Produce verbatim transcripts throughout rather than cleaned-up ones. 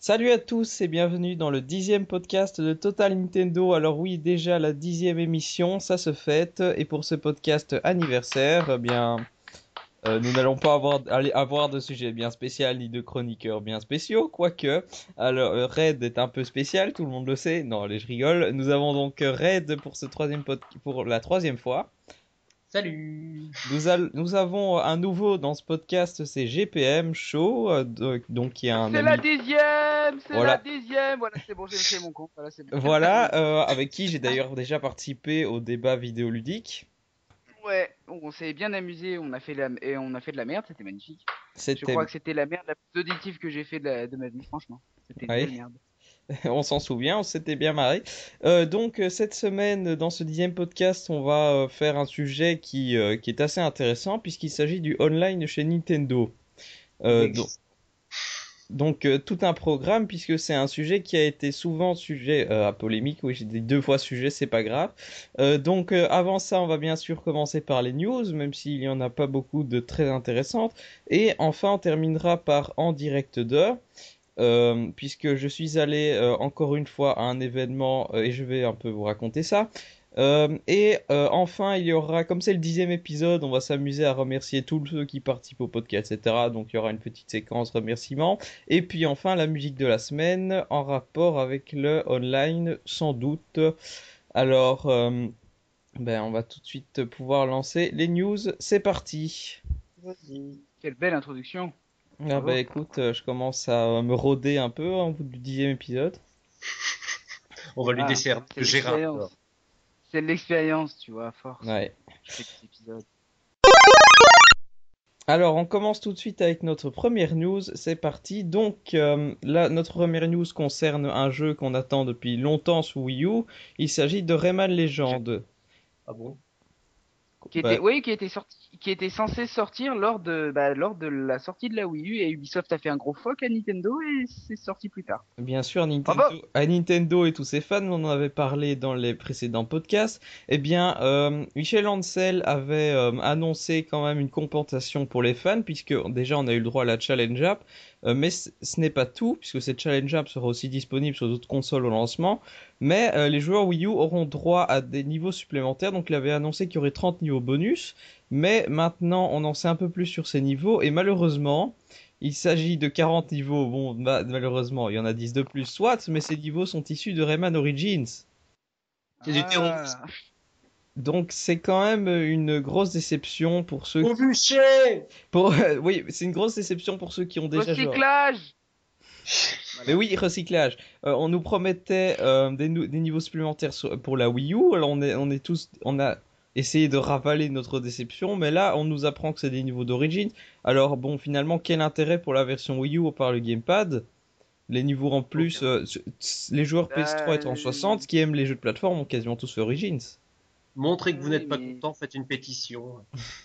Salut à tous et bienvenue dans le dixième podcast de Total Nintendo. Alors oui, déjà la dixième émission, ça se fête. Et pour ce podcast anniversaire, eh bien, euh, nous n'allons pas avoir, aller avoir de sujet bien spécial ni de chroniqueurs bien spéciaux, quoique. Alors euh, Red est un peu spécial, tout le monde le sait. Non, allez, je rigole. Nous avons donc euh, Red pour ce troisième pod- pour la troisième fois. Salut! Nous, al- nous avons un nouveau dans ce podcast, c'est G P M Show, euh, de- donc qui est un C'est la ami. dixième, c'est la Voilà. dixième. Voilà, c'est bon, j'ai fait mon compte. Voilà, c'est bon. Voilà, euh, avec qui j'ai d'ailleurs déjà participé au débat vidéoludique. Ouais, on s'est bien amusé. On a fait la et on a fait de la merde. C'était magnifique. Je C'était, crois que c'était la merde la plus auditive que j'ai fait de, la- de ma vie. Franchement, c'était une belle ouais, merde. on s'en souvient, on s'était bien marré. Euh, donc euh, cette semaine, dans ce dixième podcast, on va euh, faire un sujet qui, euh, qui est assez intéressant puisqu'il s'agit du online chez Nintendo. Euh, donc, Next. donc euh, tout un programme puisque c'est un sujet qui a été souvent sujet euh, à polémique. Oui, j'ai dit deux fois sujet, c'est pas grave. Euh, donc euh, avant ça, on va bien sûr commencer par les news, même s'il y en a pas beaucoup de très intéressantes. Et enfin, on terminera par en direct de. Euh, puisque je suis allé euh, encore une fois à un événement euh, et je vais un peu vous raconter ça. Euh, et euh, enfin, il y aura, comme c'est le dixième épisode, on va s'amuser à remercier tous ceux qui participent au podcast, et cetera. Donc il y aura une petite séquence remerciements. Et puis enfin, la musique de la semaine en rapport avec le online, sans doute. Alors, euh, ben, on va tout de suite pouvoir lancer les news. C'est parti. Vas-y. Quelle belle introduction. Ah bah Bravo. écoute, euh, je commence à me rôder un peu en bout du dixième épisode. On va lui Ah, décerner c'est le Gérard. l'expérience. C'est l'expérience, tu vois, à force. Ouais. Je fais des épisodes. Alors, on commence tout de suite avec notre première news. C'est parti. Donc, euh, là, notre première news concerne un jeu qu'on attend depuis longtemps sous Wii U. Il s'agit de Rayman Legend. Ah bon? Qui était, Bah, oui, qui était sorti, qui était censé sortir lors de, bah, lors de la sortie de la Wii U et Ubisoft a fait un gros fuck à Nintendo et c'est sorti plus tard. bien sûr, Nintendo, Bravo. à Nintendo et tous ses fans, on en avait parlé dans les précédents podcasts. Eh bien, euh, Michel Ancel avait euh, annoncé quand même une compensation pour les fans, puisque déjà on a eu le droit à la Challenge App. Euh, mais c- ce n'est pas tout, puisque cette Challenge App sera aussi disponible sur d'autres consoles au lancement. Mais euh, les joueurs Wii U auront droit à des niveaux supplémentaires. Donc il avait annoncé qu'il y aurait trente niveaux bonus. Mais maintenant, on en sait un peu plus sur ces niveaux. Et malheureusement, il s'agit de quarante niveaux. Bon, ma- malheureusement, il y en a dix de plus, soit, mais ces niveaux sont issus de Rayman Origins. C'est du terrorisme. Ah. Donc c'est quand même une grosse déception pour ceux Au qui... bûcher! Pour... Oui, c'est une grosse déception pour ceux qui ont déjà joué. Recyclage. Mais Voilà. oui, recyclage. Euh, on nous promettait euh, des, nou- des niveaux supplémentaires sur- pour la Wii U. Alors on est, on est tous, on a essayé de ravaler notre déception, mais là on nous apprend que c'est des niveaux d'origine. Alors bon, finalement, quel intérêt pour la version Wii U par le gamepad? Les niveaux en plus, Aucun. euh, s- s- les joueurs P S trois et Euh, trois cent soixante qui aiment les jeux de plateforme ont quasiment tous fait Origins. Montrez que vous oui, n'êtes pas mais content, faites une pétition.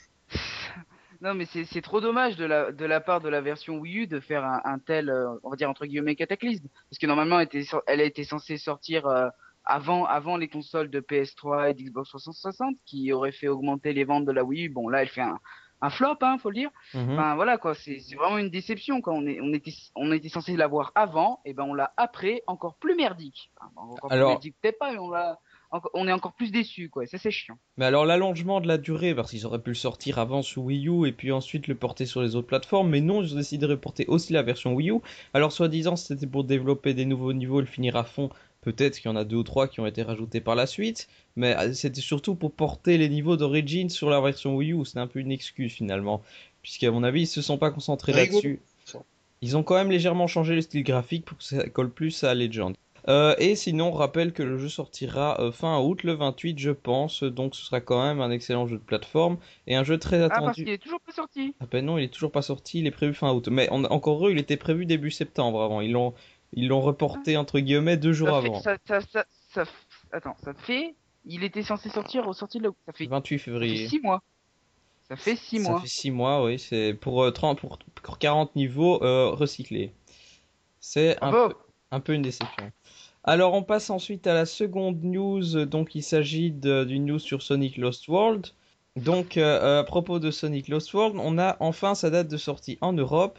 non, mais c'est c'est trop dommage de la de la part de la version Wii U de faire un, un tel, euh, on va dire entre guillemets cataclysme, parce que normalement elle était sor- elle a été censée sortir euh, avant avant les consoles de P S trois et d'Xbox trois cent soixante, qui auraient fait augmenter les ventes de la Wii U. Bon, là elle fait un un flop, hein, faut le dire. Mhm. Enfin voilà quoi, c'est c'est vraiment une déception quand on est on était on était censé l'avoir avant, et ben on l'a après encore plus merdique. Enfin, bon, encore plus Alors, merdique peut-être pas, mais on l'a enco- on est encore plus déçu quoi. Et ça c'est chiant. mais alors l'allongement de la durée, parce qu'ils auraient pu le sortir avant sur Wii U et puis ensuite le porter sur les autres plateformes, mais non, ils ont décidé de reporter aussi la version Wii U. Alors soi-disant c'était pour développer des nouveaux niveaux et le finir à fond. Peut-être qu'il y en a deux ou trois qui ont été rajoutés par la suite, mais euh, c'était surtout pour porter les niveaux d'origine sur la version Wii U. C'est un peu une excuse finalement, puisqu'à mon avis ils se sont pas concentrés Rigolo. là-dessus. Ils ont quand même légèrement changé le style graphique pour que ça colle plus à Legend. Euh, et sinon, on rappelle que le jeu sortira euh, fin août, le vingt-huit, je pense. Donc, ce sera quand même un excellent jeu de plateforme et un jeu très Ah, parce attendu. qu'il est toujours pas sorti. Ah ben non, il est toujours pas sorti. Il est prévu fin août. Mais on, encore eux, il était prévu début septembre avant. Ils l'ont, ils l'ont reporté entre guillemets deux jours Ça fait, avant, ça, ça, ça, ça, attends, ça fait, il était censé sortir au sorti de la, ça fait, vingt-huit ça fait février. six mois. Ça fait six Ça fait mois. six mois, oui. C'est pour euh, trente, pour, pour quarante niveaux euh, recyclés. C'est un peu, Bravo. un peu une déception. Alors, on passe ensuite à la seconde news. Donc, il s'agit de- d'une news sur Sonic Lost World. Donc, euh, à propos de Sonic Lost World, on a enfin sa date de sortie en Europe.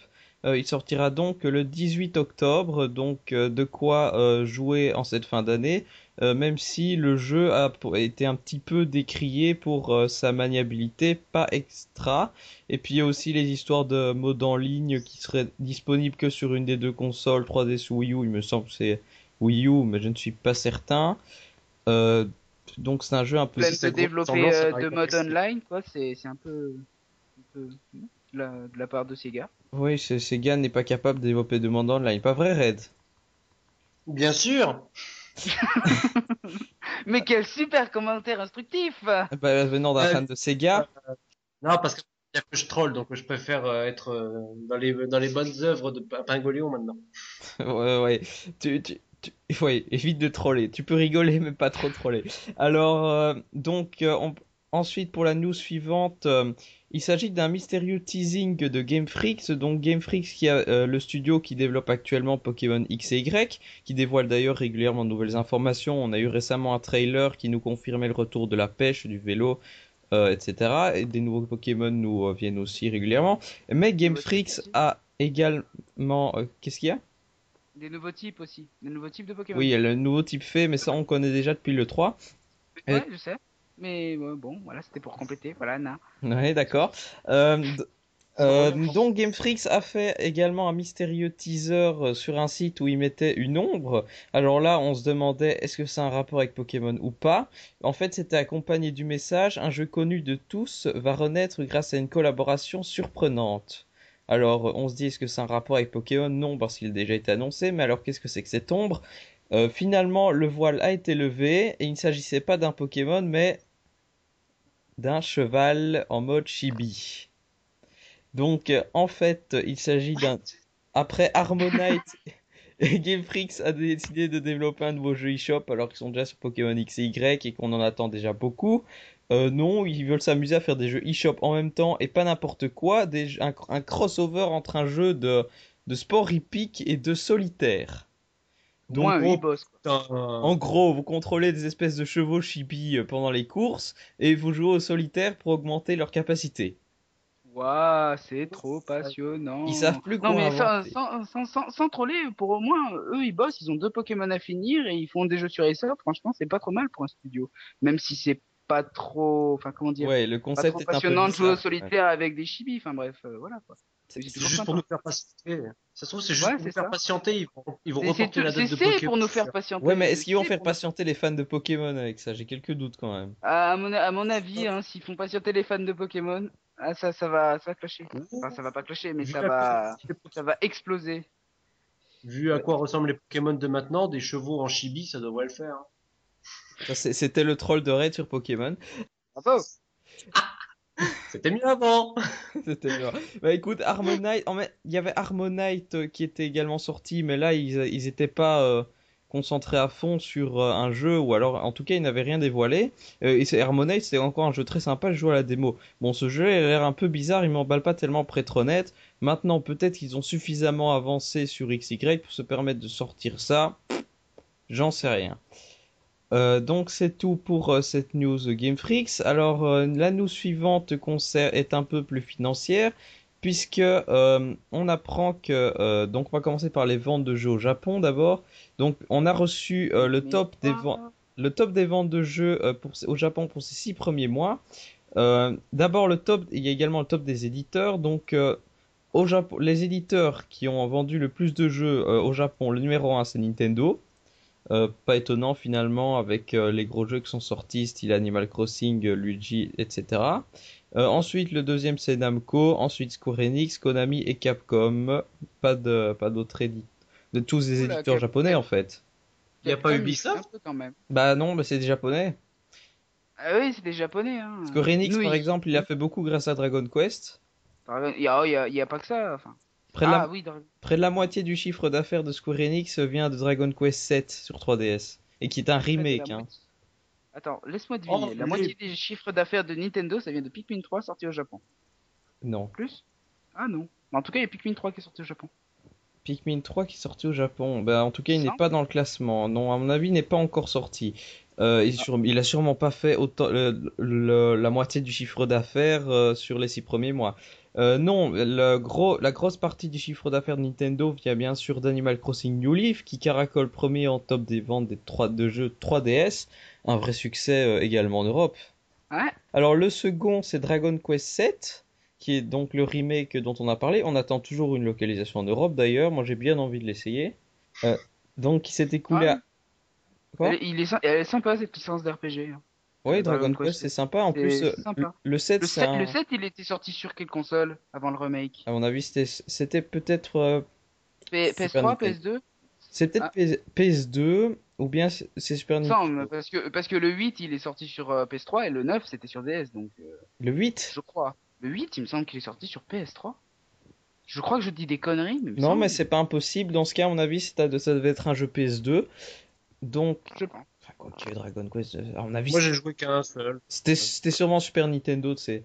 Euh, il sortira donc le dix-huit octobre, donc euh, de quoi euh, jouer en cette fin d'année, euh, même si le jeu a p- été un petit peu décrié pour euh, sa maniabilité, pas extra. Et puis il y a aussi les histoires de mode en ligne qui seraient disponibles que sur une des deux consoles, trois D S ou Wii U. Il me semble que c'est Wii U, mais je ne suis pas certain. Euh, donc c'est un jeu un peu... Si Flemme ça de grosse développer ressemblance, ça euh, paraît de mode complexité. online, quoi, c'est c'est un peu, un peu de la, de la part de Sega. Oui, c'est- Sega n'est pas capable de développer de mode online. Pas vrai, Red? Bien sûr. Mais quel super commentaire instructif! Bah, venant d'un Euh, fan de Sega. non, parce que dire que je troll, donc je préfère euh, être euh, dans les dans les bonnes œuvres de P- Pingolion maintenant. Ouais, ouais. Tu, tu, tu- ouais, évite de troller. Tu peux rigoler, mais pas trop troller. Alors, euh, donc, euh, on- ensuite, pour la news suivante, euh, il s'agit d'un mystérieux teasing de Game Freak. Donc, Game Freak, qui a euh, le studio qui développe actuellement Pokémon X et Y, qui dévoile d'ailleurs régulièrement de nouvelles informations. On a eu récemment un trailer qui nous confirmait le retour de la pêche, du vélo, euh, et cetera. Et des nouveaux Pokémon nous euh, viennent aussi régulièrement. Mais Game Nouveau type Freak aussi. a également... euh, qu'est-ce qu'il y a? Des nouveaux types aussi. Des nouveaux types de Oui, Pokémon. il y a le nouveau type fait, mais ça on connaît déjà depuis le trois. Et- Ouais, je sais. Mais ouais, bon, voilà, c'était pour compléter. Voilà, na. Ouais, d'accord. Euh, d- Ça euh, revient. donc Game Freak a fait également un mystérieux teaser euh, sur un site où il mettait une ombre. Alors là, on se demandait est-ce que c'est un rapport avec Pokémon ou pas. En fait, c'était accompagné du message un jeu connu de tous va renaître grâce à une collaboration surprenante. Alors, euh, on se dit est-ce que c'est un rapport avec Pokémon? Non, parce qu'il a déjà été annoncé. Mais alors, qu'est-ce que c'est que cette ombre? Euh, finalement, le voile a été levé et il ne s'agissait pas d'un Pokémon, mais d'un cheval en mode chibi. Donc, euh, en fait, il s'agit d'un... Après Harmonite, Game Freak a décidé de développer un nouveau jeu eShop alors qu'ils sont déjà sur Pokémon X et Y et qu'on en attend déjà beaucoup. Euh, non, ils veulent s'amuser à faire des jeux eShop en même temps et pas n'importe quoi, des jeux- un, un crossover entre un jeu de, de sport hippique et de solitaire. Au moins Donc, un on- huit-boss, quoi. en Putain. gros, vous contrôlez des espèces de chevaux chibi euh, pendant les courses et vous jouez au solitaire pour augmenter leur capacité. Waouh, c'est trop Ça- Ils savent passionnant. plus Non, quoi mais sans, inventer. sans, sans, sans, sans troller, pour au moins, eux, ils bossent, ils ont deux Pokémon à finir et ils font des jeux sur Acer. Franchement, c'est pas trop mal pour un studio. Même si c'est pas trop, enfin, comment dire, Ouais, le pas concept trop est un peu passionnant de jouer au bizarre quand même. solitaire avec des chibis. Enfin, bref, euh, voilà, quoi. C'est- Mais c'est C'est toujours c'est- juste pour nous sympa. faire patienter. Ça se trouve, c'est juste Ouais, pour nous c'est faire ça. patienter. Ils vont, ils vont C'est c'est reporter tout- la c'est date de c'est Pokémon. pour nous faire patienter. Ouais, mais est-ce qu'ils vont C'est faire pour nous... patienter les fans de Pokémon avec ça? J'ai quelques doutes quand même. À à mon, à mon avis, hein, s'ils font patienter les fans de Pokémon, ah, ça, ça va, ça va clasher. Enfin, Ouh, ça va pas clasher, mais Vu ça à quoi, va, les Poké- ça va exploser. vu Ça à va quoi exploser. ressemblent les Pokémon de maintenant, des chevaux en chibi, ça devrait le faire. Hein. Ça, c'est- c'était le troll de Raid sur Pokémon. Bravo! C'était mieux avant. C'était bien. Bah écoute, Harmonite, en fait, il y avait Harmonite euh, qui était également sorti, mais là ils, ils étaient pas euh, concentrés à fond sur euh, un jeu, ou alors en tout cas ils n'avaient rien dévoilé. Euh, et c'est Harmonite, c'était encore un jeu très sympa, je joue à la démo. Bon, ce jeu il a l'air un peu bizarre, il m'emballe pas tellement pour être honnête. Maintenant, peut-être qu'ils ont suffisamment avancé sur X Y pour se permettre de sortir ça, j'en sais rien. Euh, donc c'est tout pour euh, cette news Game Freaks. Alors euh, la news suivante concerne est un peu plus financière puisque euh, on apprend que euh, donc on va commencer par les ventes de jeux au Japon d'abord. Donc on a reçu euh, le Mais top des ventes quoi? le top des ventes de jeux euh, pour, au Japon pour ces six premiers mois. Euh, d'abord le top, il y a également le top des éditeurs. Donc euh, au Japon, les éditeurs qui ont vendu le plus de jeux euh, au Japon, le numéro un c'est Nintendo. Euh, pas étonnant finalement avec euh, les gros jeux qui sont sortis, style Animal Crossing, euh, Luigi, et cetera. Euh, ensuite, le deuxième c'est Namco, ensuite Square Enix, Konami et Capcom. Pas de, pas d'autres éditeurs, de tous les Oula, éditeurs Cap, japonais Cap, en fait. Il n'y a pas Capcom, il fuit un Ubisoft? peu quand même. Bah non, mais c'est des japonais. Ah oui, c'est des japonais, Square hein. Enix Nous, par ils... exemple, il a nous, fait beaucoup grâce à Dragon Quest. il y a, il y a, il y a pas que ça, enfin. Près de la, Ah oui, dans- près de la moitié du chiffre d'affaires de Square Enix vient de Dragon Quest sept sur trois D S. Et qui est un près de la remake, hein. moitié. Attends, laisse-moi Oh, deviner. La les... moitié des chiffres d'affaires de Nintendo, ça vient de Pikmin trois sorti au Japon. Non. Plus? Ah non. Mais en tout cas, il y a Pikmin trois qui est sorti au Japon. Pikmin trois qui est sorti au Japon. Bah, en tout cas, Il il n'est semble. pas dans le classement. Non, à mon avis, il n'est pas encore sorti. Euh, il, Ah, sur- il a sûrement pas fait autant, le- le- la moitié du chiffre d'affaires euh, sur les six premiers mois. Euh, non, le gros, la grosse partie du chiffre d'affaires de Nintendo vient bien sûr d'Animal Crossing New Leaf, qui caracole premier en top des ventes des trois, de jeux trois D S, un vrai succès euh, également en Europe. Ouais. Alors le second, c'est Dragon Quest sept, qui est donc le remake dont on a parlé. On attend toujours une localisation en Europe d'ailleurs, moi j'ai bien envie de l'essayer. Euh, donc qui s'est écoulé Ouais. à... Elle, Quoi? est- il est, sy- elle est sympa cette licence d'R P G, hein. Oui, Euh, Dragon Dragon Quest Quest c'est sept. sympa. En plus, C'est euh, c'est le, sympa. le sept Le c'est sept, le un... sept, il était sorti sur quelle console avant le remake? À mon avis, c'était c'était peut-être euh, P- Super PS3, Nintendo. P S deux? C'est peut-être Ah, P- PS2 ou bien c'est c'est Super il me semble, Nintendo. parce que, parce que le huit, il est sorti sur euh, P S trois et le neuf, c'était sur D S, donc euh, Le huit? je crois. Le huit, il me semble qu'il est sorti sur P S trois. Je crois que je dis des conneries, mais il me Non, mais semble. c'est pas impossible. Dans ce cas, à mon avis, c'est- ça devait être un jeu P S deux. Donc, Je pense. enfin, quoi qu'il y ait Dragon Quest, euh, à mon avis, Moi, j'ai c'était joué qu'à un seul. c'était Ouais. c'était sûrement Super Nintendo, c'est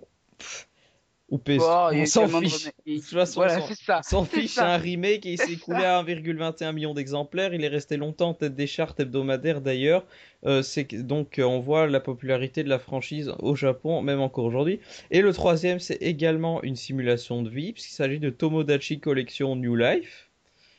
ou P S trois. Oh, il y On a eu s'en tellement de fiche. remakes. De Et- toute façon, on Voilà, s'en c'est on ça. s'en C'est fiche. C'est ça. un remake et il C'est s'est écoulé ça. à un virgule vingt et un million d'exemplaires. Il est resté longtemps en tête des charts hebdomadaires d'ailleurs. Euh, c'est que- donc euh, on voit la popularité de la franchise au Japon, même encore aujourd'hui. Et le troisième, c'est également une simulation de vie, puisqu'il s'agit de Tomodachi Collection New Life.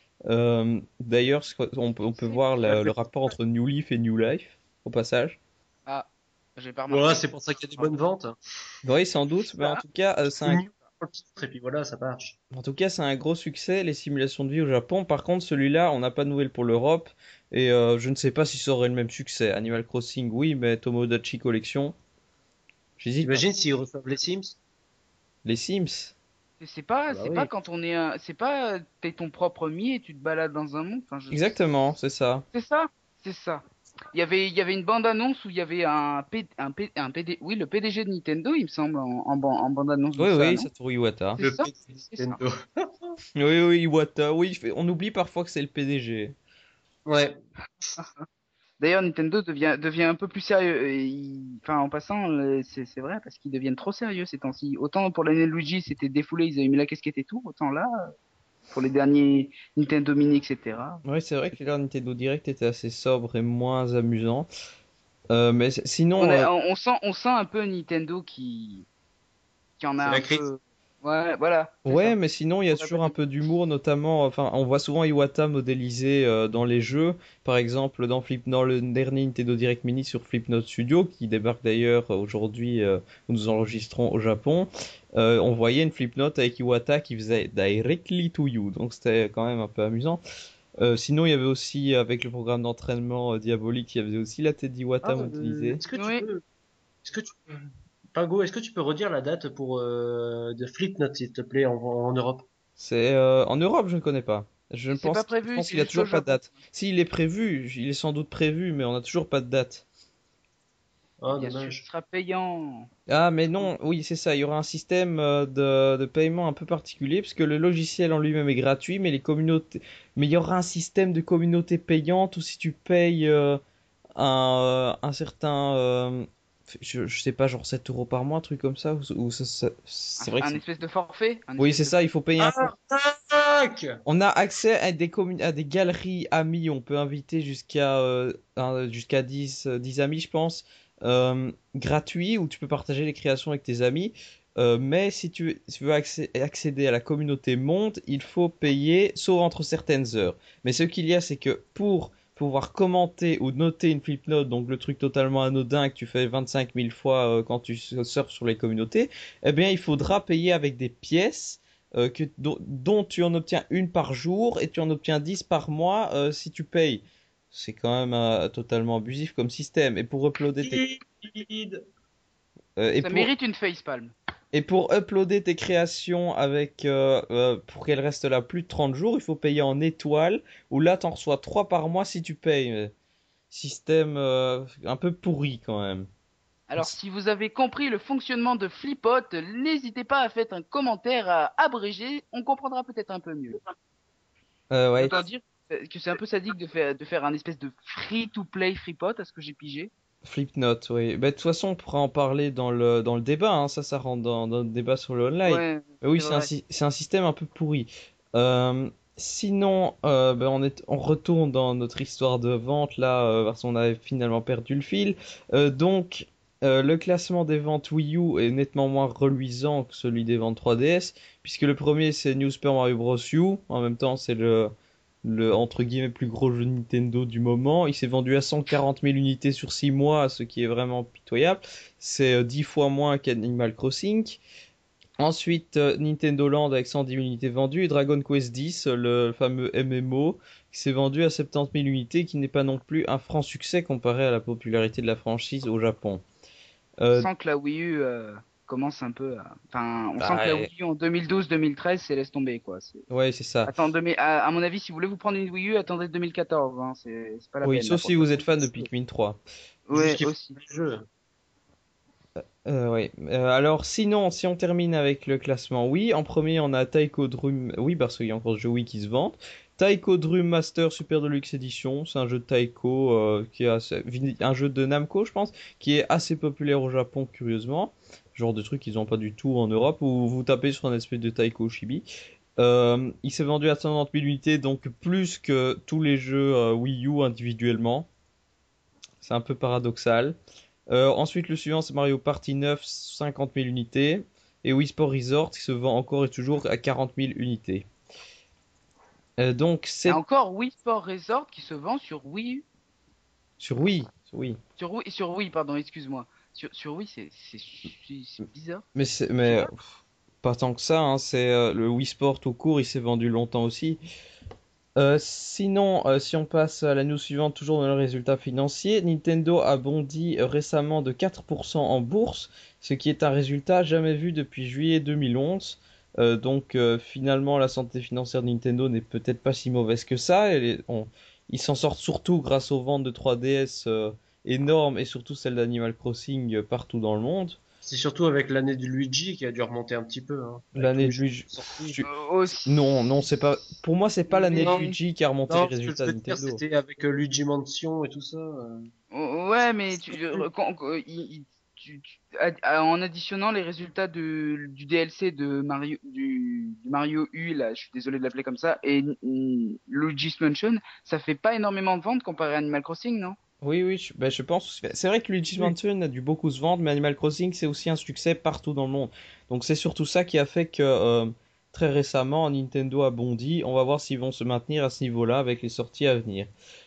Euh, d'ailleurs, ce qu'on- on, peut on peut C'est voir La la- le petite- rapport entre New Leaf et New Life, au passage. Ah, j'ai pas Voilà, remarqué. c'est pour ça qu'il y a des bonnes ventes. Oui, sans doute, mais en Ça. tout cas, euh, c'est un, New par le titre, et puis voilà, ça marche. en tout cas, c'est un gros succès, les simulations de vie au Japon. Par contre, celui-là, on n'a pas de nouvelles pour l'Europe, et euh, je ne sais pas si ça aurait le même succès. Animal Crossing, oui, mais Tomodachi Collection, j'hésite pas. T'imagines s'ils reçoivent les Sims? Les Sims. Et C'est Ah pas, bah c'est pas oui. quand on est un, c'est pas, euh, t'es ton propre mi et tu te balades dans un monde. Enfin, je, Exactement, c'est ça. c'est ça, c'est ça. Il y avait, il y avait une bande-annonce où il y avait un, P, un, P, un P D, oui, le P D G de Nintendo, il me semble, en, en, ban- en bande-annonce de Oui, ça, oui, non? Satoru Iwata. C'est Le ça, P C c'est ça. Nintendo. Oui, oui, Iwata, oui, il fait- on oublie parfois que c'est le P D G. Ouais. D'ailleurs, Nintendo devient, devient un peu plus sérieux. Et il- Enfin, en passant, euh, c'est c'est vrai, parce qu'ils deviennent trop sérieux ces temps-ci. Autant pour l'année Luigi, c'était défoulé, ils avaient mis la casquette et tout. Autant là, pour les derniers Nintendo Mini, et cetera. Oui, c'est vrai que leur Nintendo Direct était assez sobre et moins amusant. Euh, mais c- On sinon, euh, a, on, on sent, on sent un peu Nintendo qui, qui en a C'est un la crise. peu. Ouais, voilà, c'est ouais, ça. mais sinon, il y a On toujours répète un les- peu d'humour, notamment, enfin, on voit souvent Iwata modélisé euh, dans les jeux. Par exemple, dans Flip, dans le dernier Nintendo Direct Mini sur Flipnote Studio, qui débarque d'ailleurs euh, aujourd'hui, euh, où nous enregistrons au Japon, euh, on voyait une Flipnote avec Iwata qui faisait Directly to You. Donc c'était quand même un peu amusant. Euh, sinon, il y avait aussi, avec le programme d'entraînement euh, diabolique, il y avait aussi la tête d'Iwata Ah, euh, modélisée. est-ce que tu Oui, peux, est-ce que tu, Pingo, est-ce que tu peux redire la date pour euh, de Flipnote, s'il te plaît, en, en Europe? C'est euh, en Europe, je ne connais pas. Je ne c'est pense, pas je prévu, pense c'est qu'il a juste au toujours pas de Japon. date. S'il est prévu, il est sans doute prévu, mais on n'a toujours pas de date. Ah, Bien sûr, il dommage. sera payant. Ah, mais Du coup, non, oui, c'est ça. Il y aura un système euh, de, de paiement un peu particulier, puisque le logiciel en lui-même est gratuit, mais les communautés, mais il y aura un système de communauté payante où si tu payes euh, un, un certain, euh, je, je sais pas, genre sept euros par mois, un truc comme ça, ou, ou ça- ça- un, c'est vrai que un c'est. espèce de forfait, un Oui, espèce c'est de ça. Il forfait. faut payer un Ah, tac! On a accès à des commun- à des galeries amis. On peut inviter jusqu'à euh, un- jusqu'à dix euh, dix amis, je pense, euh, gratuits, où tu peux partager les créations avec tes amis. Euh, mais si tu, si tu veux accé- accéder à la communauté monde, il faut payer, sauf entre certaines heures. Mais ce qu'il y a, c'est que pour pouvoir commenter ou noter une flipnote, donc le truc totalement anodin que tu fais vingt-cinq mille fois euh, quand tu surfes sur les communautés, eh bien, il faudra payer avec des pièces euh, que, dont, dont tu en obtiens une par jour et tu en obtiens dix par mois euh, si tu payes. C'est quand même euh, totalement abusif comme système. Et pour uploader tes, Rapide. euh, et Ça pour, mérite une facepalm. et pour uploader tes créations avec, euh, euh, pour qu'elles restent là plus de trente jours, il faut payer en étoiles, où là, t'en reçois trois par mois si tu payes. Euh, Système euh, un peu pourri quand même. Alors, si vous avez compris le fonctionnement de Flipot, n'hésitez pas à faire un commentaire à abrégé, on comprendra peut-être un peu mieux. Euh, ouais, Autant dire que c'est un peu sadique de faire, de faire un espèce de free-to-play Flipot, à ce que j'ai pigé. Flipnote, oui. Bah, de toute façon, on pourra en parler dans le, dans le débat, hein. Ça, ça rentre dans, dans le débat sur le online. Ouais, Mais oui, c'est c'est un, vrai. sy- c'est un système un peu pourri. Euh, sinon, euh, ben, on est, on retourne dans notre histoire de vente, là, euh, parce qu'on avait finalement perdu le fil. Euh, donc, Euh, le classement des ventes Wii U est nettement moins reluisant que celui des ventes trois D S, puisque le premier c'est New Super Mario Bros. U, en même temps c'est le, le entre guillemets plus gros jeu Nintendo du moment. Il s'est vendu à cent quarante mille unités sur six mois, ce qui est vraiment pitoyable. C'est euh, dix fois moins qu'Animal Crossing. Ensuite, euh, Nintendo Land avec cent dix mille unités vendues et Dragon Quest X, le fameux M M O, qui s'est vendu à soixante-dix mille unités, qui n'est pas non plus un franc succès comparé à la popularité de la franchise au Japon. On Euh, sent que la Wii U euh, commence un peu à... Enfin, on sent bah, que la euh, Wii U en deux mille douze deux mille treize, c'est laisse tomber, quoi. C'est... ouais, c'est ça. Attends, deux mille à, à mon avis, si vous voulez vous prendre une Wii U, attendez deux mille quatorze, hein. C'est, c'est pas la Oui, peine, là, sauf pour si le vous êtes coup. fan de Pikmin trois. Juste Ouais, qu'il faut aussi. le jeu. Euh, ouais. Euh, alors sinon, si on termine avec le classement, oui, en premier on a Taiko Drum, oui parce qu'il y a encore ce jeu Wii qui se vend. Taiko Drum Master Super Deluxe Edition, c'est un jeu de Taiko euh, qui est assez- un jeu de Namco, je pense, qui est assez populaire au Japon curieusement. Genre de trucs qu'ils n'ont pas du tout en Europe où vous tapez sur un espèce de Taiko Chibi. Euh, il s'est vendu à cent quatre-vingt-dix mille unités, donc plus que tous les jeux euh, Wii U individuellement. C'est un peu paradoxal. Euh, ensuite, le suivant, c'est Mario Party neuf, cinquante mille unités. Et Wii Sport Resort, qui se vend encore et toujours à quarante mille unités. Euh, donc, Et c'est encore Wii Sport Resort qui se vend sur Wii U. sur Wii. Sur Wii. Sur Wii, sur Wii, pardon, excuse-moi. Sur, sur Wii, c'est, c'est, c'est c'est bizarre. Mais, c'est- Je sais mais pas. pff, pas tant que ça, hein, c'est euh, le Wii Sport tout court, il s'est vendu longtemps aussi. Euh, sinon, euh, si on passe à la news suivante, toujours dans le résultat financier, Nintendo a bondi euh, récemment de quatre pour cent en bourse, ce qui est un résultat jamais vu depuis juillet deux mille onze. Euh, donc euh, finalement, la santé financière de Nintendo n'est peut-être pas si mauvaise que ça. Elle est- on- ils s'en sortent surtout grâce aux ventes de trois D S euh, énormes et surtout celles d'Animal Crossing euh, partout dans le monde. C'est surtout avec l'année du Luigi qui a dû remonter un petit peu, hein, avec tous L'année les de jeux Luigi, qui sont je sortis. suis- Euh, non, non, c'est pas. Pour moi, c'est pas l'année de Non, mais... Luigi qui a remonté les non, ce que je résultats de veux dire, Nintendo. c'était avec euh, Luigi Mansion et tout ça. euh. Ouais, mais tu, euh, quand, quand- il- il- tu- tu- ad- en additionnant les résultats de, du D L C de Mario, du, du Mario U, là, je suis désolé de l'appeler comme ça, et mm, Luigi's Mansion, ça fait pas énormément de ventes comparé à Animal Crossing, non? Oui, oui, je, ben, je pense. C'est vrai que Luigi's Oui. Mansion a dû beaucoup se vendre, mais Animal Crossing, c'est aussi un succès partout dans le monde. Donc c'est surtout ça qui a fait que euh, très récemment, Nintendo a bondi. On va voir s'ils vont se maintenir à ce niveau-là avec les sorties à venir.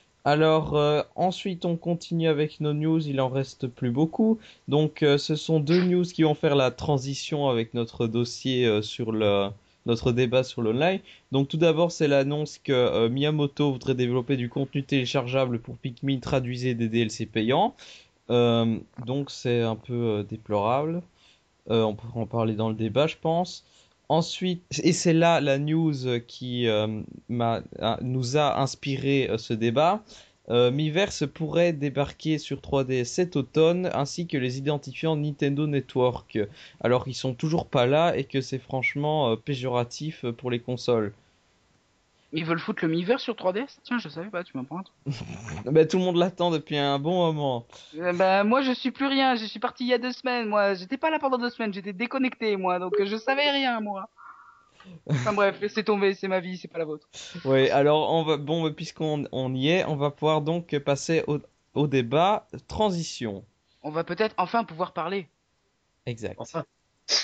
Alors euh, ensuite, on continue avec nos news. Il en reste plus beaucoup. Donc euh, ce sont deux news qui vont faire la transition avec notre dossier euh, sur le notre débat sur l'online. Donc tout d'abord, c'est l'annonce que euh, Miyamoto voudrait développer du contenu téléchargeable pour Pikmin traduisez des D L C payants. Euh, donc c'est un peu euh, déplorable. Euh, on pourra en parler dans le débat, je pense. Ensuite, et c'est là la news qui euh, m'a, a- nous a inspiré euh, ce débat. Euh, Miiverse pourrait débarquer sur trois D S cet automne, ainsi que les identifiants Nintendo Network, alors qu'ils sont toujours pas là et que c'est franchement euh, péjoratif pour les consoles. Ils veulent foutre le Miiverse sur trois D S? Tiens, je savais pas, tu m'apprends un truc. Ben, tout le monde l'attend depuis un bon moment. Euh, bah, moi, je suis plus rien, je suis parti il y a deux semaines, moi, j'étais pas là pendant deux semaines, j'étais déconnecté, moi, donc euh, je savais rien, moi. Enfin bref, laissez tomber, c'est ma vie, c'est pas la vôtre. Oui, alors on va, bon, puisqu'on on y est, on va pouvoir donc passer au, au débat transition. On va peut-être enfin pouvoir parler. Exact. Enfin,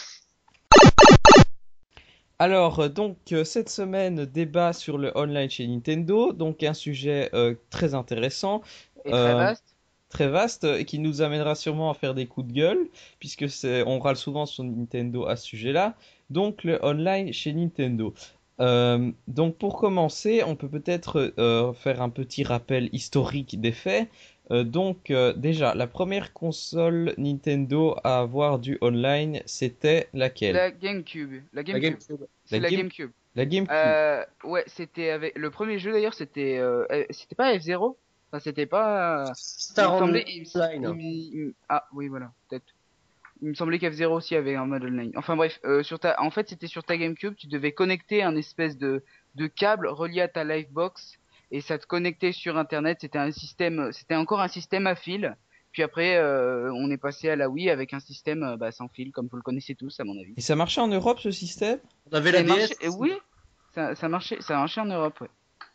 Alors, euh, donc, euh, cette semaine, débat sur le online chez Nintendo, donc un sujet euh, très intéressant, Et très euh, vaste. très vaste, et qui nous amènera sûrement à faire des coups de gueule, puisque c'est, on râle souvent sur Nintendo à ce sujet-là. Donc, le online chez Nintendo. Euh, donc, pour commencer, on peut peut-être euh, faire un petit rappel historique des faits. Euh, donc, euh, déjà, la première console Nintendo à avoir du online, c'était laquelle? La GameCube. La la GameCube. GameCube. C'est La la Game, GameCube. la GameCube. Euh, ouais, c'était avec le premier jeu d'ailleurs, c'était euh, euh, c'était pas F zéro. Enfin, c'était pas. Il me Star semblait. Il, me- il Online. me- il me- ah oui, voilà, peut-être. Il me semblait qu'F zéro aussi avait un mode online. Enfin bref, euh, sur ta, en fait, c'était sur ta GameCube, tu devais connecter un espèce de de câble relié à ta Livebox et ça te connectait sur Internet. C'était un système, c'était encore un système à fil. Puis après, euh, on est passé à la Wii avec un système euh, bah, sans fil, comme vous le connaissez tous, à mon avis. Et ça marchait en Europe ce système? On avait Ça la a marché, D S et aussi. oui, ça, ça marchait, ça a marché en Europe, ouais.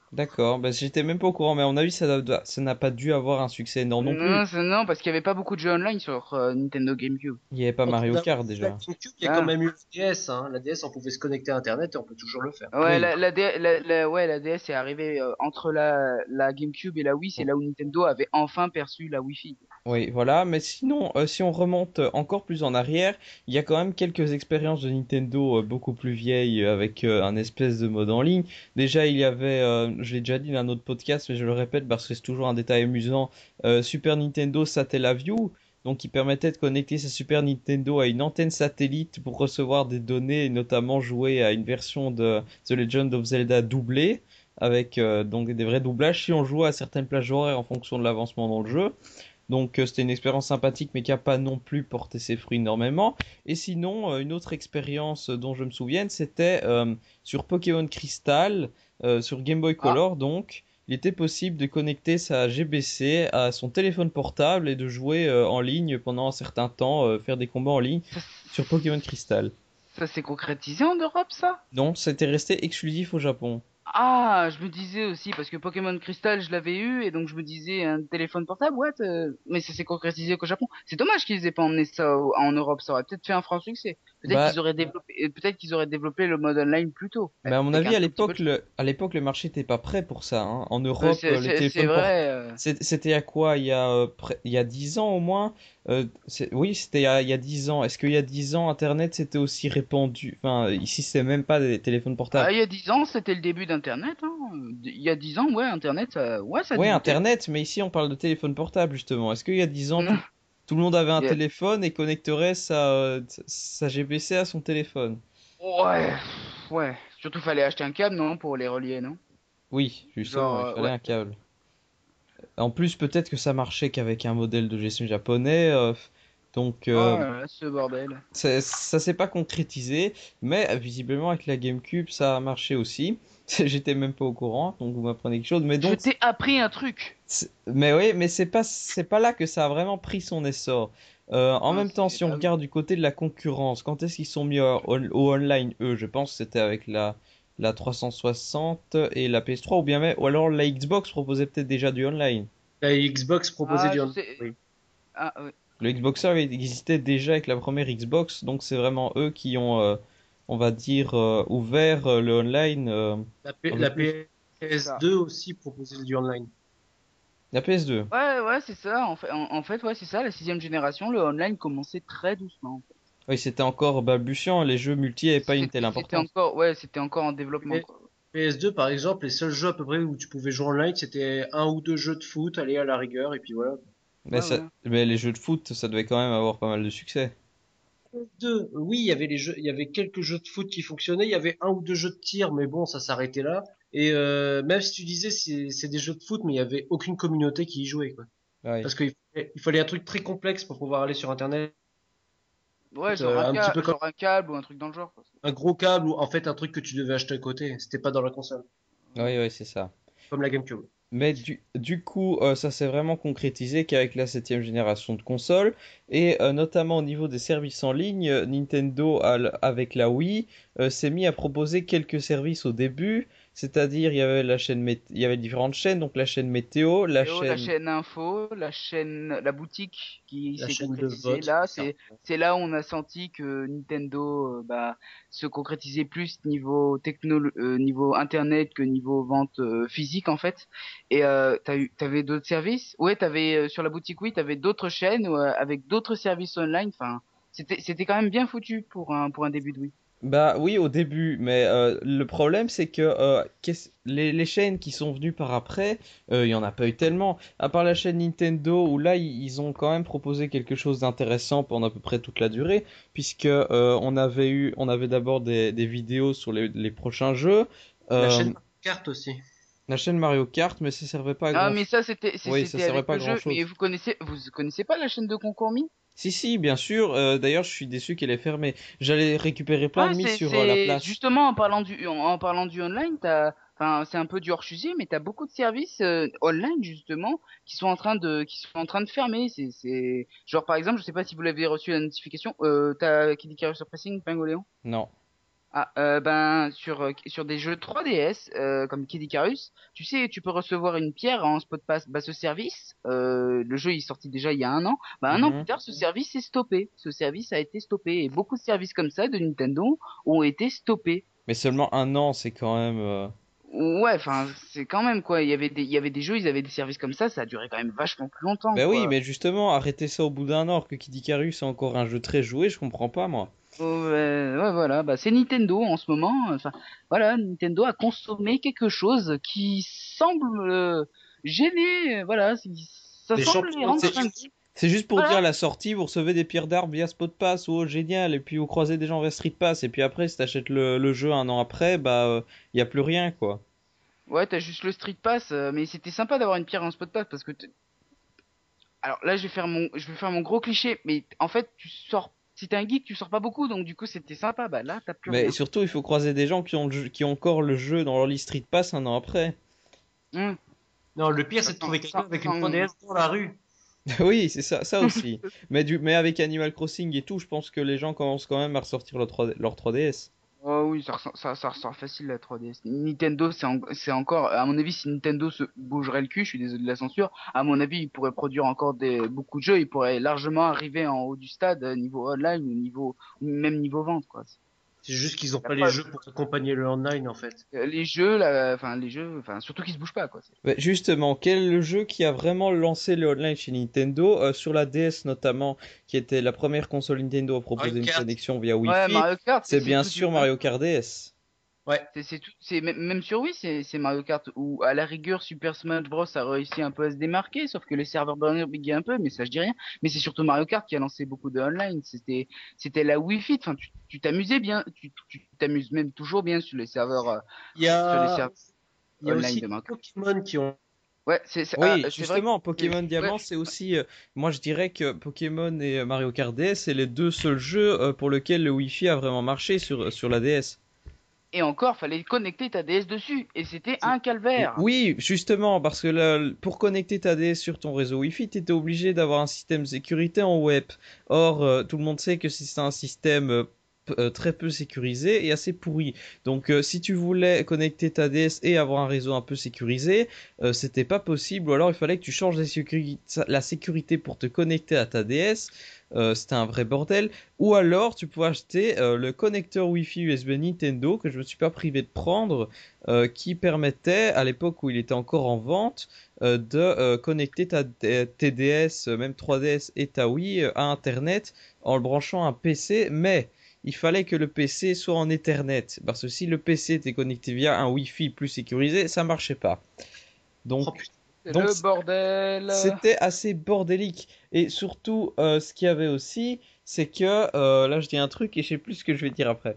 D'accord, bah, j'étais même pas au courant, mais à mon avis, ça doit- ça n'a pas dû avoir un succès énorme non plus. Non, c'est- non, parce qu'il y avait pas beaucoup de jeux online sur euh, Nintendo GameCube. Il n'y avait pas Entre Mario la Kart Wii et la déjà. GameCube, il y a quand Ah. même eu la D S, hein. La D S, on pouvait se connecter à Internet et on peut toujours le faire. Ouais, Oui. la, la, D- la, la- ouais, la D S est arrivée euh, entre la, la GameCube et la Wii, c'est là où Nintendo avait enfin perçu la Wi-Fi. Oui, voilà, mais sinon, euh, si on remonte euh, encore plus en arrière, il y a quand même quelques expériences de Nintendo euh, beaucoup plus vieilles euh, avec euh, un espèce de mode en ligne. Déjà, il y avait, euh, je l'ai déjà dit dans un autre podcast, mais je le répète parce que c'est toujours un détail amusant, euh, Super Nintendo Satellaview, donc qui permettait de connecter sa Super Nintendo à une antenne satellite pour recevoir des données et notamment jouer à une version de The Legend of Zelda doublée, avec euh, donc des vrais doublages si on jouait à certaines plages horaires en fonction de l'avancement dans le jeu. Donc euh, c'était une expérience sympathique mais qui n'a pas non plus porté ses fruits énormément. Et sinon, euh, une autre expérience euh, dont je me souviens, c'était euh, sur Pokémon Crystal, euh, sur Game Boy Ah, Color donc. Il était possible de connecter sa G B C à son téléphone portable et de jouer euh, en ligne pendant un certain temps, euh, faire des combats en ligne ça, sur Pokémon Crystal. ça s'est concrétisé en Europe, ça? Non, c'était resté exclusif au Japon. Ah, je me disais aussi, parce que Pokémon Crystal, je l'avais eu, et donc je me disais, un téléphone portable, what? euh, Mais ça s'est concrétisé qu'au Japon. C'est dommage qu'ils aient pas emmené ça au- en Europe, ça aurait peut-être fait un franc succès. Peut-être Bah, qu'ils auraient développé, euh, peut-être qu'ils auraient développé le mode online plus tôt, bah à mon avec avis, un à tout petit peu l'époque, de chance. le, à l'époque, le marché n'était pas prêt pour ça, hein. En Euh, Europe, c'est euh, les c'est- c'est téléphones portables. vrai. euh, C'est- C'était à quoi? Il y a, euh, près- il y a dix ans au moins? Euh, c'est- oui, c'était il y a, il y a dix ans. Est-ce qu'il y a dix ans, Internet c'était aussi répandu? Enfin, ici, c'est même pas des téléphones portables. Ah, il y a dix ans, c'était le début d'Internet, hein. Il y a dix ans, ouais, Internet, ça, ouais, ça Ouais, débutait. Internet, mais ici, on parle de téléphone portable, justement. Est-ce qu'il y a dix ans, tout, tout le monde avait un Il y a- téléphone et connecterait sa, euh, sa G P C à son téléphone? Ouais, ouais. Surtout, fallait acheter un câble, non, pour les relier, non? Oui, Genre, justement, il euh, fallait ouais. un câble. En plus, peut-être que ça marchait qu'avec un modèle de gestion japonais. euh, donc, Oh euh, là là, ce bordel. Ça, ça s'est pas concrétisé, mais euh, visiblement avec la GameCube ça a marché aussi. J'étais même pas au courant, donc vous m'apprenez quelque chose. Mais Je donc, t'ai appris un truc. c'est- mais oui, mais c'est pas c'est pas là que ça a vraiment pris son essor. Euh, en Non, même temps, c'est, si on bah oui. regarde du côté de la concurrence, quand est-ce qu'ils sont mis au, au online eux? Je pense que c'était avec la la trois cent soixante et la P S trois ou bien même, ou alors la Xbox proposait peut-être déjà du online. La Xbox proposait Ah, du je online. sais. Oui. Ah, ouais. Le Xboxer existait déjà avec la première Xbox, donc c'est vraiment eux qui ont, euh, on va dire, euh, ouvert euh, le online euh, La, P- un peu la plus. C'est ça. P S deux aussi proposait du online. La P S deux. Ouais, ouais, c'est ça. En fait, en, en fait, ouais, c'est ça. La sixième génération, le online commençait très doucement. Oui, c'était encore balbutiant, les jeux multi n'avaient pas une telle C'était, c'était importance. encore, ouais, c'était encore en développement, P- quoi. PS2, par exemple, les seuls jeux à peu près où tu pouvais jouer online, c'était un ou deux jeux de foot, aller à la rigueur, et puis voilà. Mais, Ouais, ça, voilà. mais les jeux de foot, ça devait quand même avoir pas mal de succès. P S deux, oui, il y avait les jeux, il y avait quelques jeux de foot qui fonctionnaient, il y avait un ou deux jeux de tir, mais bon, ça s'arrêtait là. Et euh, même si tu disais c'est c'est des jeux de foot, mais il y avait aucune communauté qui y jouait, quoi. Oui. Parce qu'il fallait, il fallait un truc très complexe pour pouvoir aller sur Internet, Ouais, genre euh, un un petit câble, peu comme genre un câble ou un truc dans le genre, quoi. un gros câble ou en fait un truc que tu devais acheter à côté. C'était pas dans la console, Oui, oui, c'est ça. comme la GameCube. Mais du, du coup, euh, ça s'est vraiment concrétisé qu'avec la septième génération de consoles, et euh, notamment au niveau des services en ligne, euh, Nintendo, a l- avec la Wii, euh, s'est mis à proposer quelques services au début, c'est-à-dire il y avait la chaîne mét- il y avait différentes chaînes, donc la chaîne météo, la Théo, la chaîne... chaîne info, la chaîne, la boutique qui La s'est chaîne de concrétisée. vote, Là, certes. c'est, c'est là où on a senti que Nintendo, euh, bah, se concrétisait plus niveau techno, euh, niveau internet que niveau vente euh, physique en fait. Et euh, t'as eu, t'avais d'autres services? Ouais, t'avais euh, sur la boutique, oui, t'avais d'autres chaînes euh, avec d'autres services online. Enfin, c'était, c'était quand même bien foutu pour un, pour un début de Wii. Bah oui, au début, mais euh, le problème c'est que euh, qu'est-ce- les, les chaînes qui sont venues par après, euh, il y en a pas eu tellement. À part la chaîne Nintendo, où là ils, ils ont quand même proposé quelque chose d'intéressant pendant à peu près toute la durée, puisque euh, on avait eu, on avait d'abord des, des vidéos sur les, les prochains jeux, La euh, chaîne carte aussi. la chaîne Mario Kart, mais ça servait pas à Ah, grand, mais ça, c'était, c'est- oui, ça c'était servait avec pas à le grand jeu. Mais chose. vous connaissez, vous connaissez pas la chaîne de concours Mi? Si si, bien sûr. euh, d'ailleurs, je suis déçu qu'elle est fermée. J'allais récupérer plein Ouais, de mis c'est, sur euh, la c'est, place. justement, en parlant du, en, en parlant du online, t'as, enfin, c'est un peu du hors-sujet, mais t'as beaucoup de services, euh, online, justement, qui sont en train de, qui sont en train de fermer. C'est, c'est, genre, par exemple, je sais pas si vous l'avez reçu la notification, euh, t'as Kid Icarus Surfacing, Pingoléon? Non. Ah, euh, ben sur euh, sur des jeux trois D S euh, comme Kid Icarus, tu sais, tu peux recevoir une pierre en spot pass. Bah ce service, euh, le jeu il est sorti déjà il y a un an. Bah un an plus Mhm. tard, ce service est stoppé. Ce service a été stoppé et beaucoup de services comme ça de Nintendo ont été stoppés. Mais seulement un an, c'est quand même. euh, Ouais, enfin c'est quand même quoi. Il y avait des il y avait des jeux, ils avaient des services comme ça, ça a duré quand même vachement plus longtemps Ben oui, quoi. mais justement, arrêter ça au bout d'un an, alors que Kid Icarus c'est encore un jeu très joué, je comprends pas moi. Ouais, ouais, voilà, bah c'est Nintendo en ce moment. Enfin, voilà, Nintendo a consommé quelque chose qui semble euh, gêner. euh, Voilà, c'est- ça Les semble les champignons rendre C'est fringants. c'est juste pour dire Voilà. à la sortie, vous recevez des pierres d'arbre via Spot Pass, oh génial, et puis vous croisez des gens via Street Pass, et puis après, si t'achètes le, le jeu un an après, bah il y a plus rien quoi. Ouais, t'as juste le Street Pass, euh, mais c'était sympa d'avoir une pierre en spot pass parce que. t- Alors là, je vais faire mon, je vais faire mon gros cliché, mais en fait, tu sors. Si t'es un geek, tu sors pas beaucoup, donc du coup, c'était sympa. Bah là, t'as plus Mais rien. surtout, il faut croiser des gens qui ont, le jeu- qui ont encore le jeu dans leur liste Street Pass un an après. Hum, Non, le pire, bah, c'est de sans, trouver quelqu'un sans, avec une sans- trois D S dans la rue. Oui, c'est ça, ça aussi. Mais, du, mais avec Animal Crossing et tout, je pense que les gens commencent quand même à ressortir leur, trois D leur trois D S. Oh oui, ça ressort, ça, ça ressort facile la trois D S. Nintendo, c'est en- c'est encore, à mon avis, si Nintendo se bougerait le cul, je suis désolé de la censure, à mon avis, il pourrait produire encore des, beaucoup de jeux, il pourrait largement arriver en haut du stade, euh, niveau online ou niveau, ou même niveau vente, quoi. C'est juste qu'ils ont La pas les preuve, jeux pour accompagner le online, en fait. euh, les jeux, là, enfin, les jeux, enfin, surtout qu'ils se bougent pas, quoi. C'est- Ouais, justement, quel est le jeu qui a vraiment lancé le online chez Nintendo, euh, sur la D S notamment, qui était la première console Nintendo à Mario proposer une Kart. connexion via Ouais, Wi-Fi? Mario Kart, c'est C'est c'est bien toute une sûr autre Mario Kart D S. Ouais. C'est c'est tout, c'est même même sur Wii, c'est c'est Mario Kart ou à la rigueur Super Smash Bros a réussi un peu à se démarquer, sauf que les serveurs buggaient un peu, mais ça je dis rien. Mais c'est surtout Mario Kart qui a lancé beaucoup de online. C'était c'était la Wii Fit. Enfin, tu tu t'amusais bien, tu tu t'amuses même toujours bien sur les serveurs euh, Il y sur les a, serveurs il y a online aussi de les Mario Kart. Pokémon qui ont. Ouais, c'est c'est ah, Oui, c'est vrai que justement, c'est Pokémon ouais. Diamant, c'est aussi, euh, moi je dirais que Pokémon et euh, Mario Kart D S, c'est les deux seuls jeux euh, pour lesquels le Wi-Fi a vraiment marché sur, sur la D S. Et encore, fallait connecter ta D S dessus, et c'était un calvaire. Oui, justement, parce que là, pour connecter ta D S sur ton réseau Wi-Fi, tu étais obligé d'avoir un système de sécurité en web. Or, euh, tout le monde sait que c'est un système euh, p- euh, très peu sécurisé et assez pourri. Donc, euh, si tu voulais connecter ta D S et avoir un réseau un peu sécurisé, euh, c'était pas possible. Ou alors, il fallait que tu changes la sécurité, la sécurité pour te connecter à ta D S. Euh, c'était un vrai bordel. Ou alors, tu pouvais acheter euh, le connecteur Wi-Fi U S B Nintendo que je me suis pas privé de prendre, euh, qui permettait, à l'époque où il était encore en vente, euh, de euh, connecter ta T D S, euh, même trois D S et ta Wii euh, à Internet en le branchant à un P C, mais il fallait que le P C soit en Ethernet, parce que si le P C était connecté via un Wi-Fi plus sécurisé, ça marchait pas. Oh Donc, putain. C'est donc le bordel. c'était assez bordélique. Et surtout, euh, ce qu'il y avait aussi, c'est que, euh, là je dis un truc et je sais plus ce que je vais dire après.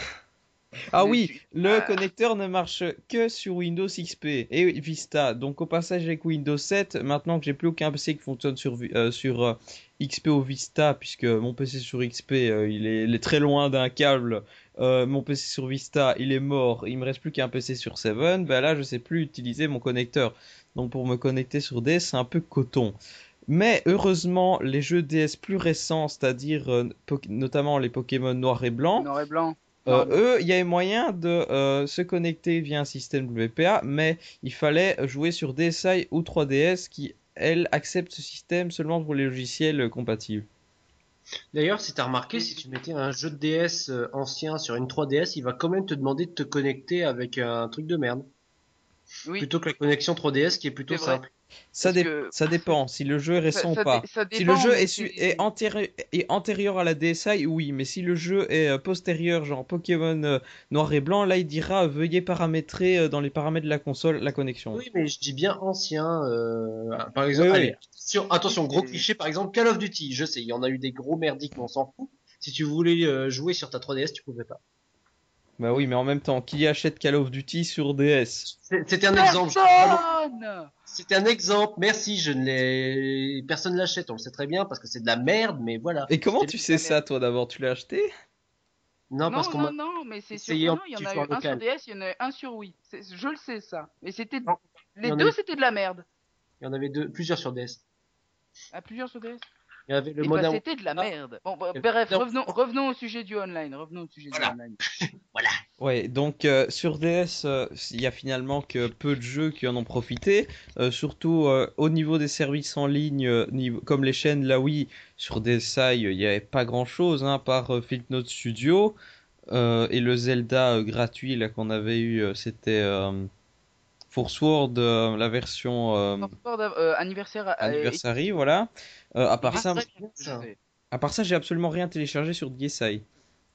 Ah Mais oui, tu- le ah, connecteur ne marche que sur Windows X P et Vista. Donc au passage avec Windows sept, maintenant que j'ai plus aucun P C qui fonctionne sur, Vi- euh, sur euh, X P ou Vista, puisque mon P C sur X P, euh, il est, il est très loin d'un câble, euh, mon P C sur Vista, il est mort, il me reste plus qu'un P C sur sept, ben là je sais plus utiliser mon connecteur. Donc pour me connecter sur D S, c'est un peu coton. Mais heureusement, les jeux D S plus récents, c'est-à-dire euh, po- notamment les Pokémon Noir et Blanc, noir et blanc. Noir euh, et blanc. eux, il y avait moyen de euh, se connecter via un système W P A, mais il fallait jouer sur D S i ou trois D S qui, elles, acceptent ce système seulement pour les logiciels euh, compatibles. D'ailleurs, si t'as remarqué, si tu mettais un jeu de D S euh, ancien sur une trois D S, il va quand même te demander de te connecter avec un truc de merde. Oui, Plutôt que la connexion trois D S qui est plutôt c'est vrai. simple. Ça, Parce dé- que ça dépend si le jeu est ça, récent ou ça, dé- pas. ça Si le dépend, jeu mais est, su- est, c'est. antéri- est antérieur à la D S i, oui, mais si le jeu est euh, postérieur, genre Pokémon euh, Noir et Blanc, là il dira euh, veuillez paramétrer euh, dans les paramètres de la console la connexion. Oui, mais je dis bien ancien. euh, Par Oui, exemple, oui. allez, attention, Oui, attention, gros c'est. cliché, par exemple, Call of Duty. Je sais, il y en a eu des gros merdiques, mais on s'en fout. Si tu voulais euh, jouer sur ta trois D S, tu pouvais pas. Bah oui, mais en même temps, qui achète Call of Duty sur D S? C'est- C'était un exemple. je- vraiment, Personne! C'était un exemple. Merci, je ne l'ai. Personne l'achète, on le sait très bien parce que c'est de la merde, mais voilà. Et comment C'était tu de sais la merde. ça, toi, d'abord? Tu l'as acheté? Non, parce Non, qu'on non, m'a non, mais c'est essayé en surprenant. Il y en petit a joueur eu un sur local. D S, il y en a eu un sur Wii. C'est- Je le sais, ça. Mais c'était. Non, il y Les en a deux, eu, c'était de la merde. il y en avait deux, plusieurs sur D S. À plusieurs sur D S. Il y avait le Et bah, Modern c'était de la Warfare, merde. Bon, bah, il y avait bref, le Modern revenons, Warfare. revenons au sujet du online. Revenons au sujet du Voilà, online. voilà. Ouais, donc euh, sur D S, euh, il y a finalement que peu de jeux qui en ont profité, euh, surtout euh, au niveau des services en ligne, euh, niveau- comme les chaînes, là oui, sur D S i, il n'y avait pas grand-chose, hein, à part euh, Note Studio, euh, et le Zelda euh, gratuit là qu'on avait eu, euh, c'était euh, Force World, euh, la version euh, Sport d'av- euh, anniversaire euh, et Anniversary, voilà. Euh, à il part Ah, est ça, très bien c'est bien ce jeu ça. d'ailleurs. à part ça, j'ai absolument rien téléchargé sur D S i.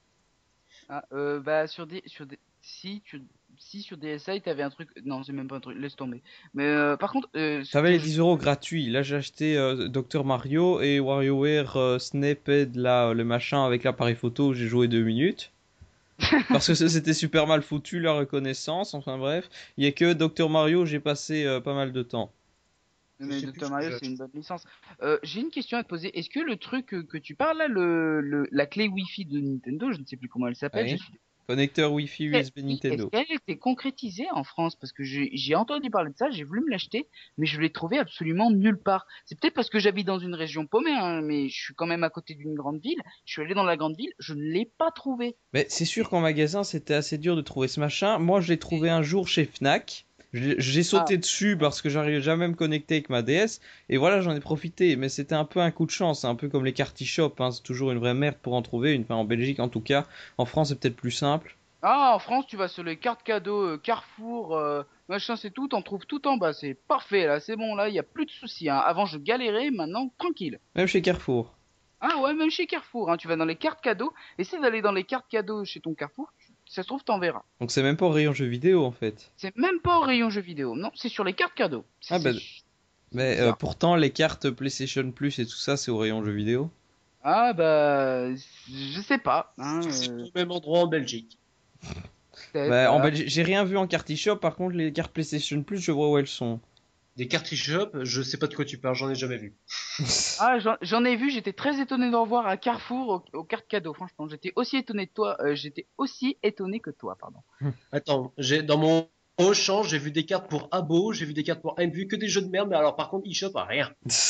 Ah, euh, bah sur des sur des si tu si sur D S I t'avais un truc non c'est même pas un truc laisse tomber mais euh, par contre euh, ce T'avais que les je dix euros gratuits. Là, j'ai acheté euh, Docteur Mario et WarioWare euh, Snaped, là, euh, le machin avec l'appareil photo où j'ai joué deux minutes. Parce que ça, c'était super mal foutu, la reconnaissance, enfin bref. Il y a que Docteur Mario où j'ai passé euh, pas mal de temps. Je mais sais plus docteur ce que Mario j'ai c'est une acheté. bonne licence. Euh, j'ai une question à te poser. Est-ce que le truc que, que tu parles là le, le la clé Wi-Fi de Nintendo je ne sais plus comment elle s'appelle je Oui. suis Connecteur Wi-Fi Eh, U S B oui, est-ce Nintendo. qu'elle était concrétisée en France? Parce que j'ai j'ai entendu parler de ça, j'ai voulu me l'acheter, mais je l'ai trouvé absolument nulle part. C'est peut-être parce que j'habite dans une région paumée, hein, mais je suis quand même à côté d'une grande ville. Je suis allé dans la grande ville, je ne l'ai pas trouvé. Mais c'est sûr qu'en magasin, c'était assez dur de trouver ce machin. Moi, je l'ai trouvé un jour chez Fnac. Je- J'ai Ah, sauté dessus parce que j'arrivais jamais à me connecter avec ma D S. Et voilà, j'en ai profité. Mais c'était un peu un coup de chance. C'est un peu comme les carty shops, hein. C'est toujours une vraie merde pour en trouver. Une, enfin, en Belgique, en tout cas. En France, c'est peut-être plus simple. ah, en France, tu vas sur les cartes cadeaux, euh, Carrefour, euh, machin, c'est tout, t'en trouves tout en bas, c'est parfait là, c'est bon là, il y a plus de soucis. Hein. Avant, je galérais, maintenant, tranquille. Même chez Carrefour. Ah ouais, même chez Carrefour, hein, tu vas dans les cartes cadeaux, essaie d'aller dans les cartes cadeaux chez ton Carrefour, tu- ça se trouve, t'en verras. Donc c'est même pas au rayon jeux vidéo, en fait. C'est même pas au rayon jeux vidéo. Non, c'est sur les cartes cadeaux. C'est Ah c'est ben, ch- c'est mais euh, bizarre. pourtant, les cartes PlayStation Plus et tout ça, c'est au rayon jeux vidéo. Ah bah je sais pas. Hein, C'est euh, au même endroit en Belgique. peut-être Bah, en voilà. Belgique, j'ai rien vu en carty shop. Par contre, les cartes PlayStation Plus, je vois où elles sont. Des cartridge shop, je sais pas de quoi tu parles, j'en ai jamais vu. Ah j'en j'en ai vu. J'étais très étonné d'en voir à Carrefour au- aux, cartes cadeaux. Franchement, j'étais aussi étonné de toi. euh, j'étais aussi étonné que toi, pardon. Attends, j'ai dans mon Auchan, j'ai vu des cartes pour Abo, j'ai vu des cartes pour A M V, que des jeux de merde, mais alors par contre, eShop, rien.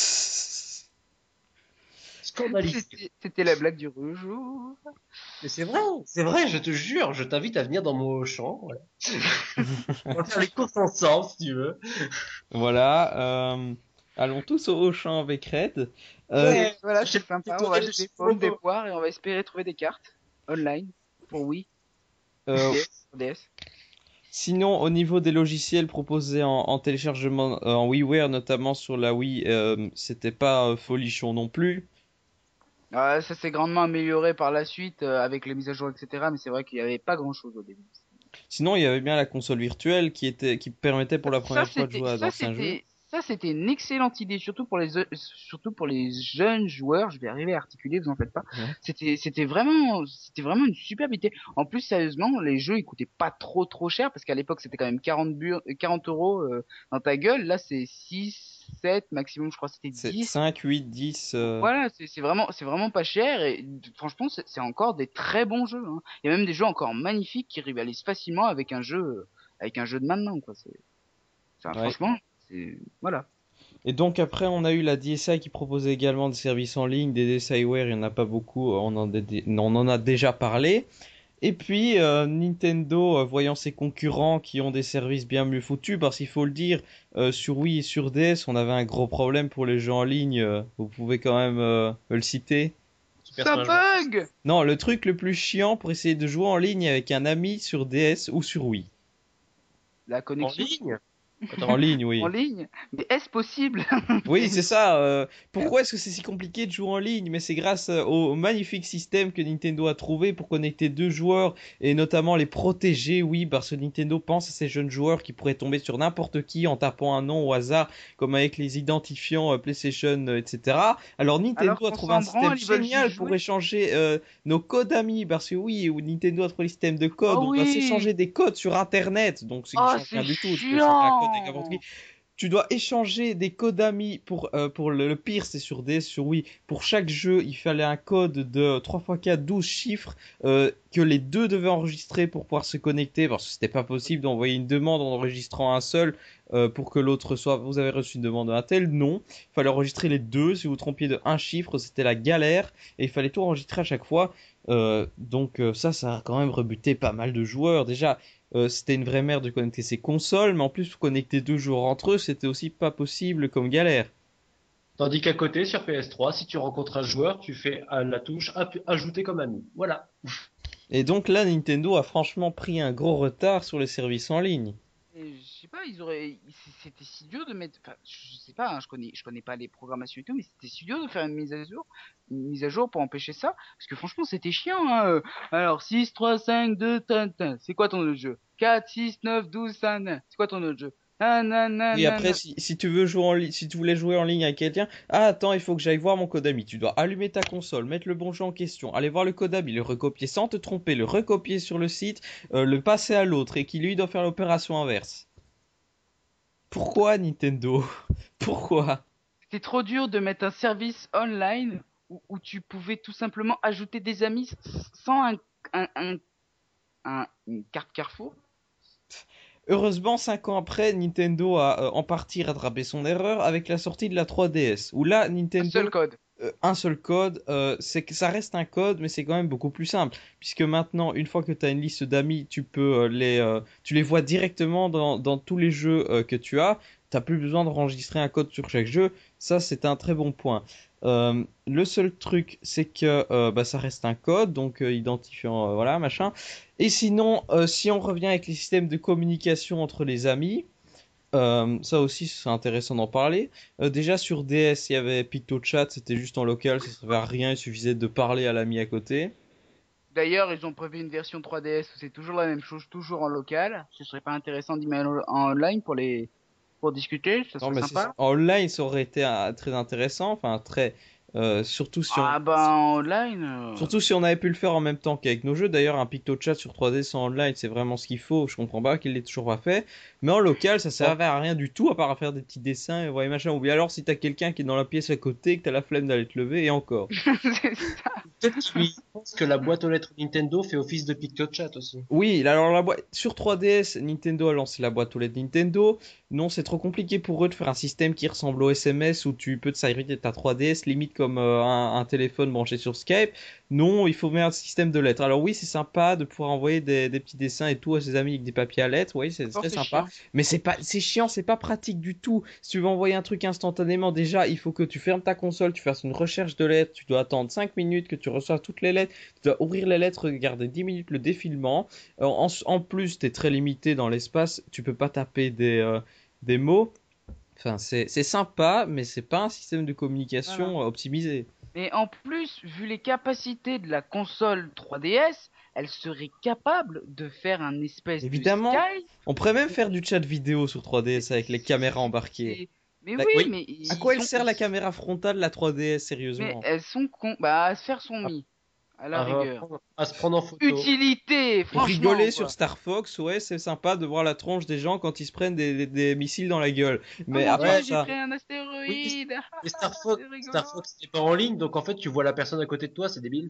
Scandaliste. C'était c'était la blague du jour. Mais c'est vrai, c'est vrai, je te jure, je t'invite à venir dans mon Auchan, voilà. On va faire les courses ensemble, si tu veux. Voilà, euh, allons tous au Auchan avec Red. Euh, Et Ouais, voilà, c'est j'ai sympa. On va détonné le acheter des pommes, des Chipomo. poires et on va espérer trouver des cartes online pour Wii, euh, D S, D S. Sinon, au niveau des logiciels proposés en, en téléchargement euh, en WiiWare, notamment sur la Wii, euh, c'était pas euh, folichon non plus. Ouais, ça s'est grandement amélioré par la suite euh, avec les mises à jour, et cetera. Mais c'est vrai qu'il n'y avait pas grand-chose au début. Sinon, il y avait bien la console virtuelle qui était, qui permettait pour la Ça, première fois de c'était, jouer à ça, d'anciens jeux. c'était, ça, c'était une excellente idée, surtout pour les, surtout pour les jeunes joueurs. Je vais arriver à articuler, vous en faites pas. Ouais. C'était, c'était vraiment, c'était vraiment une superbe idée. En plus, sérieusement, les jeux, ils coûtaient pas trop, trop cher parce qu'à l'époque, c'était quand même quarante bur- quarante euros euh, dans ta gueule. Là, c'est six, sept maximum, je crois, que c'était C'est dix. cinq, huit, dix. euh, Voilà, c'est c'est vraiment, c'est vraiment pas cher et franchement, c'est c'est encore des très bons jeux. Hein. Il y a même des jeux encore magnifiques qui rivalisent facilement avec un jeu, avec un jeu de maintenant, quoi. C'est, enfin, Ouais. franchement, c'est, voilà. Et donc après, on a eu la D S i qui proposait également des services en ligne, des DSiWare, il n'y en a pas beaucoup, on en, dé- on en a déjà parlé. Et puis euh, Nintendo, euh, voyant ses concurrents qui ont des services bien mieux foutus, parce qu'il faut le dire, euh, sur Wii et sur D S, on avait un gros problème pour les jeux en ligne, euh, vous pouvez quand même euh, le citer. Super Ça Smash Bros. bug! Non, le truc le plus chiant pour essayer de jouer en ligne avec un ami sur D S ou sur Wii. La En connexion ligne? En Attends. ligne, en oui. ligne? Mais est-ce possible? Oui, c'est ça. euh, pourquoi est-ce que c'est si compliqué de jouer en ligne? Mais c'est grâce euh, au magnifique système que Nintendo a trouvé pour connecter deux joueurs et notamment les protéger. Oui, parce que Nintendo pense à ces jeunes joueurs qui pourraient tomber sur n'importe qui en tapant un nom au hasard, comme avec les identifiants euh, PlayStation, euh, et cetera. Alors Alors Nintendo a qu'on trouvé un s'en système branle, ils veulent juste génial pour jouer. échanger euh, nos codes amis. Parce que oui, où Nintendo a trouvé le système de code, Oh on doit s'échanger oui! des codes sur Internet. Donc ce qui Oh, change rien c'est du tout. Tu peux échanger un code avec n'importe qui. chiant! tu dois échanger des codes amis pour, euh, pour le, le pire, c'est sur D S, sur Wii. Pour chaque jeu, il fallait un code de trois fois quatre, douze chiffres euh, que les deux devaient enregistrer pour pouvoir se connecter parce que c'était pas possible d'envoyer une demande en enregistrant un seul euh, pour que l'autre soit. Vous avez reçu une demande d'un tel? Non. Il fallait enregistrer les deux. Si vous trompiez de un chiffre, c'était la galère et il fallait tout enregistrer à chaque fois. Euh, donc euh, ça, ça a quand même rebuté pas mal de joueurs. Déjà, euh, c'était une vraie merde de connecter ces consoles, mais en plus, connecter deux joueurs entre eux, c'était aussi pas possible comme galère. Tandis qu'à côté, sur P S trois, si tu rencontres un joueur, tu fais à la touche appu- ajouter comme ami. Voilà. Et donc là, Nintendo a franchement pris un gros retard sur les services en ligne. Et je sais pas, ils auraient, c'était si dur de mettre, enfin, je sais pas, hein, je connais, je connais pas les programmations et tout, mais c'était si dur de faire une mise à jour, une mise à jour pour empêcher ça, parce que franchement, c'était chiant, hein. euh. Alors, six, trois, cinq, deux, tin, tin. C'est quoi ton autre jeu? quatre, six, neuf, douze, tin, tin. C'est quoi ton autre jeu? Nan, nan, nan, Et nan, après, nan. si, si tu veux jouer en ligne, si tu voulais jouer en ligne avec quelqu'un, ah attends, il faut que j'aille voir mon code ami. Tu dois allumer ta console, mettre le bon jeu en question, aller voir le code ami, le recopier sans te tromper, le recopier sur le site, euh, le passer à l'autre et qui lui doit faire l'opération inverse. Pourquoi Nintendo? Pourquoi? C'était trop dur de mettre un service online où, où tu pouvais tout simplement ajouter des amis s- sans un, un, un, un- une carte Carrefour. Heureusement, cinq ans après, Nintendo a euh, en partie rattrapé son erreur avec la sortie de la trois D S, où là, Un seul Nintendo, code. euh, un seul code, euh, c'est que ça reste un code, mais c'est quand même beaucoup plus simple, puisque maintenant, une fois que tu as une liste d'amis, tu peux euh, les, euh, tu les vois directement dans, dans tous les jeux euh, que tu as. T'as plus besoin d'enregistrer un code sur chaque jeu. Ça, c'est un très bon point. Euh, le seul truc, c'est que euh, bah, ça reste un code, donc euh, identifiant, euh, voilà, machin. Et sinon, euh, si on revient avec les systèmes de communication entre les amis, euh, ça aussi, c'est intéressant d'en parler. Euh, déjà sur D S, il y avait PictoChat, c'était juste en local, ça servait à rien, il suffisait de parler à l'ami à côté. D'ailleurs, ils ont prévu une version trois D S où c'est toujours la même chose, toujours en local. Ce serait pas intéressant d'y mettre en online pour les pour discuter, ça Non, serait mais c'est sympa. en online, ça aurait été euh, très intéressant, enfin très, euh, surtout si on, Ah bah en online. euh, surtout si on avait pu le faire en même temps qu'avec nos jeux. D'ailleurs, un PictoChat sur trois D sans online, c'est vraiment ce qu'il faut. Je comprends pas qu'il l'ait toujours pas fait. Mais en local, ça Bon, servait à rien du tout à part à faire des petits dessins et ouais, machin. Ou bien alors si t'as quelqu'un qui est dans la pièce à côté, que t'as la flemme d'aller te lever et encore. C'est ça. peut-être qu'il pense que la boîte aux lettres Nintendo fait office de PictoChat aussi. Oui, alors la boîte sur trois D S, Nintendo a lancé la boîte aux lettres Nintendo. Non, c'est trop compliqué pour eux de faire un système qui ressemble au S M S où tu peux te servir de ta trois D S limite comme euh, un, un téléphone branché sur Skype. Non, il faut mettre un système de lettres. Alors oui, c'est sympa de pouvoir envoyer des, des petits dessins et tout à ses amis avec des papiers à lettres. Oui, c'est Encore très c'est sympa. chiant. Mais c'est pas, c'est chiant, c'est pas pratique du tout. Si tu veux envoyer un truc instantanément, déjà, il faut que tu fermes ta console, tu fasses une recherche de lettres, tu dois attendre cinq minutes que tu reçoives toutes les lettres, tu dois ouvrir les lettres, regarder dix minutes le défilement. Euh, En, en plus, tu es très limité dans l'espace, tu peux pas taper des, euh, des mots. Enfin, c'est c'est sympa, mais c'est pas un système de Voilà. communication euh, optimisé. Mais en plus, vu les capacités de la console trois D S, elle serait capable de faire un espèce de Évidemment, Skype. on pourrait même faire Où- du chat vidéo sur trois D S avec les caméras c'est- embarquées. c'est- Mais La- oui, Oui. mais À ils quoi elle sont, sert la caméra frontale de la trois D S, mais sérieusement? elles sont con, bah à se faire son À, mi, à la à rigueur. prendre à se prendre en photo. Utilité, Pour franchement rigoler sur quoi. Star Fox, ouais, c'est sympa de voir la tronche des gens quand ils se prennent des, des- des missiles dans la gueule. Oh Mais mon à dieu, part Ouais, j'ai ça, créé un oui, astéroïde. mais Star Fox, C'est rigolo. Star Fox n'est pas en ligne, donc en fait tu vois la personne à côté de toi, c'est débile.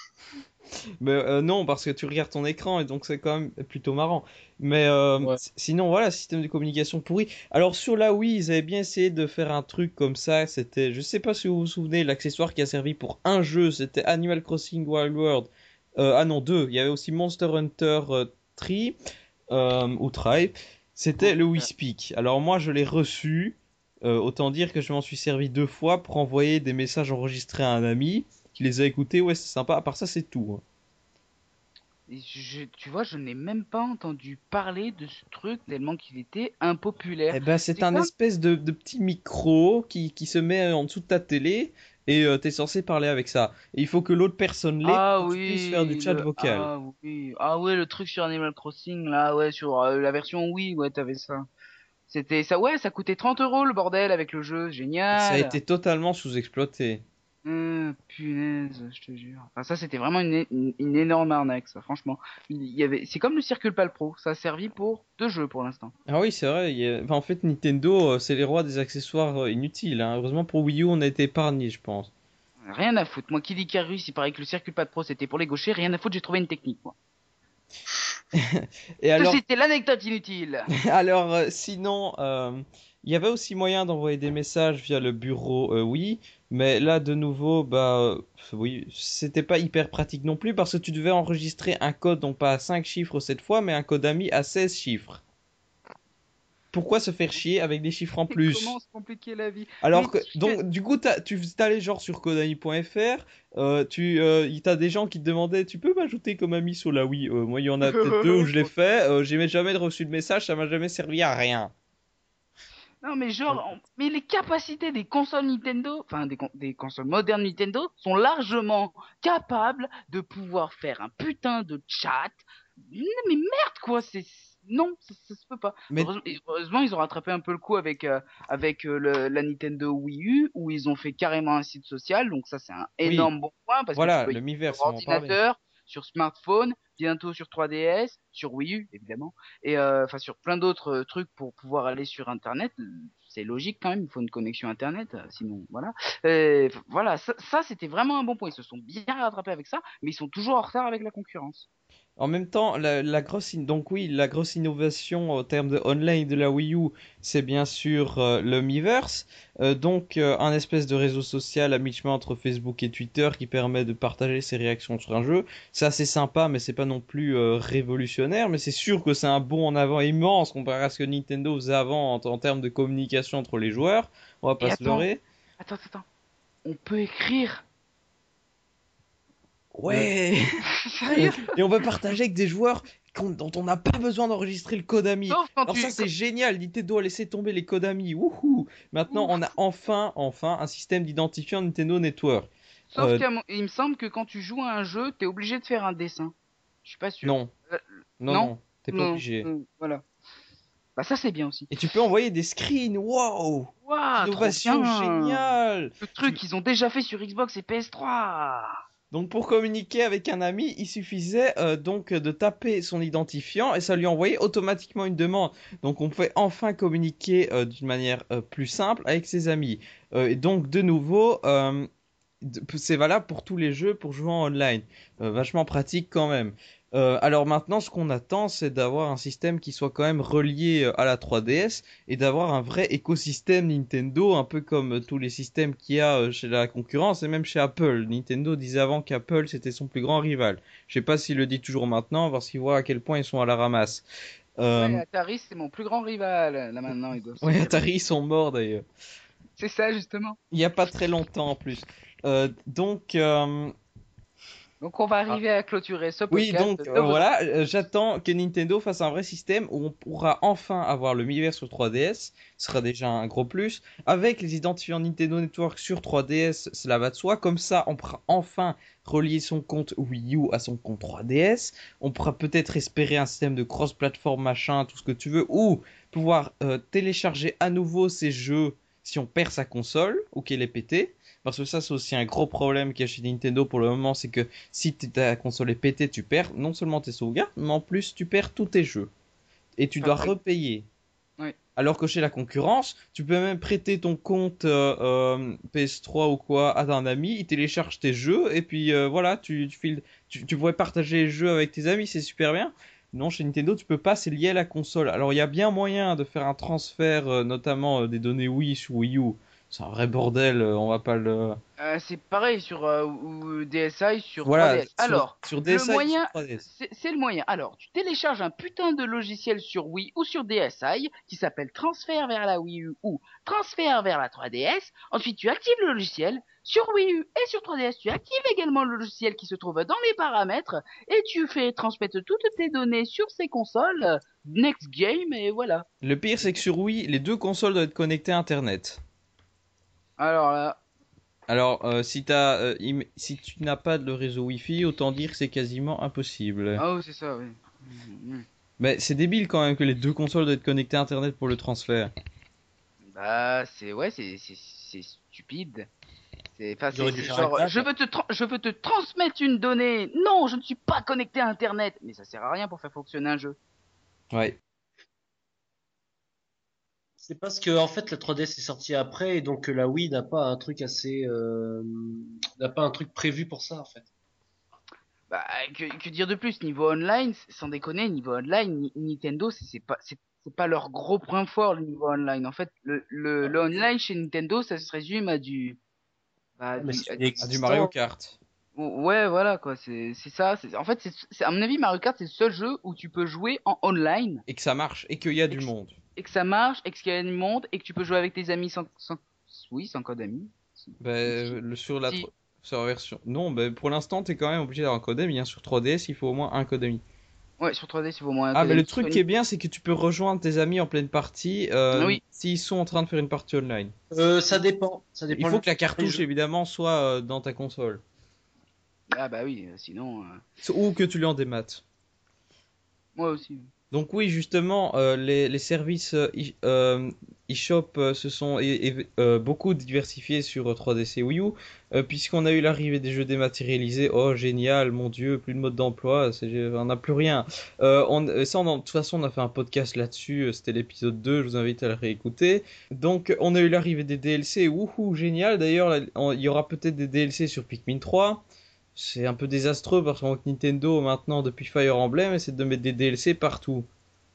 mais euh, non, parce que tu regardes ton écran et donc c'est quand même plutôt marrant. Mais euh, Ouais. s- sinon, voilà, système de communication pourri. Alors sur la Wii, ils avaient bien essayé de faire un truc comme ça. C'était, je sais pas si vous vous souvenez, l'accessoire qui a servi pour un jeu, c'était Animal Crossing Wild World. Euh, ah non, deux. Il y avait aussi Monster Hunter euh, Tree euh, ou Tribe. C'était le Wii Speak. Alors moi, je l'ai reçu. Euh, autant dire que je m'en suis servi deux fois pour envoyer des messages enregistrés à un ami qui les a écoutés. Ouais, c'est sympa. À part ça, c'est tout, hein. Et je- tu vois, je n'ai même pas entendu parler de ce truc tellement qu'il était impopulaire. Eh ben, c'est C'est un comme, espèce de, de petit micro qui, qui se met en dessous de ta télé et euh, t'es censé parler avec ça. Et il faut que l'autre personne l'ait ah pour que tu puisses faire du oui, chat le, vocal. ah oui, ah ouais, le truc sur Animal Crossing, là, ouais, sur euh, la version Wii, ouais, t'avais ça. C'était ça, ouais, ça coûtait trente euros le bordel avec le jeu, Ça a génial. été totalement sous-exploité. Euh, punaise, je te jure. Enfin, ça, c'était vraiment une, une, une énorme arnaque, ça, franchement. Il y avait, c'est comme le Circle Pal Pro, ça a servi pour deux jeux pour l'instant. Ah oui, c'est vrai. il y a- enfin, en fait, Nintendo, euh, c'est les rois des accessoires euh, inutiles, hein. Heureusement pour Wii U, on a été épargné, je pense. Rien à foutre. Moi, qui dit Carus, il paraît que le Circle Pad Pro c'était pour les gauchers, rien à foutre, j'ai trouvé une technique, moi. Et Ça, alors, c'était l'anecdote inutile. alors euh, sinon, euh, il y avait aussi moyen d'envoyer des messages via le bureau, euh, oui, mais là, de nouveau, bah, euh, oui, c'était pas hyper pratique non plus parce que tu devais enregistrer un code, non pas à cinq chiffres cette fois, mais un code ami à seize chiffres. Pourquoi se faire chier avec des chiffres en Comment plus? se compliquer la vie? Alors Mais que, tu fais... donc, du coup, t'as- tu allé genre sur codami point f r, euh, tu, euh, y- t'as des gens qui te demandaient, tu peux m'ajouter comme ami sur la Wii? Euh, moi, il y en a peut-être deux où je l'ai Trop- fait, euh, j'ai jamais reçu de message, ça m'a jamais servi à rien. Non, mais Donc, genre, on- mais les capacités des consoles Nintendo, enfin des, con- des consoles modernes Nintendo, sont largement capables de pouvoir faire un putain de chat. Non, mais merde, quoi, c'est... Non, ça, ça se peut pas. mais Heureusement, et heureusement, ils ont rattrapé un peu le coup avec, euh, avec euh, le- la Nintendo Wii U, où ils ont fait carrément un site social, donc ça, c'est un oui, énorme bon point, parce que tu voilà, peux y le aller sur Miiverse, on va en parler. ordinateur, sur smartphone, bientôt sur trois D S, sur Wii U, évidemment, et euh, enfin sur plein d'autres euh, trucs pour pouvoir aller sur Internet. C'est logique quand même, il faut une connexion Internet, euh, sinon voilà. Et voilà, ça, ça c'était vraiment un bon point. Ils se sont bien rattrapés avec ça, mais ils sont toujours en retard avec la concurrence. En même temps, la, la grosse, in- donc oui, la grosse innovation en termes de online de la Wii U, c'est bien sûr euh, le Miiverse, euh, donc euh, un espèce de réseau social à mi-chemin entre Facebook et Twitter qui permet de partager ses réactions sur un jeu. C'est assez sympa, mais c'est pas non plus euh, révolutionnaire, mais c'est sûr que c'est un bond en avant immense comparé à ce que Nintendo faisait avant en, en termes de communication entre les joueurs. On va Et pas se attends, leurrer. attends, attends, on peut écrire. Ouais. Ouais. Sérieux? Et on va partager avec des joueurs qu'on- dont on n'a pas besoin d'enregistrer le code ami. Sauf quand Alors ça tu, c'est génial, Nintendo a laissé tomber les codes amis. Wouhou. Maintenant on ouf. a enfin, enfin un système d'identifiant Nintendo Network. Sauf Euh, qu'il me semble que quand tu joues à un jeu, t'es obligé de faire un dessin. Je suis pas sûr. non, Euh, non, non? non, t'es pas Non. obligé. euh, voilà. Bah ça c'est bien aussi. Et tu peux envoyer des screens, waouh! Waouh, trop Innovation bien! géniale! Le truc Tu- qu'ils ont déjà fait sur Xbox et P S trois. Donc pour communiquer avec un ami, il suffisait euh, donc de taper son identifiant et ça lui envoyait automatiquement une demande. Donc on pouvait enfin communiquer euh, d'une manière euh, plus simple avec ses amis. Euh, et donc de nouveau, euh, d- c'est valable pour tous les jeux pour jouer en online. Euh, vachement pratique quand même. Euh, alors maintenant, ce qu'on attend, c'est d'avoir un système qui soit quand même relié euh, à la trois D S et d'avoir un vrai écosystème Nintendo, un peu comme euh, tous les systèmes qu'il y a euh, chez la concurrence et même chez Apple. Nintendo disait avant qu'Apple c'était son plus grand rival. Je sais pas s'il le dit toujours maintenant, parce qu'il voit à quel point ils sont à la ramasse. Ouais, Euh, Atari c'est mon plus grand rival. Là maintenant ils doivent se ouais, dire. Atari ils sont morts d'ailleurs. C'est ça justement. Il y a pas très longtemps en plus. Euh, donc, euh, Donc on va arriver à clôturer ce Oui, podcast donc de euh, votre voilà, euh, j'attends que Nintendo fasse un vrai système où on pourra enfin avoir le Miiverse sur trois D S, ce sera déjà un gros plus. Avec les identifiants Nintendo Network sur trois D S, cela va de soi. Comme ça, on pourra enfin relier son compte Wii U à son compte trois D S. On pourra peut-être espérer un système de cross-platform machin, tout ce que tu veux, ou pouvoir euh, télécharger à nouveau ces jeux si on perd sa console ou qu'elle est pétée. Parce que ça, c'est aussi un gros problème qu'il y a chez Nintendo pour le moment, c'est que si ta console est pétée, tu perds non seulement tes sauvegardes, mais en plus tu perds tous tes jeux. Et tu Enfin, dois par- repayer. oui. Alors que chez la concurrence, tu peux même prêter ton compte euh, euh, P S trois ou quoi à un ami, il télécharge tes jeux, et puis euh, voilà, tu, tu, files, tu, tu pourrais partager les jeux avec tes amis, c'est super bien. Non, chez Nintendo, tu peux pas, c'est lié à la console. Alors il y a bien moyen de faire un transfert, euh, notamment euh, des données Wii sur Wii U. C'est un vrai bordel, euh, on va pas le... Euh, c'est pareil sur euh, ou D S i sur Voilà, trois D S. sur, Alors, sur le D S i ou sur moyen, trois D S. c'est c'est le moyen. Alors, tu télécharges un putain de logiciel sur Wii ou sur D S i qui s'appelle Transfert vers la Wii U ou Transfert vers la trois D S. Ensuite, tu actives le logiciel. Sur Wii U et sur trois D S, tu actives également le logiciel qui se trouve dans les paramètres et tu fais transmettre toutes tes données sur ces consoles. euh, Next game et voilà. Le pire, c'est que sur Wii, les deux consoles doivent être connectées à Internet. Alors là, Alors, euh, si, t'as, euh, im- si tu n'as pas de réseau Wi-Fi, autant dire que c'est quasiment impossible. ah oui, c'est ça, oui. Mhm. Mais c'est débile quand même que les deux consoles doivent être connectées à Internet pour le transfert. Bah, c'est ouais, c'est c'est c'est stupide. C'est, enfin, Ils c'est, auraient dû c'est faire genre, un je veux te, tra- je veux te transmettre une donnée. Non, je ne suis pas connecté à Internet. Mais ça sert à rien pour faire fonctionner un jeu. Ouais. C'est parce que en fait la trois D S est sortie après et donc la Wii n'a pas un truc assez euh, n'a pas un truc prévu pour ça en fait. Bah, que, que dire de plus? Niveau online, sans déconner, niveau online, Ni- Nintendo, c'est c'est pas, c'est c'est pas leur gros point fort, le niveau online. En fait, le, le, le online chez Nintendo, ça se résume à du, bah, Ah, mais du, c'est à du- Ah, du Mario inexistant. Kart. ouais, voilà, quoi. C'est, c'est ça. C'est, en fait, c'est, c'est- à mon avis, Mario Kart, c'est le seul jeu où tu peux jouer en online Et que ça marche. Et qu'il y a et du que, monde. et que ça marche et qu'il y a du monde et que tu peux jouer avec tes amis sans, sans, oui, sans code ami. Si, Ben, si, le, sur la, tro- si. sur la version. Non, ben, pour l'instant, t'es quand même obligé d'avoir un codem. Hein. Sur trois D S, il faut au moins un codem. Ouais, sur trois D, c'est au moins un Ah, code mais le ami. truc Sur qui est une- bien, c'est que tu peux rejoindre tes amis en pleine partie euh, Oui. s'ils sont en train de faire une partie online. Euh, ça dépend, ça Il dépend faut que la les cartouche, jeux. évidemment, soit euh, dans ta console. Ah bah oui, euh, sinon, euh, Ou que tu l'aies en démat. moi aussi. Donc oui, justement, euh, les, les services euh, e- euh, eShop euh, se sont é- é- euh, beaucoup diversifiés sur euh, trois D C Wii U, euh, puisqu'on a eu l'arrivée des jeux dématérialisés. Oh, génial, mon Dieu, plus de mode d'emploi, c'est- on n'a plus rien. Euh, on, euh, ça, on en- de toute façon, on a fait un podcast là-dessus, euh, c'était l'épisode deux, je vous invite à le réécouter. Donc, on a eu l'arrivée des D L C, wouhou, génial. D'ailleurs, là, on- il y aura peut-être des D L C sur Pikmin trois. C'est un peu désastreux parce que Nintendo, maintenant, depuis Fire Emblem, essaie de mettre des D L C partout.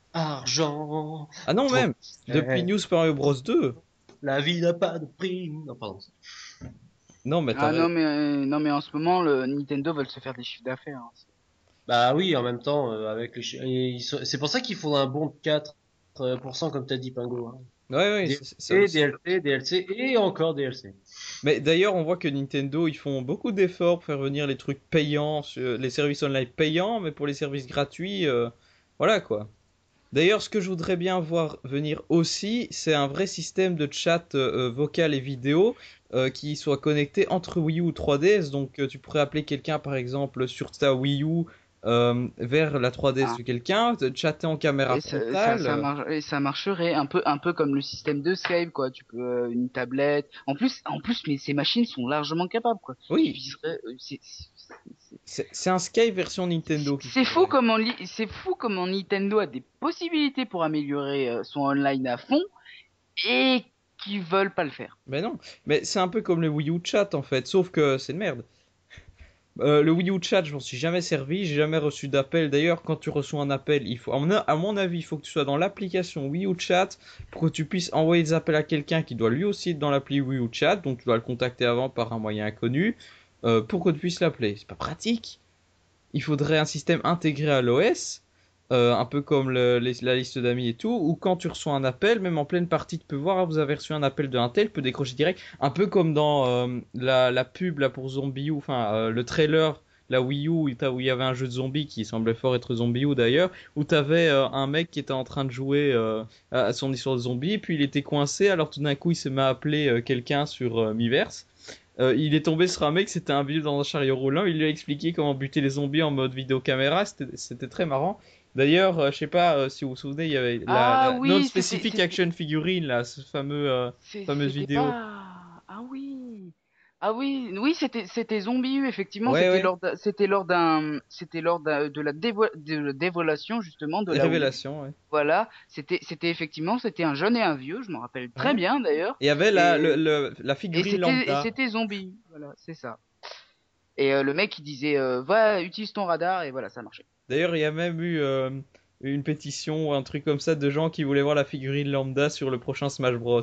Argent, Ah non, trop. même depuis New Super Mario Bros. deux. La vie n'a pas de prix. Non, pardon. Non, mais Ah t'as... non mais euh, non mais en ce moment le Nintendo veulent se faire des chiffres d'affaires, hein. Bah oui, en même temps, euh, avec les, chi- et ils sont- c'est pour ça qu'il faudra un bon de quatre pour cent comme t'as dit, Pingo. Hein. Ouais, ouais, c'est c'est ça D L C, aussi. D L C, D L C et encore D L C. Mais d'ailleurs, on voit que Nintendo, ils font beaucoup d'efforts pour faire venir les trucs payants, sur- les services online payants, mais pour les services gratuits, euh, voilà quoi. D'ailleurs, ce que je voudrais bien voir venir aussi, c'est un vrai système de chat euh, euh, vocal et vidéo euh, qui soit connecté entre Wii U ou trois D S. Donc, euh, tu pourrais appeler quelqu'un, par exemple, sur ta Wii U euh, vers la trois D S Ah. de quelqu'un, te chatter en caméra Et ça, ça, frontale. ça, euh, marche, et ça marcherait un peu, un peu comme le système de Skype, quoi. Tu peux euh, une tablette. En plus, en plus, mais ces machines sont largement capables, quoi. Il Oui, suffirait, euh, c'est, c'est, c'est- c'est c'est un Skype version Nintendo qu'il c'est fou faudrait. comment, li- c'est fou comment Nintendo a des possibilités pour améliorer euh, son online à fond et qui veulent pas le faire. Mais non, mais c'est un peu comme le Wii U Chat en fait, sauf que c'est de merde. Euh, le Wii U Chat, je m'en suis jamais servi, j'ai jamais reçu d'appel. D'ailleurs, quand tu reçois un appel, il faut, à mon, à mon avis, il faut que tu sois dans l'application Wii U Chat pour que tu puisses envoyer des appels à quelqu'un qui doit lui aussi être dans l'appli Wii U Chat, donc tu dois le contacter avant par un moyen inconnu, euh, pour que tu puisses l'appeler. C'est pas pratique. Il faudrait un système intégré à l'O S, euh, un peu comme le- les- la liste d'amis et tout, où quand tu reçois un appel, même en pleine partie, tu peux voir, ah, vous avez reçu un appel d'un tel, tu peux décrocher direct, un peu comme dans euh, la, la pub là pour Zombie U, enfin euh, le trailer, la Wii U, où t'as- où il y avait un jeu de zombies qui semblait fort être Zombie U d'ailleurs, où t'avais euh, un mec qui était en train de jouer euh, à à son histoire de zombie, puis il était coincé, alors tout d'un coup il se met à appeler euh, quelqu'un sur euh, Miiverse. Euh, il est tombé sur un mec, c'était un vieux dans un chariot roulant, il lui a expliqué comment buter les zombies en mode vidéocaméra, c'était c'était très marrant. D'ailleurs, euh, je sais pas euh, si vous vous souvenez, il y avait la, Ah la oui, c'était, non-specific c'était, action figurine, là, ce fameux, euh, c'est- fameuse c'était vidéo. pas. Ah oui. Ah oui, oui, c'était c'était Zombie U, effectivement, Ouais, c'était ouais, lors d'un- c'était lors d'un c'était lors d'un- de la dévo- de la dévoilation justement de la Wii. révélation, ouais. Voilà, c'était c'était effectivement c'était un jeune et un vieux, je m'en rappelle très Ouais. bien d'ailleurs Et il y avait la, le, et le- la et figurine c'était et lambda. c'était Zombie U. Voilà, c'est ça. Et euh, le mec il disait euh, va utilise ton radar et voilà, ça marchait. D'ailleurs, il y a même eu euh, une pétition ou un truc comme ça de gens qui voulaient voir la figurine lambda sur le prochain Smash Bros.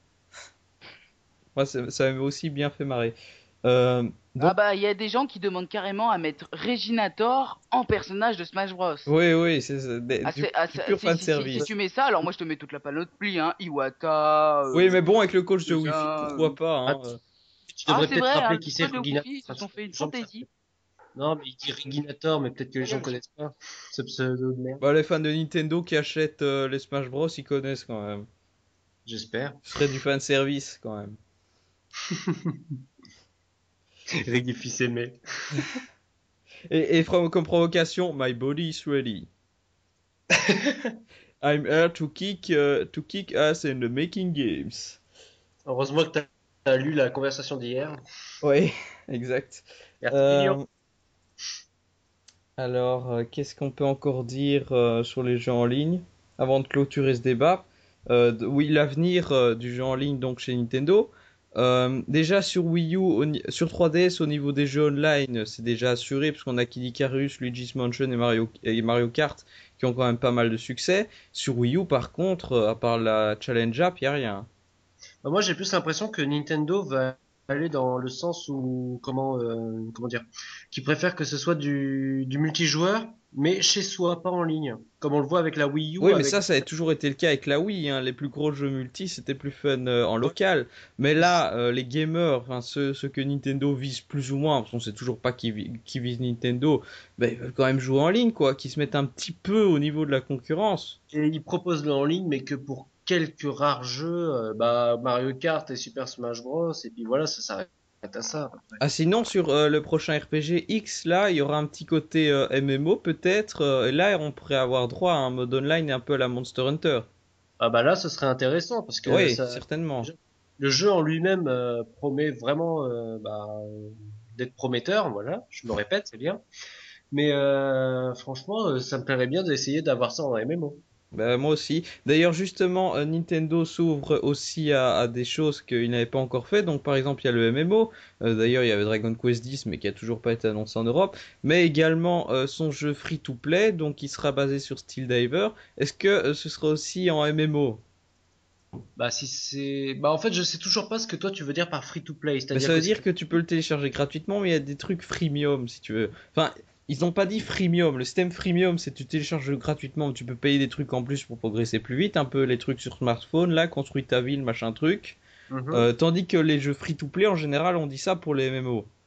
Moi, ça ça m'a aussi bien fait marrer. Euh, Ah donc, bah il y a des gens qui demandent carrément à mettre Reginator en personnage de Smash Bros. oui, oui, c'est c'est des- Ah, du, c'est, ah, du c'est- pur si, fan si, si, si service. tu mets ça, alors moi je te mets toute la panoplie, hein. Iwata, Oui, euh, mais bon, avec le coach de Wi-Fi, ça, euh. pourquoi pas, Ah, hein. euh. tu Ah, devrais c'est peut-être vrai, hein, rappeler le qui c'est code de Regina. Wi-Fi, ils se sont fait une Les gens le savent. fantaisie. Non, mais il dit Reginator, mais peut-être que les gens connaissent pas ce pseudo de merde. Bah, les fans de Nintendo qui achètent euh, les Smash Bros, ils connaissent quand même. J'espère. Ce serait du fan service quand même. Régis fils aimé. Et, et from- comme provocation, my body is ready. I'm here to kick, uh, to kick ass in the making games. Heureusement que t'as as lu la conversation d'hier. Oui, exact. Merci Clio. Euh, alors, euh, qu'est-ce qu'on peut encore dire euh, sur les jeux en ligne avant de clôturer ce débat? Euh, d- oui, l'avenir euh, du jeu en ligne donc chez Nintendo. Euh, déjà sur Wii U, au ni- sur trois D S au niveau des jeux online, c'est déjà assuré parce qu'on a Kid Icarus, Luigi's Mansion et Mario, et Mario Kart qui ont quand même pas mal de succès. Sur Wii U, par contre, euh, à part la Challenge App, y a rien. Bah, moi, j'ai plus l'impression que Nintendo va aller dans le sens où, comment, euh, comment dire, qui préfère que ce soit du, du multijoueur, mais chez soi, pas en ligne. Comme on le voit avec la Wii U, Oui, mais avec. ça, ça a toujours été le cas avec la Wii, hein. Les plus gros jeux multi, c'était plus fun euh, en local. Mais là, euh, les gamers, enfin ceux, ceux que Nintendo vise plus ou moins, parce qu'on sait toujours pas qui, vi- qui vise Nintendo, ben, ils veulent quand même jouer en ligne, quoi, qui se mettent un petit peu au niveau de la concurrence. Et ils proposent le en ligne, mais que pour quelques rares jeux, euh, bah, Mario Kart et Super Smash Bros. Et puis voilà, ça s'arrête à ça. Ah, sinon, sur euh, le prochain R P G X, là, il y aura un petit côté euh, M M O peut-être. Euh, et là, on pourrait avoir droit à un mode online un peu à la Monster Hunter. Ah bah là, ce serait intéressant parce que Oui, ça, certainement. le jeu en lui-même euh, promet vraiment euh, bah, euh, d'être prometteur. Voilà, je me répète, c'est bien. Mais euh, franchement, euh, ça me plairait bien d'essayer d'avoir ça en M M O. Bah, moi aussi. D'ailleurs, justement, euh, Nintendo s'ouvre aussi à, à des choses qu'il n'avait pas encore fait. Donc, par exemple, il y a le M M O. Euh, d'ailleurs, il y avait Dragon Quest dix, mais qui a toujours pas été annoncé en Europe. Mais également euh, son jeu free-to-play, donc qui sera basé sur Steel Diver. Est-ce que euh, ce sera aussi en M M O? Bah si c'est, bah en fait, je sais toujours pas ce que toi tu veux dire par free to play. Ben, C'est-à-dire ça que veut c'est dire que tu peux le télécharger gratuitement, mais il y a des trucs freemium si tu veux. Enfin, ils n'ont pas dit freemium. Le système freemium, c'est que tu télécharges gratuitement, tu peux payer des trucs en plus pour progresser plus vite, un peu les trucs sur smartphone, là, construis ta ville, machin truc. Mhm. Euh, tandis que les jeux free-to-play, en général, on dit ça pour les M M O.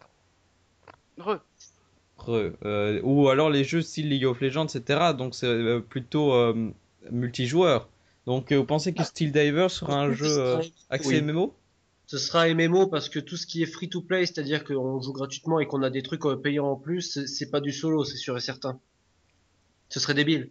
Re. Re. Euh, ou alors les jeux style League of Legends, et cetera. Donc c'est euh, plutôt euh, multijoueur. Donc euh, vous pensez que Steel Diver sera un jeu Ce euh, sera- axé Oui, M M O? ce sera M M O parce que tout ce qui est free to play, c'est-à-dire qu'on joue gratuitement et qu'on a des trucs euh, payants en plus, c'est c'est pas du solo, c'est sûr et certain. Ce serait débile.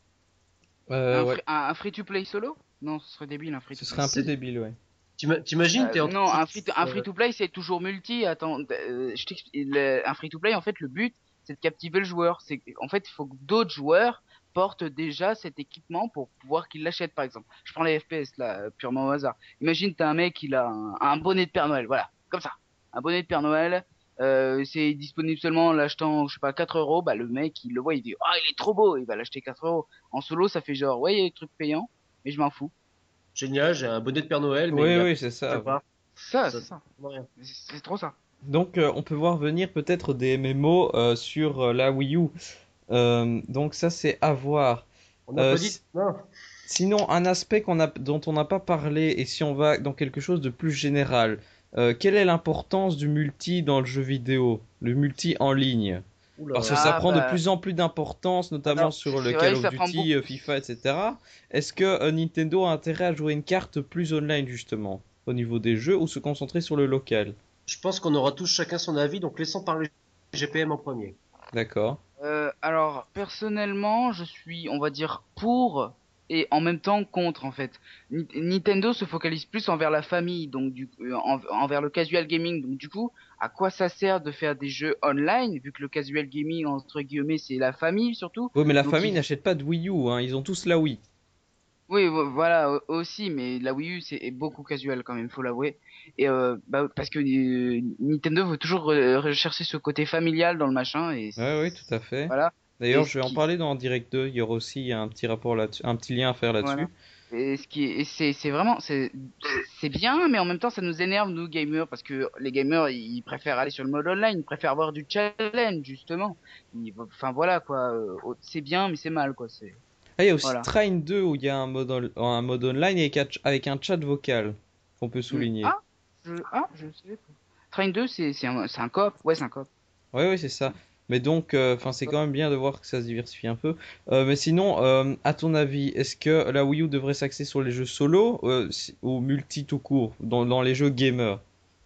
Euh, Un, ouais. free, un, un free-to-play solo? Non, ce serait débile un Ce free-to-play. serait un peu C'est, débile, ouais. t'ima- t'imagines, t'es Euh, en train non, de, un free to, un euh, free to play c'est toujours multi. Attends, euh, je t'explique. Le- Un free to play en fait le but c'est de captiver le joueur. C'est en fait il faut que d'autres joueurs portent déjà cet équipement pour pouvoir qu'ils l'achètent par exemple. Je prends les F P S là euh, purement au hasard. Imagine t'as un mec il a un, un bonnet de Père Noël, voilà, comme ça, un bonnet de Père Noël. Euh, c'est disponible seulement en l'achetant, je sais pas, quatre euros. Bah le mec il le voit, il dit ah il est trop beau, il va l'acheter quatre euros. En solo ça fait genre ouais il y a des trucs payants, mais je m'en fous. génial, j'ai un bonnet de Père Noël, mais il Oui, y a oui, c'est je ça. pas. Ça Ça, c'est ça, rien. c'est c'est trop ça. Donc, euh, on peut voir venir peut-être des M M O euh, sur euh, la Wii U. Euh, donc, ça, c'est à voir. On Euh, applaudit. si- Non. Sinon, un aspect qu'on a, dont on n'a pas parlé, et si on va dans quelque chose de plus général, euh, quelle est l'importance du multi dans le jeu vidéo, le multi en ligne? Parce que Oula. ça Ah prend de bah plus en plus d'importance, notamment Alors, c'est sur le c'est Call vrai, of ça prend Duty, beaucoup. euh, FIFA, et cetera. Est-ce que euh, Nintendo a intérêt à jouer une carte plus online, justement, au niveau des jeux, ou se concentrer sur le local? je pense qu'on aura tous chacun son avis, donc laissons parler G P M en premier. D'accord. Euh, alors, personnellement, je suis, on va dire, pour et en même temps contre, en fait. Ni- Nintendo se focalise plus envers la famille, donc du, euh, en- envers le casual gaming. Donc du coup, à quoi ça sert de faire des jeux online, vu que le casual gaming, entre guillemets, c'est la famille surtout. Oui, mais la Donc famille il n'achète pas de Wii U, hein. Ils ont tous la Wii. Oui, vo- voilà au- aussi, mais la Wii U c'est est beaucoup casual quand même, faut l'avouer. Et euh, bah, parce que euh, Nintendo veut toujours euh, rechercher ce côté familial dans le machin et c- Oui, oui, tout à fait. voilà. Et D'ailleurs, je ce vais en qui, parler dans Direct deux. Il y aura aussi un petit rapport là-dessus, un petit lien à faire là-dessus. voilà. Et ce qui est, et c'est c'est vraiment c'est c'est bien, mais en même temps ça nous énerve nous gamers parce que les gamers ils préfèrent aller sur le mode online, ils préfèrent avoir du challenge justement. Ils- Enfin voilà quoi, euh, c'est bien mais c'est mal quoi. C'est Ah, il y a aussi voilà. Train deux où il y a un mode, on- un mode online avec un, ch- avec un chat vocal qu'on peut Hmm. souligner. Ah, je ah je sais pas. Train deux c'est c'est un c'est un coop, ouais c'est un coop. Oui, oui, c'est ça. Mais donc, euh, enfin, c'est quand même bien de voir que ça se diversifie un peu. Euh, mais sinon, euh, à ton avis, est-ce que la Wii U devrait s'axer sur les jeux solo euh, si- ou multi tout court, dans, dans les jeux gamer?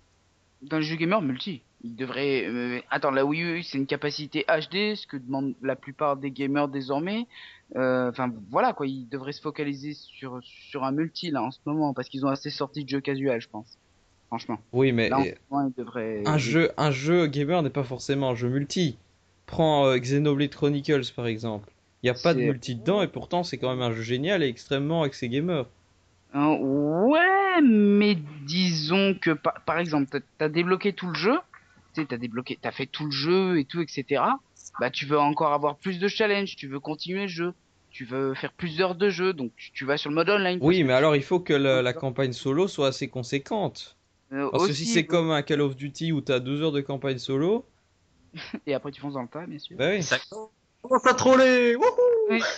Dans le jeu gamer multi, il devrait. Euh, attends, la Wii U, c'est une capacité H D, ce que demandent la plupart des gamers désormais. Euh, Enfin, voilà quoi, ils devraient se focaliser sur sur un multi là en ce moment, parce qu'ils ont assez sorti de jeux casual, je pense. franchement. Oui, mais Là, en euh, ce moment, il devrait. un il- jeu, un jeu gamer n'est pas forcément un jeu multi. Prends euh, Xenoblade Chronicles par exemple. Il n'y a pas de C'est. multi dedans et pourtant c'est quand même un jeu génial et extrêmement axé gamer. Hein, ouais, mais disons que par, par exemple, t'as, t'as débloqué tout le jeu, tu sais, t'as débloqué, t'as fait tout le jeu et tout, et cetera. Bah, tu veux encore avoir plus de challenge, tu veux continuer le jeu, tu veux faire plus d'heures de jeu, donc tu, tu vas sur le mode online parce Oui, que mais tu. alors il faut que la, la campagne solo soit assez conséquente. Euh, Parce que si aussi, c'est comme un Call of Duty où t'as deux heures de campagne solo, et après tu fonces dans le tas, bien sûr. bah oui. Ça commence à troller. Wouhou. Oui.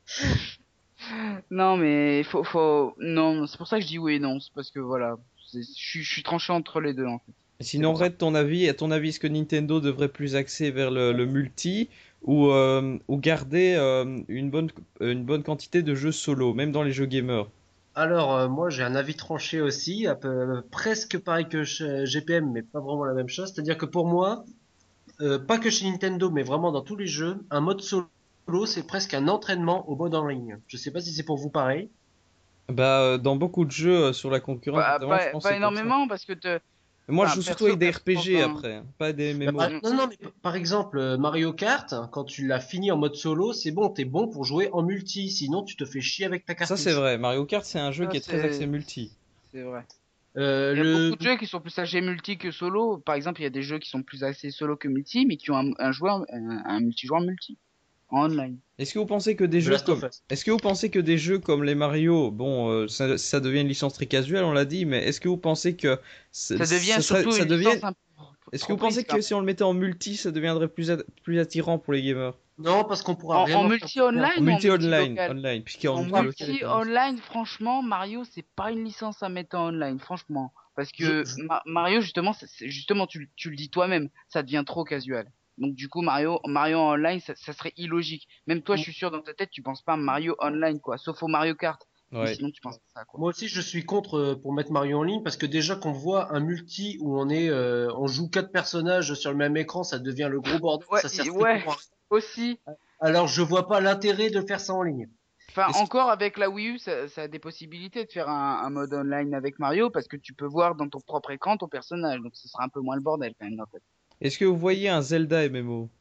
Non, mais faut, faut, non, c'est pour ça que je dis oui et non, c'est parce que voilà, c'est- je suis je suis tranché entre les deux en fait. C'est Sinon, pour ça. Red, ton avis, à ton avis, est-ce que Nintendo devrait plus axer vers le, le multi ou, euh, ou garder euh, une bonne, une bonne quantité de jeux solo, même dans les jeux gamers? Alors, euh, moi, j'ai un avis tranché aussi, un peu, presque pareil que chez G P M, mais pas vraiment la même chose. C'est-à-dire que pour moi, euh, pas que chez Nintendo, mais vraiment dans tous les jeux, un mode solo, c'est presque un entraînement au mode en ligne. Je sais pas si c'est pour vous pareil. Bah, euh, dans beaucoup de jeux euh, sur la concurrence, Pas, notamment, je pas, pense que pas c'est comme ça. énormément parce que te, Moi, je enfin, joue surtout perso, avec des perso, dans R P G un. après, hein, pas des Bah, par- M M O. Mm. non, non, mais p- par exemple, euh, Mario Kart, quand tu l'as fini en mode solo, c'est bon, t'es bon pour jouer en multi, sinon tu te fais chier avec ta Ça, c'est cartouche. vrai. Mario Kart, c'est un jeu Ça, qui est très axé c'est, multi. c'est vrai. Euh, Il y a le, beaucoup de jeux qui sont plus âgés multi que solo. Par exemple, il y a des jeux qui sont plus axés solo que multi, mais qui ont un, un joueur, un, un multijoueur multi, en online. Est-ce que vous pensez que des The jeux Last of comme, Us. est-ce que vous pensez que des jeux comme les Mario, bon, euh, ça, ça devient une licence très casuelle, on l'a dit, mais est-ce que vous pensez que c'est- Ça devient ça serait, surtout ça une devient, licence un peu est-ce que trop vous pensez prise. que si on le mettait en multi, ça deviendrait plus, at- plus attirant pour les gamers? Non, parce qu'on pourra En, en vraiment faire multi du bien. En online ou en multi multi online, local? online, puisqu'en En multi local, multi évidemment. online, franchement, Mario, c'est pas une licence à mettre en online, franchement. Parce Je, que je- Ma- Mario, justement, c'est- c'est- justement, tu, tu le dis toi-même, ça devient trop casual. Donc du coup, Mario, Mario en online, ça, ça serait illogique. Même toi, je suis sûr, dans ta tête, tu penses pas à Mario online, quoi. Sauf au Mario Kart. Mais Ouais. sinon, tu penses à ça, quoi. Moi aussi, je suis contre euh, pour mettre Mario en ligne parce que déjà qu'on voit un multi où on est, euh, on joue quatre personnages sur le même écran, ça devient le gros bordel, Ouais, ça sert y- ouais, strictement à aussi. rien. Alors, je vois pas l'intérêt de faire ça en ligne. Enfin, Est-ce que- encore avec la Wii U, ça, ça a des possibilités de faire un, un mode online avec Mario parce que tu peux voir dans ton propre écran ton personnage. Donc ce sera un peu moins le bordel quand même, en fait. est-ce que vous voyez un Zelda M M O?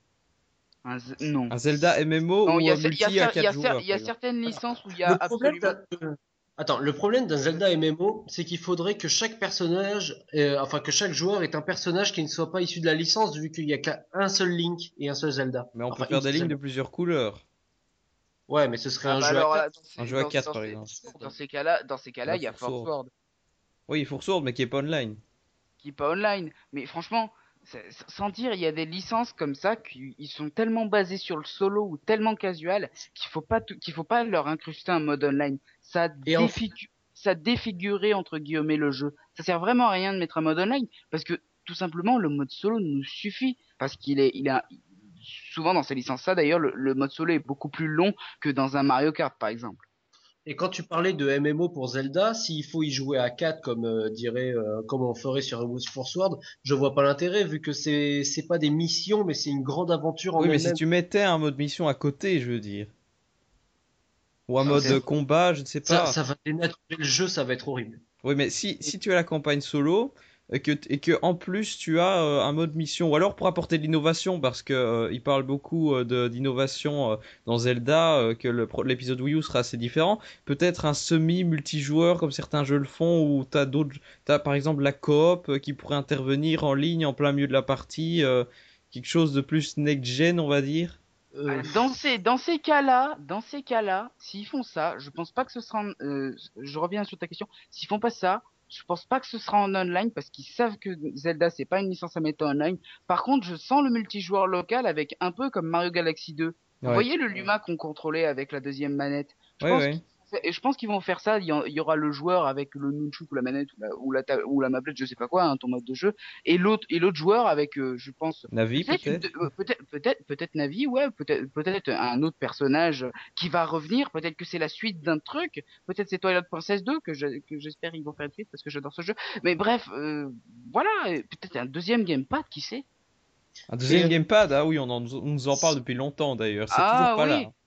Un z- non. Un Zelda M M O Non, il y ou a, euh, cer- il y a, multi à cer- il y quatre a, cer- joueurs, il y par a exemple? certaines licences où il y a Le problème, absolument. d'un- euh, attends, le problème d'un Zelda M M O, c'est qu'il faudrait que chaque personnage, euh, enfin que chaque joueur ait un personnage qui ne soit pas issu de la licence, vu qu'il y a qu'un seul Link et un seul Zelda. Mais on peut Enfin, faire une des seule lignes de Zelda. plusieurs couleurs. Ouais, mais ce serait Ah un bah jeu à alors là, quatre. dans Un ces, jeu à dans, quatre, dans par ces, exemple. dans ces cas-là, dans ces Là, cas-là, il y a Four Force Sword. World Oui, Four Sword, mais qui est pas online. qui est pas online. Mais franchement, c'est- sans dire, il y a des licences comme ça qui ils sont tellement basées sur le solo ou tellement casual qu'il faut pas tout- qu'il faut pas leur incruster un mode online. Ça Et en défigu- ça défigurait entre guillemets le jeu. Ça sert vraiment à rien de mettre un mode online parce que tout simplement le mode solo nous suffit parce qu'il est il a souvent dans ces licences-là d'ailleurs le, le mode solo est beaucoup plus long que dans un Mario Kart par exemple. Et quand tu parlais de M M O pour Zelda, s'il faut y jouer à quatre comme euh, dirait euh, comme on ferait sur Heroes for Sword, je vois pas l'intérêt vu que c'est c'est pas des missions mais c'est une grande aventure Oui, en mais si elle-même. tu mettais un mode mission à côté, je veux dire. Ou un Ça, mode ça, euh, combat, je ne sais ça, pas. ça va dénaturer le jeu, ça va être horrible. Oui, mais si, si tu as la campagne solo et que, et que en plus tu as euh, un mode mission, ou alors pour apporter de l'innovation, parce que euh, il parle beaucoup euh, de- d'innovation euh, dans Zelda, euh, que le pro- l'épisode Wii U sera assez différent. Peut-être un semi-multijoueur comme certains jeux le font, où t'as d'autres, t'as par exemple la coop euh, qui pourrait intervenir en ligne en plein milieu de la partie, euh, quelque chose de plus next-gen, on va dire. Euh, Ah, Dans ces, dans ces cas-là, dans ces cas-là, s'ils font ça, je pense pas que ce sera, en- euh, je reviens sur ta question, s'ils font pas ça, je pense pas que ce sera en online parce qu'ils savent que Zelda c'est pas une licence à mettre en online. Par contre, je sens le multijoueur local avec un peu comme Mario Galaxy deux. Vous Ouais, voyez le Luma qu'on contrôlait avec la deuxième manette? Je ouais, pense ouais. qu'ils et je pense qu'ils vont faire ça. Il y, en- il y aura le joueur avec le nunchuk ou la manette ou la, ou la, ta- ou la mablette, je sais pas quoi, hein, ton mode de jeu, et l'autre et l'autre joueur avec, euh, je pense, Navi peut-être une peut-être. de- euh, peut-être peut-être peut-être Navi, ouais, peut-être peut-être un autre personnage qui va revenir, peut-être que c'est la suite d'un truc, peut-être c'est Twilight Princess deux que je- que j'espère ils vont faire une suite parce que j'adore ce jeu. Mais bref, euh, voilà, et peut-être un deuxième gamepad, qui sait? Un et deuxième euh, gamepad, ah oui, on, en- on nous en parle depuis longtemps d'ailleurs. C'est toujours Ah pas oui, là.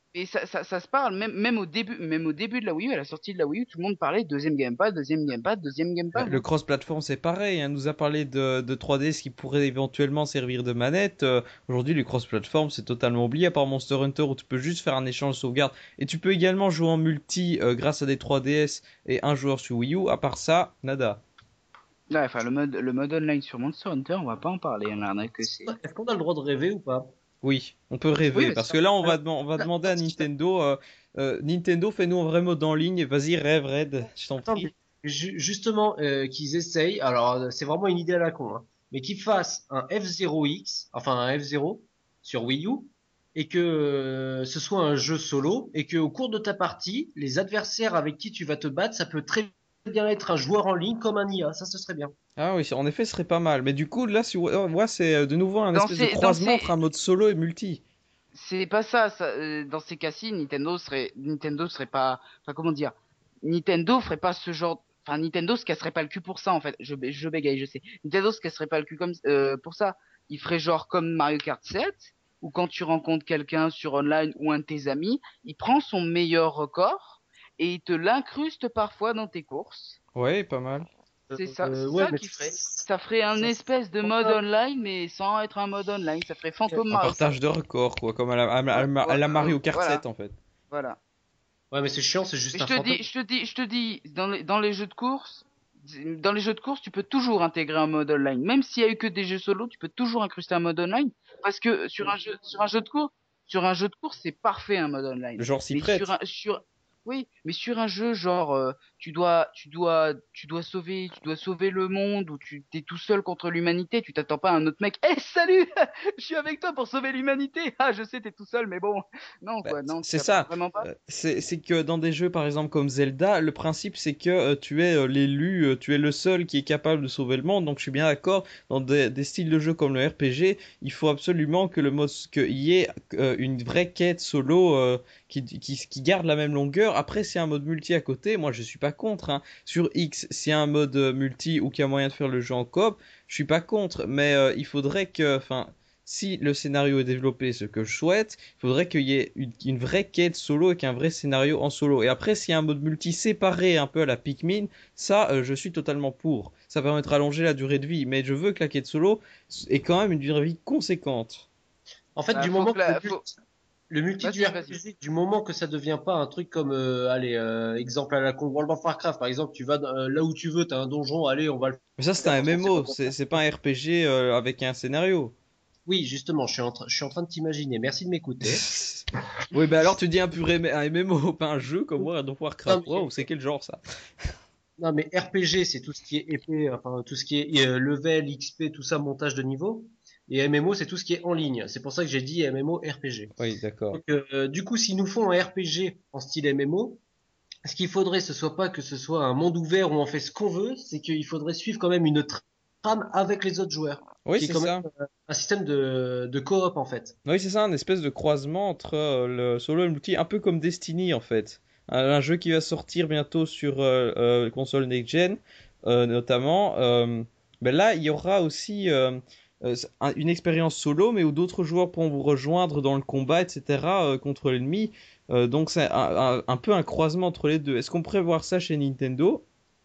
Et ça, ça, ça se parle même, même au début, même au début de la Wii U, à la sortie de la Wii U, tout le monde parlait deuxième gamepad, deuxième gamepad, deuxième Euh, gamepad. Le Hein. cross-platform, c'est pareil. Hein. On nous a parlé de, de trois D S qui pourrait éventuellement servir de manette. Euh, aujourd'hui, le cross-platform, c'est totalement oublié, à part Monster Hunter où tu peux juste faire un échange de sauvegarde. Et tu peux également jouer en multi euh, grâce à des trois D S et un joueur sur Wii U. À part ça, nada. Ouais, enfin, le mode, le mode online sur Monster Hunter, on va pas en parler, on en a que c'est. Est-ce qu'on a le droit de rêver ou pas? Oui, on peut Oui, rêver. mais Parce ça. que là, on va, Alors, dem- on va là, demander à si je t'app- Nintendo, euh, euh, Nintendo, fais-nous un vrai mode en ligne. Vas-y, rêve, Red, je t'en prie. attendez, Ju- justement, euh, qu'ils essayent, alors euh, c'est vraiment une idée à la con, hein, mais qu'ils fassent un F zéro X, enfin un F zéro sur Wii U, et que euh, ce soit un jeu solo, et que au cours de ta partie, les adversaires avec qui tu vas te battre, ça peut très bien être un joueur en ligne comme un I A, ça ce serait bien. Ah oui, en effet, ce serait pas mal. Mais du coup, là, si on voit, c'est euh, de nouveau un Dans espèce de ces, dans croisement ces, entre un mode solo et multi. c'est pas ça, ça euh, dans ces cas-ci, Nintendo serait, Nintendo serait pas, enfin comment dire, Nintendo ferait pas ce genre, enfin Nintendo se casserait pas le cul pour ça en fait. Je, bé- je bégaye, je sais. Nintendo se casserait pas le cul comme euh, pour ça. Il ferait genre comme Mario Kart sept, où quand tu rencontres quelqu'un sur online ou un de tes amis, il prend son meilleur record et il te l'incruste parfois dans tes courses. Ouais, pas mal. C'est ça, Euh, c'est ouais, ça mais qu'il ferait. Ça ferait un ça, espèce de mode online, mais sans être un mode online. Ça ferait fantôme Un Mario Kart. partage de records, quoi, comme à la, à la- à Ouais, la- à ouais, la euh, Mario Kart voilà, sept, en fait. voilà. ouais, mais c'est chiant, c'est Mais juste je un te dis, fantôme. je te dis, je te dis, dans les, dans les jeux de course, dans les jeux de course, tu peux toujours intégrer un mode online. Même s'il y a eu que des jeux solo, tu peux toujours incruster un mode online. Parce que sur un jeu, sur un jeu de course, sur un jeu de course, c'est parfait un mode Le online. genre s'y Mais sur prête. un, sur, oui, mais sur un jeu genre, euh, tu dois, tu dois, tu dois sauver, tu dois sauver le monde ou tu t'es tout seul contre l'humanité, tu t'attends pas à un autre mec. Eh, salut, je suis avec toi pour sauver l'humanité. Ah, je sais, t'es tout seul, mais bon, non Bah, quoi, c- non, tu c'est t'attends ça. vraiment pas. Euh, C'est c'est que dans des jeux, par exemple, comme Zelda, le principe, c'est que euh, tu es euh, l'élu, euh, tu es le seul qui est capable de sauver le monde. Donc, je suis bien d'accord. Dans des, des styles de jeu comme le R P G, il faut absolument que le mode, qu'il y ait euh, une vraie quête solo euh, qui, qui, qui garde la même longueur. Après, s'il y a un mode multi à côté, moi, je suis pas contre. Hein. Sur X, s'il y a un mode euh, multi ou qu'il y a moyen de faire le jeu en coop, je suis pas contre. Mais euh, il faudrait que, enfin, si le scénario est développé, ce que je souhaite, il faudrait qu'il y ait une, une vraie quête solo avec un vrai scénario en solo. Et après, s'il y a un mode multi séparé un peu à la Pikmin, ça, euh, je suis totalement pour. Ça permettra d'allonger la durée de vie. Mais je veux que la quête solo ait quand même une durée de vie conséquente. En fait, Bah, du faut moment que que le la, faut, multi, le multi du vas-y, vas-y. R P G, du moment que ça devient pas un truc comme, euh, allez, euh, exemple à la con World of Warcraft, par exemple, tu vas euh, là où tu veux, t'as un donjon, allez, on va le Mais ça, c'est faire un parce qu'on sait pas M M O, quoi c'est faire. c'est pas un R P G euh, avec un scénario. Oui, justement, je suis en train, je suis en train de t'imaginer. Merci de m'écouter. Oui, bah alors tu dis un pur M- un M M O, pas un jeu comme World of Non, Warcraft. Wow, mais, c'est quel genre ça? non, mais R P G, c'est tout ce qui est épée, enfin, tout ce qui est euh, level, X P, tout ça, montage de niveau. Et M M O, c'est tout ce qui est en ligne. C'est pour ça que j'ai dit M M O R P G. Oui, d'accord. Donc, euh, du coup, s'ils nous font un R P G en style M M O, ce qu'il faudrait, ce soit pas que ce soit un monde ouvert où on fait ce qu'on veut, c'est qu'il faudrait suivre quand même une trame avec les autres joueurs, Oui, qui est c'est quand même ça. euh, un système de, de coop en fait. Oui, c'est ça, un espèce de croisement entre euh, le solo et le multi, un peu comme Destiny en fait. Un, un jeu qui va sortir bientôt sur euh, euh, console next-gen, euh, notamment. Euh, ben là, il y aura aussi euh, euh, un- une expérience solo, mais où d'autres joueurs pourront vous rejoindre dans le combat, et cetera, euh, contre l'ennemi. Euh, donc c'est un, un- un peu un croisement entre les deux. Est-ce qu'on pourrait voir ça chez Nintendo?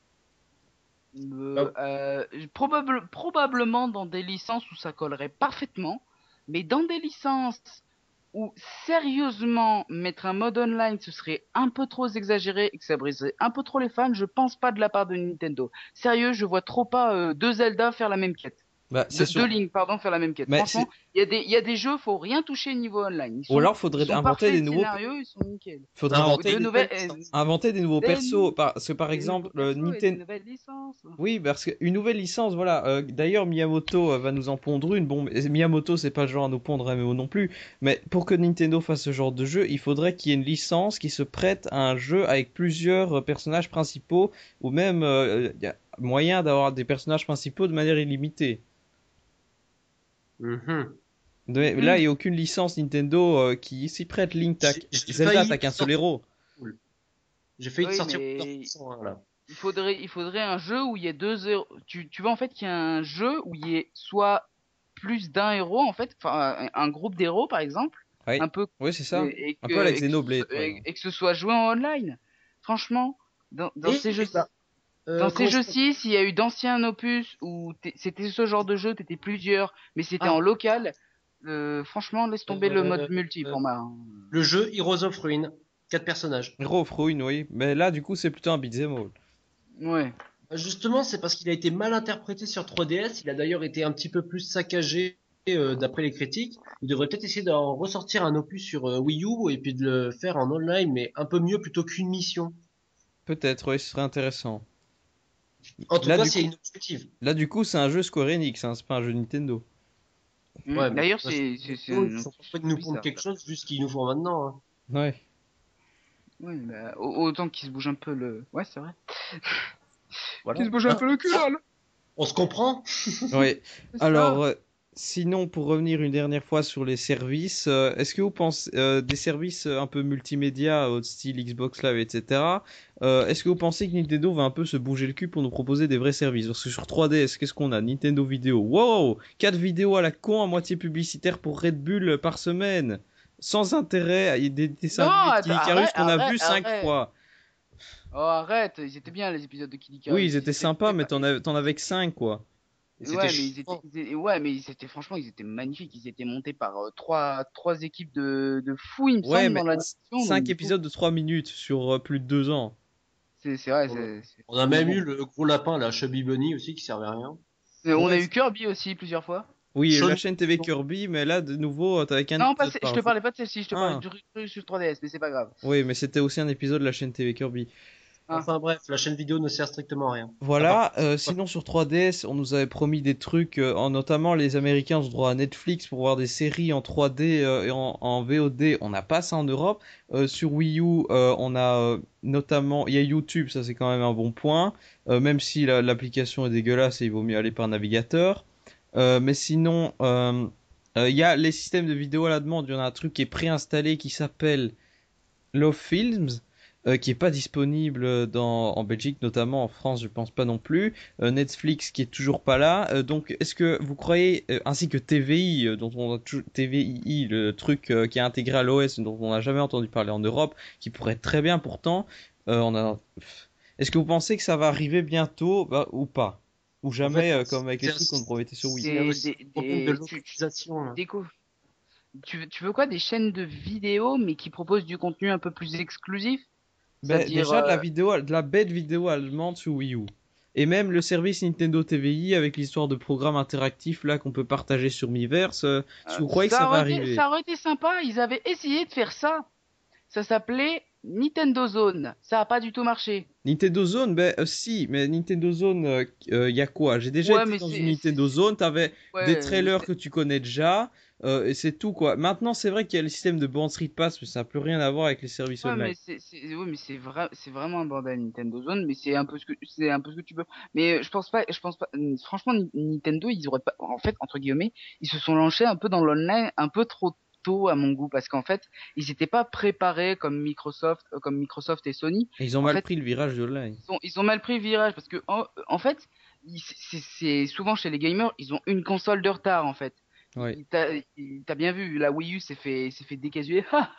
Euh, Ah, euh, probable- probablement dans des licences où ça collerait parfaitement, mais dans des licences où sérieusement mettre un mode online ce serait un peu trop exagéré et que ça briserait un peu trop les fans, je pense pas de la part de Nintendo. Sérieux, je vois trop pas euh, deux Zelda faire la même quête. Bah, De, c'est deux sûr. Link, pardon, faire la même quête. Mais Franchement, c'est... il y a des, il y a des jeux, faut rien toucher niveau online. Ils Ou sont, alors ils faudrait sont inventer parfaits, des le nouveaux... scénario, ils sont nickel. Faudrait Ou inventer de inventer des nouvelles, nouvelles euh, licences. inventer des nouveaux des, persos. nou- Parce que par des nouveaux exemple, euh, persos et des Nintendo... nouvelles licences. Oui, parce qu'une nouvelle licence, voilà. Euh, d'ailleurs, Miyamoto euh, va nous en pondre une. Bon, mais Miyamoto, c'est pas le genre à nous pondre un M M O non plus. Mais pour que Nintendo fasse ce genre de jeu, il faudrait qu'il y ait une licence qui se prête à un jeu avec plusieurs euh, personnages principaux, ou même euh, il y a moyen d'avoir des personnages principaux de manière illimitée. Mhm. Mais là, il Mhm. n'y a aucune licence Nintendo euh, qui s'y prête. Link, t'as- J'ai j'ai Zelda, failli t'as qu'un seul sortir. héros. J'ai failli te Oui, sortir mais cent un là. il faudrait, il faudrait un jeu où il y ait deux héros. Tu, tu veux en fait qu'il y ait un jeu où il y ait soit plus d'un héros en fait, enfin un, un groupe d'héros par exemple, Oui, un peu, oui, c'est ça. et, et Un peu à que, la et que, ce Xenoblade, soit- par et- exemple. et que ce soit joué en online. Franchement, dans, dans Et, ces et jeux, bah, dans euh, ces comment ça jeux-ci, s'il y a eu d'anciens opus où t'es- c'était ce genre de jeu, t'étais plusieurs, mais c'était Ah, en local, euh, franchement, laisse tomber le mode euh, multi euh, pour moi, hein. le jeu Heroes of Ruin, quatre personnages. Hero of Ruin, oui. Mais là, du coup, c'est plutôt un beat'em all. Ouais. Justement, c'est parce qu'il a été mal interprété sur trois D S. Il a d'ailleurs été un petit peu plus saccagé euh, d'après les critiques. Il devrait peut-être essayer d'en ressortir un opus sur euh, Wii U et puis de le faire en online, mais un peu mieux plutôt qu'une mission. Peut-être, oui, ce serait intéressant. En tout Là, cas, du s'il y coup, a une objective. là, du coup, c'est un jeu Square Enix, hein, c'est pas un jeu Nintendo. Mm. Ouais, mais de D'ailleurs, toute façon, c'est c'est c'est ils un sont pas opus prêts de nous pondre Ubisoft, quelque là. chose vu ce qu'ils nous font maintenant. Hein. Ouais. Oui, bah, au- autant qu'il se bouge un peu le. Ouais, c'est vrai. Qu'il Voilà. se bouge un Hein. peu le cul, là. là. On se comprend. Ouais. C'est Alors, ça. euh, sinon, pour revenir une dernière fois sur les services, euh, est-ce que vous pensez euh, des services euh, un peu multimédia, au style Xbox Live, et cetera euh, Est-ce que vous pensez que Nintendo va un peu se bouger le cul pour nous proposer des vrais services? Parce que sur trois D S, qu'est-ce qu'on a? Nintendo Vidéo. Wow! quatre vidéos à la con à moitié publicitaire pour Red Bull par semaine. Sans intérêt, il y a des dessins Non, animés de att- Kid Icarus arrête, qu'on a arrête, vu cinq arrête. fois. Oh, arrête, ils étaient bien les épisodes de Kid Oui, ils Icarus. Ils étaient étaient sympas, faits mais par- t'en ils- avais, t'en avais que cinq, quoi. Et c'était Ouais, mais ils étaient, chiant. ils étaient- ouais, mais ils étaient, franchement, ils étaient magnifiques. Ils étaient montés par euh, trois, trois équipes de, de fous, il me Ouais, semble, mais dans l'animation. Donc, cinq du coup, épisodes de trois minutes sur euh, plus de deux ans. c'est c'est vrai. On a, c'est- c'est- on a Mais même eu bon. le gros lapin, la Chubby Bunny aussi, qui servait à rien. Mais on a Ouais, eu c'est- Kirby aussi plusieurs fois. oui, la Sean, chaîne T V Kirby, mais là, de nouveau, euh, t'avais qu'un Non, pas, épisode ce- je par te jour. parlais pas de celle-ci, je te parlais Ah, du truc sur trois D S, mais c'est pas grave. oui, mais c'était aussi un épisode de la chaîne T V Kirby. Hein. enfin bref, la chaîne vidéo ne sert strictement à rien. À part... Voilà, euh, sinon sur trois D S, on nous avait promis des trucs, euh, en, notamment les Américains ont droit à Netflix pour voir des séries en trois D euh, et en, en V O D, on n'a pas ça en Europe. Euh, sur Wii U, euh, on a euh, notamment, il y a YouTube, ça c'est quand même un bon point, euh, même si la- l'application est dégueulasse et il vaut mieux aller par navigateur. Euh, mais sinon, euh, euh, il y a les systèmes de vidéo à la demande, il y en a un truc qui est préinstallé qui s'appelle Love Films, euh, qui est pas disponible dans, en Belgique notamment, en France je pense pas non plus. Euh, Netflix qui est toujours pas là. Euh, donc est-ce que vous croyez, euh, ainsi que T V I, euh, dont on a tou- T V I, le truc euh, qui est intégré à l'O S, dont on n'a jamais entendu parler en Europe, qui pourrait être très bien pourtant, euh, on a... Est-ce que vous pensez que ça va arriver bientôt bah, ou pas? Ou En fait, jamais, euh, comme avec les c'est un, trucs qu'on nous promettait sur Wii? c'est Des, aussi des, un problème de des, tu, tu, localisation. Là. déco- tu veux, tu veux quoi? Des chaînes de vidéos, mais qui proposent du contenu un peu plus exclusif? Ben, C'est-à-dire, déjà de la euh, vidéo, de la bête vidéo allemande sur Wii U. Et même le service Nintendo T V I avec l'histoire de programmes interactifs là qu'on peut partager sur Miiverse. euh, Est-ce euh, que vous croyez que ça ça va aurait été, arriver? ça aurait été sympa. Ils avaient essayé de faire ça. Ça s'appelait Nintendo Zone. Ça a pas du tout marché. Nintendo Zone, ben euh, si, mais Nintendo Zone, euh, euh, y a quoi? J'ai déjà Ouais, été mais dans une c'est, c'est- Nintendo c'est- Zone, t'avais des ouais, mais trailers c'est- que tu connais déjà, euh, et c'est tout quoi. Maintenant, c'est vrai qu'il y a le système de bande Street Pass, mais ça n'a plus rien à voir avec les services ouais, online. mais c'est, c'est, ouais, mais c'est vrai, c'est vraiment un bordel Nintendo Zone, mais c'est un peu ce que, c'est un peu ce que tu veux. Mais je pense pas, je pense pas, franchement, Ni- Nintendo, ils auraient pas, en fait, entre guillemets, ils se sont lancés un peu dans l'online un peu trop tôt à mon goût, parce qu'en fait, ils étaient pas préparés comme Microsoft, euh, comme Microsoft et Sony. Et ils ont En mal fait, pris le virage de l'online. ils ont, ils ont mal pris le virage, parce que, en, en fait, ils- c'est c'est souvent chez les gamers, ils ont une console de retard, en fait. Ouais. Il- T'as il- t'as bien vu, la Wii U s'est fait, s'est fait décasuer.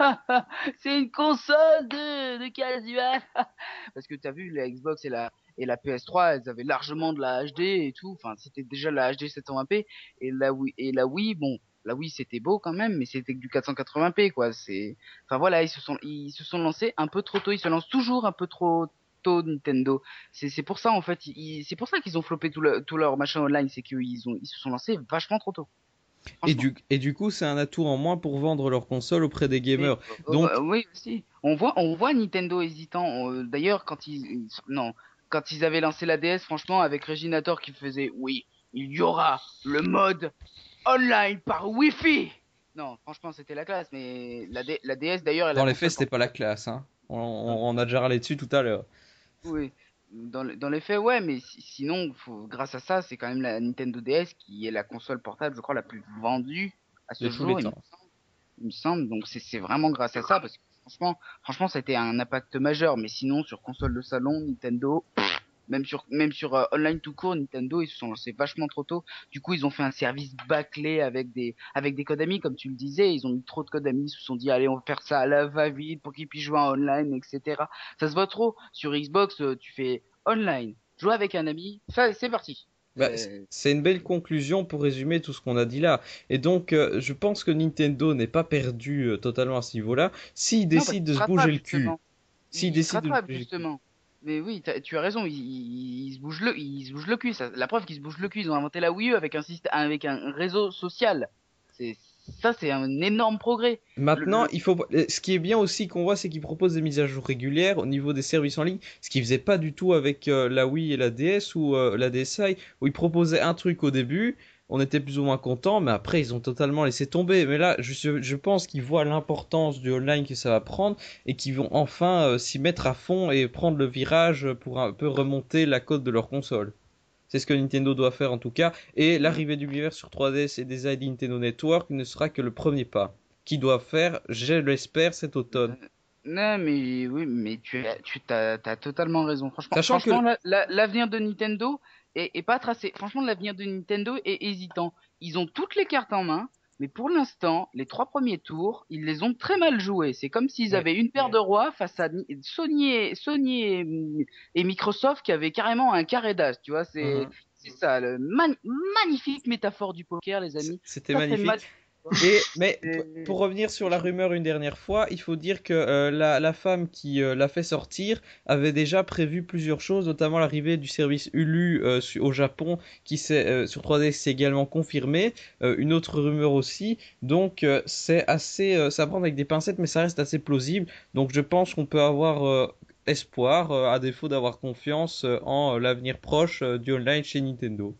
C'est une console de, de casual. Parce que t'as vu, la Xbox et la, et la P S trois, elles avaient largement de la H D et tout. Enfin, c'était déjà la H D sept cent vingt p. Et la Wii, et la Wii, bon, la Wii c'était beau quand même, mais c'était que du quatre cent quatre-vingts p, quoi. C'est, enfin voilà, ils se sont, ils se sont lancés un peu trop tôt. Ils se lancent toujours un peu trop tôt, Nintendo. C'est, c'est pour ça, en fait, ils, c'est pour ça qu'ils ont floppé tout, le, tout leur machin online. C'est qu'ils ont, ils se sont lancés vachement trop tôt. Et Franchement. du, et du coup, c'est un atout en moins pour vendre leur console auprès des Et, gamers. euh, Donc, euh, oui, aussi. On voit, on voit Nintendo hésitant. euh, D'ailleurs, quand ils, ils- non, quand ils avaient lancé la D S, franchement, avec Reginator qui faisait, oui, il y aura le mode online par Wi-Fi. Non, franchement, c'était la classe. Mais la, D- la D S, d'ailleurs, est dans la les faits, console c'était pas la portable. classe, hein. On, Hein. on- on a déjà râlé dessus tout à l'heure. Oui. Dans, le- dans les faits, ouais, mais si- sinon, faut, grâce à ça, c'est quand même la Nintendo D S qui est la console portable, je crois, la plus vendue à De ce tous les jour. Il me temps. il me semble. Donc c'est c'est vraiment grâce à ça parce que franchement, franchement, ça a été un impact majeur. Mais sinon, sur console de salon, Nintendo. Même sur, même sur euh, online tout court, Nintendo, ils se sont lancés vachement trop tôt. Du coup, ils ont fait un service bâclé avec des, avec des codes amis, comme tu le disais. Ils ont mis trop de codes amis, ils se sont dit, allez, on va faire ça à la va-vite pour qu'ils puissent jouer en online, et cetera. Ça se voit trop. Sur Xbox, euh, tu fais online, jouer avec un ami, ça, c'est parti. Bah, Euh, c'est une belle conclusion pour résumer tout ce qu'on a dit là. Et donc, euh, je pense que Nintendo n'est pas perdu euh, totalement à ce niveau-là. S'il non, parce décide qu'ils de se se bouger rattrapent, le cul, justement. s'il Ils se décide de se rattrapent, bouger le cul. justement. Mais oui, t'as- tu as raison, ils, ils, ils se bougent le, ils se bougent le cul. Ça, la preuve qu'ils se bougent le cul, ils ont inventé la Wii U avec un système, avec un réseau social. C'est, ça, c'est un énorme progrès. Le, Maintenant, le, il faut. euh, Ce qui est bien aussi qu'on voit, c'est qu'ils proposent des mises à jour régulières au niveau des services en ligne, ce qu'ils faisaient pas du tout avec euh, la Wii et la D S ou euh, la D S i, où ils proposaient un truc au début, on était plus ou moins content, mais après ils ont totalement laissé tomber. Mais là, je, je pense qu'ils voient l'importance du online que ça va prendre et qu'ils vont enfin euh, s'y mettre à fond et prendre le virage pour un peu remonter la cote de leur console. C'est ce que Nintendo doit faire en tout cas. Et l'arrivée du d'Univers sur trois D S et des I D Nintendo Network ne sera que le premier pas qu'ils doivent faire, je l'espère, cet automne. euh, non, mais oui, mais tu as, tu t'as, t'as totalement raison. Franchement, Sachant franchement, que, la- la- l'avenir de Nintendo est, est pas tracé. Franchement, l'avenir de Nintendo est hésitant. Ils ont toutes les cartes en main, mais pour l'instant, les trois premiers tours, ils les ont très mal joués. C'est comme s'ils ouais. avaient une paire de rois face à Ni- Sony et, Sony et, et Microsoft qui avaient carrément un carré d'as. Tu vois, c'est, Mhm. c'est ça, le man- magnifique métaphore du poker, les C- amis. C'était Ça, c'est magnifique. mal. Et, mais p- C'est- pour revenir sur la rumeur une dernière fois, il faut dire que euh, la, la femme qui euh, l'a fait sortir avait déjà prévu plusieurs choses, notamment l'arrivée du service Hulu euh, su- au Japon, qui s'est, euh, sur trois D S s'est également confirmé. Euh, une autre rumeur aussi. Donc euh, c'est assez, euh, ça prend avec des pincettes, mais ça reste assez plausible. Donc je pense qu'on peut avoir euh, espoir, euh, à défaut d'avoir confiance euh, en euh, l'avenir proche euh, du online chez Nintendo.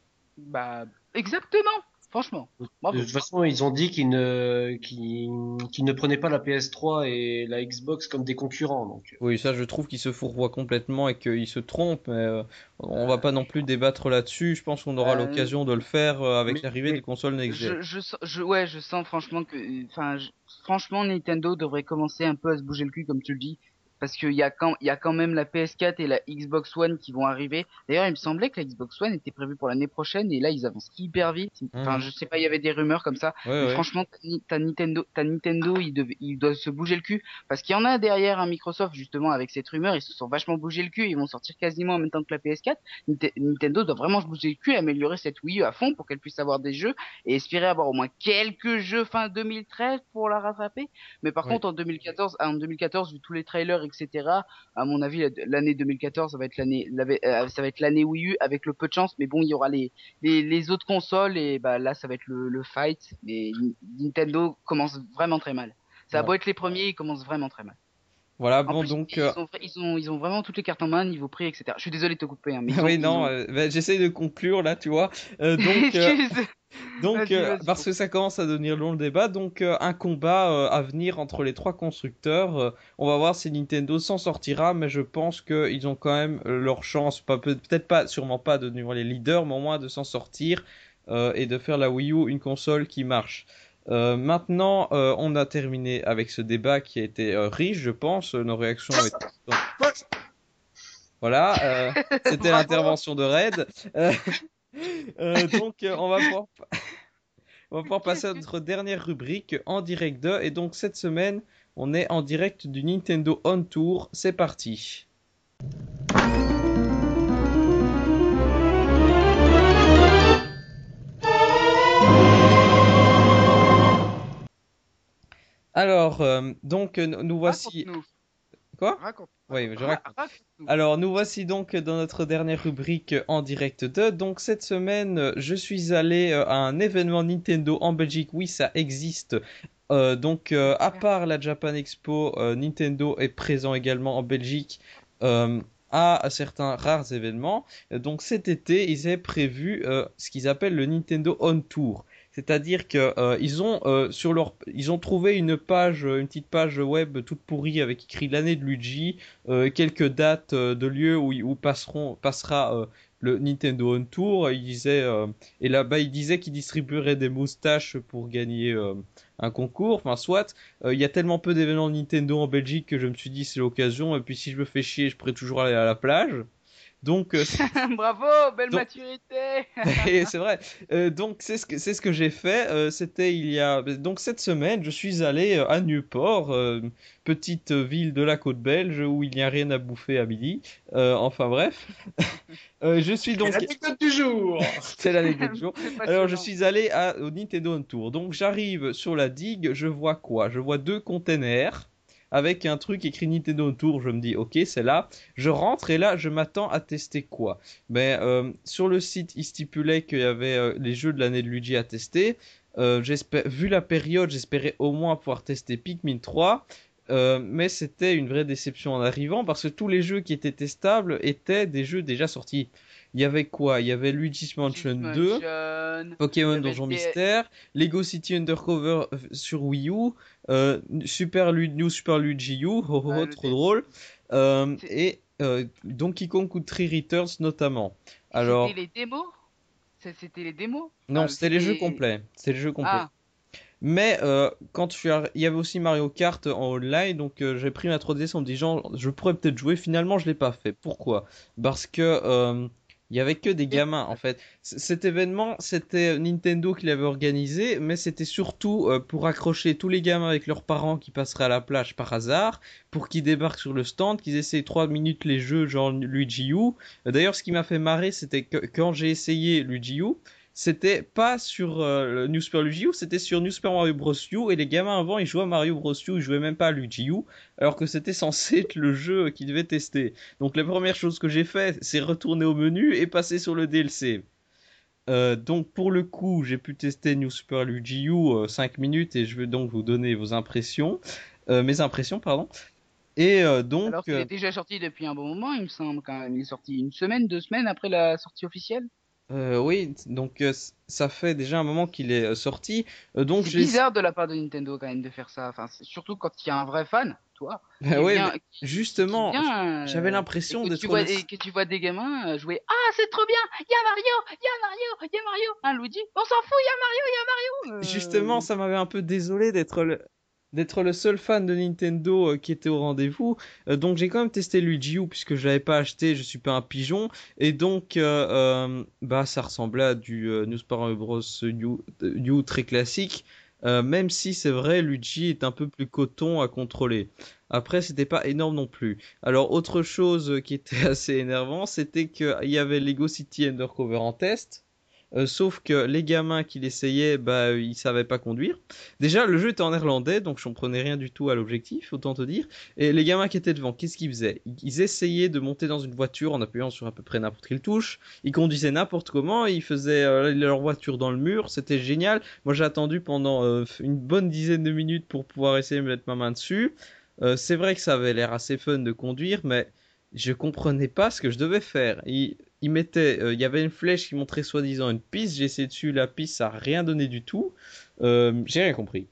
Bah, exactement. Franchement, De bravo. toute façon, ils ont dit qu'ils ne, qu'ils, qu'ils ne prenaient pas la P S trois et la Xbox comme des concurrents. Donc, Oui, ça, je trouve qu'il se fourvoie complètement et qu'il se trompe, mais euh, on va Euh, pas non plus débattre là-dessus. Je pense qu'on aura euh, l'occasion de le faire euh, avec mais, l'arrivée des mais consoles next-gen. je, je, sens- je, ouais, je sens franchement que, enfin, je- franchement, Nintendo devrait commencer un peu à se bouger le cul, comme tu le dis, parce qu'il y a quand, il y a quand même la P S quatre et la Xbox One qui vont arriver. D'ailleurs, il me semblait que la Xbox One était prévue pour l'année prochaine, et là, ils avancent hyper vite. Enfin, Mhm. je sais pas, il y avait des rumeurs comme ça, Ouais, mais ouais. franchement, t'as Nintendo, t'as Nintendo, il devait, il doit se bouger le cul, parce qu'il y en a derrière un Microsoft, justement, avec cette rumeur, ils se sont vachement bougé le cul, ils vont sortir quasiment en même temps que la P S quatre. Nite- Nintendo doit vraiment se bouger le cul et améliorer cette Wii U à fond pour qu'elle puisse avoir des jeux et espérer avoir au moins quelques jeux fin deux mille treize pour la rattraper. Mais par Ouais. contre, en deux mille quatorze, en deux mille quatorze, vu tous les trailers, et cetera, à mon avis, l'année deux mille quatorze, ça va être l'année, euh, ça va être l'année Wii U avec le peu de chance. Mais bon, il y aura les, les, les autres consoles et bah là, ça va être le, le fight. Mais Nintendo commence vraiment très mal. Ça a Ouais. beau être les premiers, ils commencent vraiment très mal. Voilà, En bon, plus, donc, euh, ils ont, ils ont, ils ont vraiment toutes les cartes en main, niveau prix, et cetera. Je suis désolé de te couper, hein, mais ils ont, oui, ils non, ont. euh, ben, j'essaie de conclure là, tu vois. Euh, donc, euh, Excuse. donc Vas-y, euh, vas-y. parce que ça commence à devenir long le débat, donc euh, un combat euh, à venir entre les trois constructeurs. Euh, on va voir si Nintendo s'en sortira, mais je pense qu'ils ont quand même euh, leur chance, pas, peut- peut-être pas, sûrement pas de devenir les leaders, mais au moins de s'en sortir euh, et de faire la Wii U une console qui marche. Euh, maintenant, euh, on a terminé avec ce débat qui a été euh, riche, je pense. Nos réactions ont été... Voilà, euh, c'était Bravo. l'intervention de Red. Euh, euh, donc, euh, on va pouvoir on va pouvoir passer Qu'est-ce à que notre dernière rubrique en direct de. Et donc cette semaine, on est en direct du Nintendo On Tour. C'est parti. Alors, euh, donc euh, nous voici. raconte-nous. Quoi? Raconte. Oui, Raconte. je Ra- raconte. Raconte-nous. Alors, nous voici donc dans notre dernière rubrique en direct de. Donc, cette semaine, euh, je suis allé euh, à un événement Nintendo en Belgique. Oui, ça existe. Euh, donc, euh, à part la Japan Expo, euh, Nintendo est présent également en Belgique euh, à certains rares événements. Euh, Donc, cet été, ils avaient prévu euh, ce qu'ils appellent le Nintendo On Tour. C'est-à-dire que euh, ils ont euh, sur leur ils ont trouvé une page une petite page web toute pourrie avec écrit l'année de Luigi, euh, quelques dates euh, de lieux où, où passeront, passera euh, le Nintendo On Tour. Il disait, euh, et là-bas, il disait qu'il distribuerait des moustaches pour gagner euh, un concours. Enfin, soit, euh, il y a tellement peu d'événements Nintendo en Belgique que je me suis dit c'est l'occasion. Et puis, si je me fais chier, je pourrais toujours aller à la plage. Donc, euh, Bravo, belle donc maturité. et c'est vrai. Euh, donc c'est ce que c'est ce que j'ai fait. Euh, c'était il y a donc cette semaine, je suis allé euh, à Nieuport, euh, petite ville de la côte belge où il n'y a rien à bouffer à midi. Euh, enfin bref, Euh, je suis Et donc l'anecdote du jour. c'est l'anecdote du jour. C'est Alors je passionnant. suis allé à, au Nintendo Tour. Donc j'arrive sur la digue, je vois quoi? Je vois deux containers avec un truc écrit Nintendo Tour. Je me dis ok, c'est là. Je rentre et là je m'attends à tester quoi? Ben euh, sur le site il stipulait qu'il y avait euh, les jeux de l'année de Luigi à tester. Euh, j'espère, vu la période, j'espérais au moins pouvoir tester Pikmin trois. Euh, mais c'était une vraie déception en arrivant parce que tous les jeux qui étaient testables étaient des jeux déjà sortis. Il y avait quoi? Il y avait Luigi's Mansion Luigi's deux, Mansion, il y Pokémon avait Donjon des... Mystère, Lego City Undercover euh, sur Wii U, euh, Super Lu- New Super Luigi U, oh, oh, ah, oh, le trop D- drôle, euh, c'est- et euh, Donkey Kong Country Returns notamment. c'était Alors, les démos? C'est- C'était les démos? non, Enfin, c'était les jeux c'était... complets, c'était les jeux complets. Ah, Mais euh, quand je suis arri- il y avait aussi Mario Kart en online, donc euh, j'ai pris ma trois D S en me disant je pourrais peut-être jouer. Finalement, je l'ai pas fait. Pourquoi? Parce que euh, il y avait que des et- gamins en fait. C- Cet événement, c'était Nintendo qui l'avait organisé, mais c'était surtout euh, pour accrocher tous les gamins avec leurs parents qui passeraient à la plage par hasard, pour qu'ils débarquent sur le stand, qu'ils essayent trois minutes les jeux genre Luigi U. Euh, D'ailleurs, ce qui m'a fait marrer, c'était que quand j'ai essayé Luigi U, c'était pas sur euh, le New Super Luigi U, c'était sur New Super Mario Bros. U, et les gamins avant ils jouaient à Mario Bros. U, ils jouaient même pas à Luigi U, alors que c'était censé être le jeu qu'ils devaient tester. Donc la première chose que j'ai fait, c'est retourner au menu et passer sur le D L C. Euh, donc pour le coup, j'ai pu tester New Super Luigi U euh, cinq minutes et je vais donc vous donner vos impressions, euh, mes impressions pardon. Et euh, donc alors qu'il euh, est déjà sorti depuis un bon moment, il me semble, quand même. Il est sorti une semaine, deux semaines après la sortie officielle. euh, oui, donc euh, c- ça fait déjà un moment qu'il est euh, sorti. Euh, donc C'est j'ai bizarre de la part de Nintendo, quand même, de faire ça. Enfin, c'est- surtout quand il y a un vrai fan, toi, qui ouais, mais vient, qui, qui, qui justement, j- vient, j'avais euh, et l'impression que tu d'être vois, le. et que tu vois des gamins euh, jouer. Ah, c'est trop bien! Il y a Mario! Il y a Mario! Il y a Mario! Hein, Luigi? On s'en fout, il y a Mario! Il y a Mario! Justement, Euh, ça m'avait un peu désolé d'être le d'être le seul fan de Nintendo euh, qui était au rendez-vous. Euh, donc j'ai quand même testé Luigi U puisque je l'avais pas acheté, je suis pas un pigeon, et donc euh, euh, bah ça ressemblait à du euh, New Super Mario Bros. U, U très classique. Euh, même si c'est vrai, Luigi est un peu plus coton à contrôler. Après, c'était pas énorme non plus. Alors, autre chose qui était assez énervant, c'était qu'il y avait Lego City Undercover en test. Euh, sauf que les gamins qui l'essayaient, bah, euh, ils savaient pas conduire. Déjà, le jeu était en néerlandais, donc je comprenais rien du tout à l'objectif, autant te dire. Et les gamins qui étaient devant, qu'est-ce qu'ils faisaient? Ils essayaient de monter dans une voiture en appuyant sur à peu près n'importe quelle touche. Ils conduisaient n'importe comment, ils faisaient euh, leur voiture dans le mur, c'était génial. Moi, j'ai attendu pendant euh, une bonne dizaine de minutes pour pouvoir essayer de mettre ma main dessus. Euh, c'est vrai que ça avait l'air assez fun de conduire, mais je comprenais pas ce que je devais faire. Il, il mettait, euh, il y avait une flèche qui montrait soi-disant une piste. J'ai essayé dessus la piste, ça a rien donné du tout. Euh, j'ai rien compris.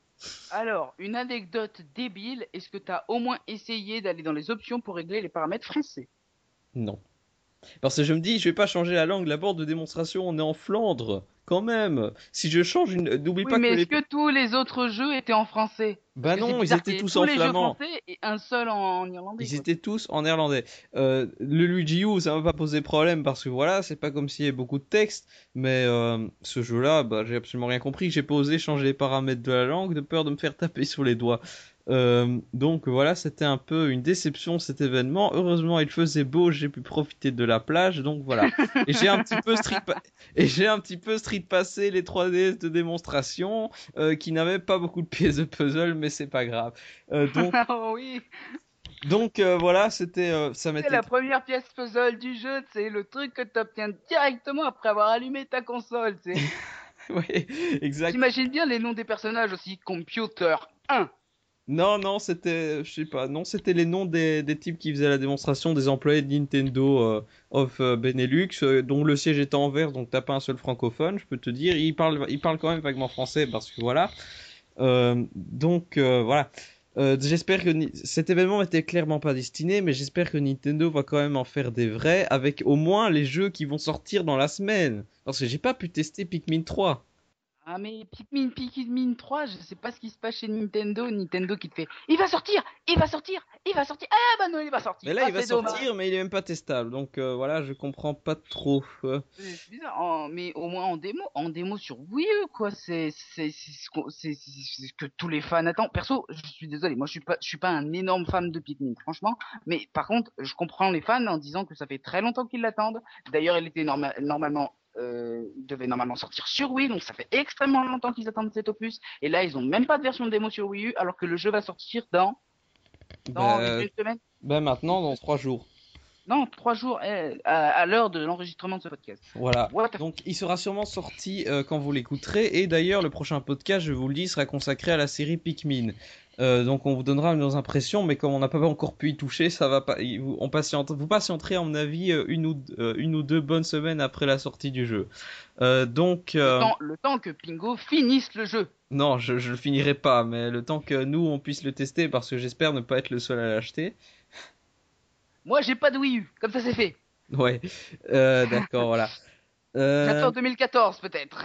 Alors, une anecdote débile. Est-ce que tu as au moins essayé d'aller dans les options pour régler les paramètres français? Non. Parce que je me dis, je vais pas changer la langue. La borne de démonstration, on est en Flandre, quand même. Si je change une, n'oublie Oui, pas que mais les, est-ce que tous les autres jeux étaient en français? Parce bah que c'est non, ils bizarre étaient qu'il y ait tous tous en les jeux flamand. français et un seul en, en irlandais, Ils quoi. étaient tous en néerlandais. Euh, le Luigi U, ça m'a pas posé problème parce que voilà, c'est pas comme s'il y avait beaucoup de texte. Mais euh, ce jeu-là, bah, j'ai absolument rien compris. J'ai pas osé changer les paramètres de la langue de peur de me faire taper sur les doigts. Euh, donc voilà, c'était un peu une déception cet événement. Heureusement, il faisait beau, j'ai pu profiter de la plage. Donc voilà. Et j'ai un petit peu street pa- et j'ai un petit peu street passé les trois D S de démonstration euh, qui n'avaient pas beaucoup de pièces de puzzle, mais c'est pas grave. Euh, donc Oh oui, donc euh, voilà, c'était, euh, ça c'est m'était. la première pièce puzzle du jeu, c'est le truc que tu obtiens directement après avoir allumé ta console, tu sais. Oui, exact. J'imagine bien les noms des personnages aussi. Computer un. Non, non, c'était, je sais pas, non, c'était les noms des, des types qui faisaient la démonstration, des employés de Nintendo euh, of euh, Benelux, euh, dont le siège était en vert, donc t'as pas un seul francophone, je peux te dire. Ils parlent, ils parlent quand même vaguement français parce que voilà. Euh, donc euh, voilà. Euh, j'espère que Ni- cet événement était clairement pas destiné, mais j'espère que Nintendo va quand même en faire des vrais avec au moins les jeux qui vont sortir dans la semaine. Parce que j'ai pas pu tester Pikmin trois. Ah mais Pikmin, Pikmin trois, je sais pas ce qui se passe chez Nintendo. Nintendo qui te fait, il va sortir, il va sortir, il va sortir. Ah bah non, il va sortir. Mais là, Ah il va c'est dommage. sortir, mais il est même pas testable. Donc euh, voilà, je comprends pas trop. Euh, C'est c'est bizarre, en- mais au moins en démo, en démo sur Wii U quoi. C'est c'est c'est ce qu'on- c'est- c'est- c'est ce que tous les fans attendent. Perso, je suis désolé, moi je suis pas je suis pas un énorme fan de Pikmin, franchement. Mais par contre, je comprends les fans en disant que ça fait très longtemps qu'ils l'attendent. D'ailleurs, il était norma- normalement euh, il devait normalement sortir sur Wii, donc ça fait extrêmement longtemps qu'ils attendent cet opus. Et là, ils ont même pas de version démo sur Wii U, alors que le jeu va sortir dans dans une bah, semaine. bah maintenant, dans trois jours. Non, trois jours eh, à, à l'heure de l'enregistrement de ce podcast. Voilà. What the Donc il sera sûrement sorti euh, quand vous l'écouterez. Et d'ailleurs, le prochain podcast, je vous le dis, sera consacré à la série Pikmin. Euh, donc on vous donnera nos impressions, mais comme on n'a pas encore pu y toucher, ça va pas. il- Vous, on patiente, vous patienterez à mon avis euh, une ou, euh, une ou deux bonnes semaines après la sortie du jeu. Euh, donc Le euh, temps, le temps que Pingo finisse le jeu. non, je, je le finirai pas, mais le temps que nous on puisse le tester, parce que j'espère ne pas être le seul à l'acheter. Moi, j'ai pas de Wii U, comme ça c'est fait. Ouais, euh, d'accord, voilà. Euh, J'attends deux mille quatorze peut-être.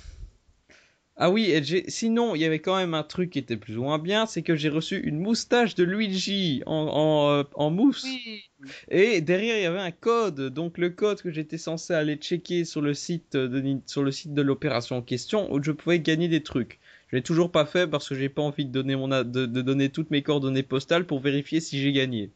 Ah oui, et j'ai... sinon, il y avait quand même un truc qui était plus ou moins bien, c'est que j'ai reçu une moustache de Luigi en, en, euh, en mousse. Oui. Et derrière, il y avait un code. Donc le code que j'étais censé aller checker sur le site de, Nin- sur le site de l'opération en question, où je pouvais gagner des trucs. Je l'ai toujours pas fait parce que j'ai pas envie de donner mon a- de, de donner toutes mes coordonnées postales pour vérifier si j'ai gagné.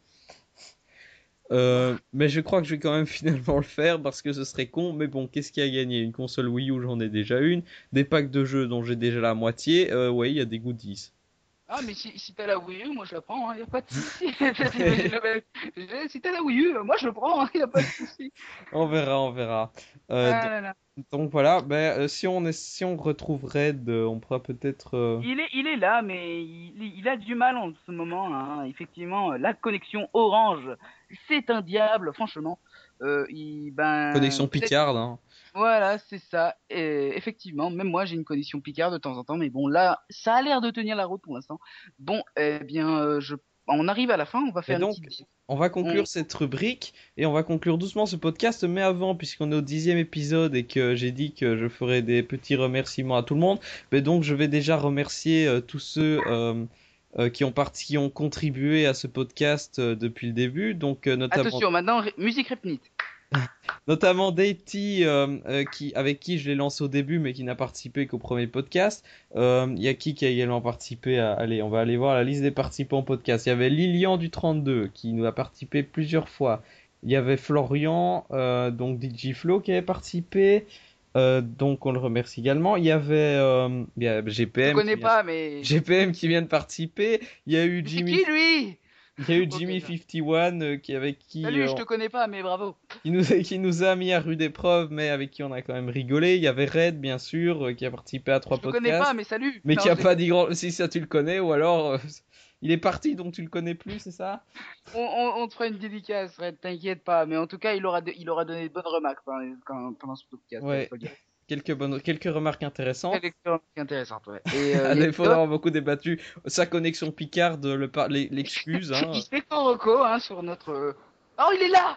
Euh, mais je crois que je vais quand même finalement le faire parce que ce serait con. Mais bon, qu'est-ce qu'il y a à gagner? Une console Wii U, j'en ai déjà une. Des packs de jeux dont j'ai déjà la moitié. Euh, ouais, il y a des goodies. Ah, mais si, si t'as la Wii U, moi je la prends, hein, y a pas de souci. T'imagines le mec. Je- Si t'as la Wii U, moi je le prends, hein, y a pas de souci. On verra, on verra. Euh, Ah donc, là là. donc voilà, ben, euh, si on est, si on retrouve Red, euh, on pourra peut-être. euh, Il est, il est là, mais il, il a du mal en ce moment. Hein. Effectivement, la connexion Orange, c'est un diable, franchement. Euh, il, ben, Connexion peut-être. Picard, hein. Voilà, c'est ça. Et effectivement, même moi, j'ai une connexion Picard de temps en temps, mais bon, là, ça a l'air de tenir la route pour l'instant. Bon, eh bien, euh, je, on arrive à la fin. On va Et faire une donc, petite. on va On... conclure cette rubrique et on va conclure doucement ce podcast. Mais avant, puisqu'on est au dixième épisode et que j'ai dit que je ferai des petits remerciements à tout le monde, ben donc je vais déjà remercier euh, tous ceux euh, euh, qui ont parti, qui ont contribué à ce podcast euh, depuis le début. Donc euh, notamment. Attention, maintenant, ré- musique Repnite. Notamment Deity, euh, euh, qui, avec qui je l'ai lancé au début, mais qui n'a participé qu'au premier podcast. Euh, Il y a qui qui a également participé à... Allez, on va aller voir la liste des participants au podcast. Il y avait Lilian du trente-deux, qui nous a participé plusieurs fois. Il y avait Florian, euh, donc DigiFlow, qui avait participé. Euh, donc on le remercie également. Il y avait euh, il y a Je te G P M, qui connais vient... pas, mais. G P M qui vient de participer. Il y a eu Mais c'est Jimmy, qui lui? il y a eu Ok, Jimmy ça. cinquante et un, euh, qui avec qui Salut, euh, je te connais pas, mais bravo. qui nous, a, qui nous a mis à rude épreuve, mais avec qui on a quand même rigolé. Il y avait Red, bien sûr, euh, qui a participé à trois Je te connais pas, podcasts, mais salut. mais Non, qui a je pas déconne. dit grand... Si ça tu le connais, ou alors euh, il est parti, donc tu le connais plus, c'est ça? On, on, on te fera une dédicace, Red, t'inquiète pas. Mais en tout cas, il aura, de- il aura donné de bonnes remarques pendant, quand- pendant ce podcast, il Ouais, faut le dire. quelques bonnes, quelques remarques intéressantes. Quelle expérience intéressante, ouais. Et euh, À il y a défaut d'autres- d'avoir beaucoup débattu, sa connexion Picard, le par... les- l'excuse. Hein. il fait son reco hein, sur notre. euh, Oh, il est là!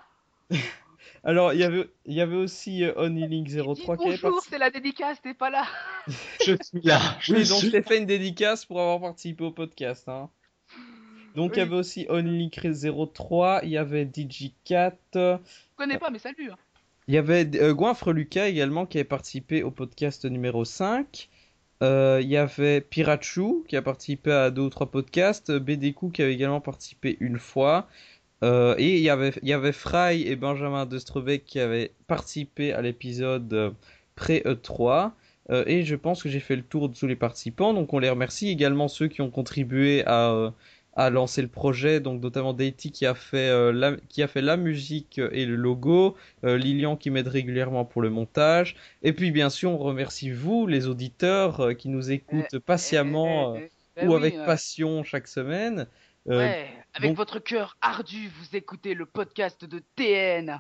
Alors, il y avait, il y avait aussi euh, OnlyLink zéro Dis trois qui avait bonjour, participé. c'est la dédicace, t'es pas là. Je suis là. Je Oui, donc je suis... t'ai fait une dédicace pour avoir participé au podcast. Hein. Donc il y Oui. avait aussi OnlyLink zéro trois, il y avait DigiCat, Je connais pas, mais salut. Hein. il y avait euh, Goinfre Lucas également qui avait participé au podcast numéro cinq. Euh, il y avait Pirachu qui a participé à deux ou trois podcasts. B D Q qui avait également participé une fois. Euh, et il y avait, il y avait Fry et Benjamin Destrebec qui avaient participé à l'épisode euh, pré-E trois. Euh, et je pense que j'ai fait le tour de tous les participants. Donc on les remercie également ceux qui ont contribué à, euh, à lancer le projet. Donc notamment Deity qui a fait, euh, la, qui a fait la musique et le logo. Euh, Lilian qui m'aide régulièrement pour le montage. Et puis bien sûr on remercie vous les auditeurs euh, qui nous écoutent patiemment Eh, euh, eh, eh, ben ou oui, avec euh, passion chaque semaine. Euh, Ouais, avec donc votre cœur ardu, vous écoutez le podcast de T N.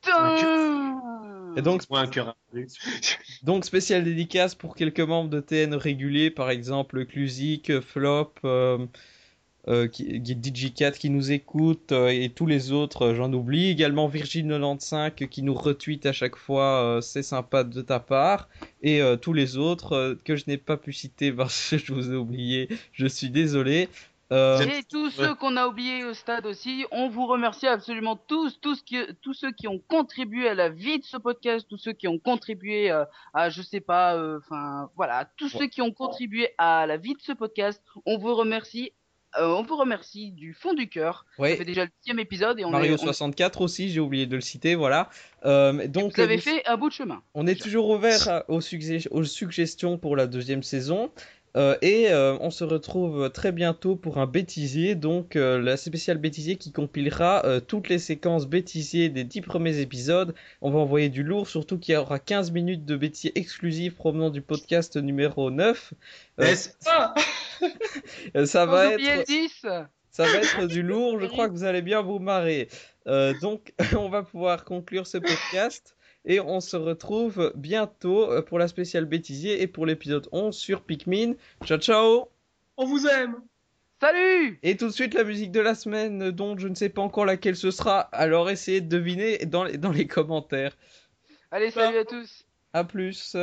Et donc, Moi, un cœur. donc spécial dédicace pour quelques membres de T N réguliers, par exemple Clusic, Flop, euh, euh, qui, qui- DigiCat qui nous écoute euh, et tous les autres, euh, j'en oublie. Également Virgile quatre-vingt-quinze qui nous retweet à chaque fois, euh, c'est sympa de ta part. Et euh, tous les autres euh, que je n'ai pas pu citer parce que je vous ai oublié, je suis désolé. Euh, Et tous ceux qu'on a oubliés au stade aussi, on vous remercie absolument tous, tous, qui, tous ceux qui ont contribué à la vie de ce podcast, tous ceux qui ont contribué euh, à, je sais pas, enfin voilà, tous ceux qui ont contribué à la vie de ce podcast, on vous remercie, euh, on vous remercie du fond du cœur. Ça ouais, fait déjà le dixième épisode et on est, Mario on, soixante-quatre aussi, j'ai oublié de le citer, voilà. Euh, et donc vous euh, avez nous- fait un bout de chemin. On est Déjà. toujours ouvert à- aux, sugge- aux suggestions pour la deuxième saison. Euh, et euh, on se retrouve très bientôt pour un bêtisier, donc euh, la spéciale bêtisier qui compilera euh, toutes les séquences bêtisier des dix premiers épisodes. On va envoyer du lourd, surtout qu'il y aura quinze minutes de bêtisier exclusif provenant du podcast numéro neuf. Euh, N'est-ce pas? euh, ça Sans va oublier le être, dix. ça va être du lourd, je crois que vous allez bien vous marrer. Euh, donc on va pouvoir conclure ce podcast. Et on se retrouve bientôt euh, pour la spéciale bêtisier et pour l'épisode onze sur Pikmin. Ciao ciao! On vous aime. Salut! Et tout de suite la musique de la semaine euh, dont je ne sais pas encore laquelle ce sera. Alors essayez de deviner dans les, dans les commentaires. Allez, salut à tous! A plus!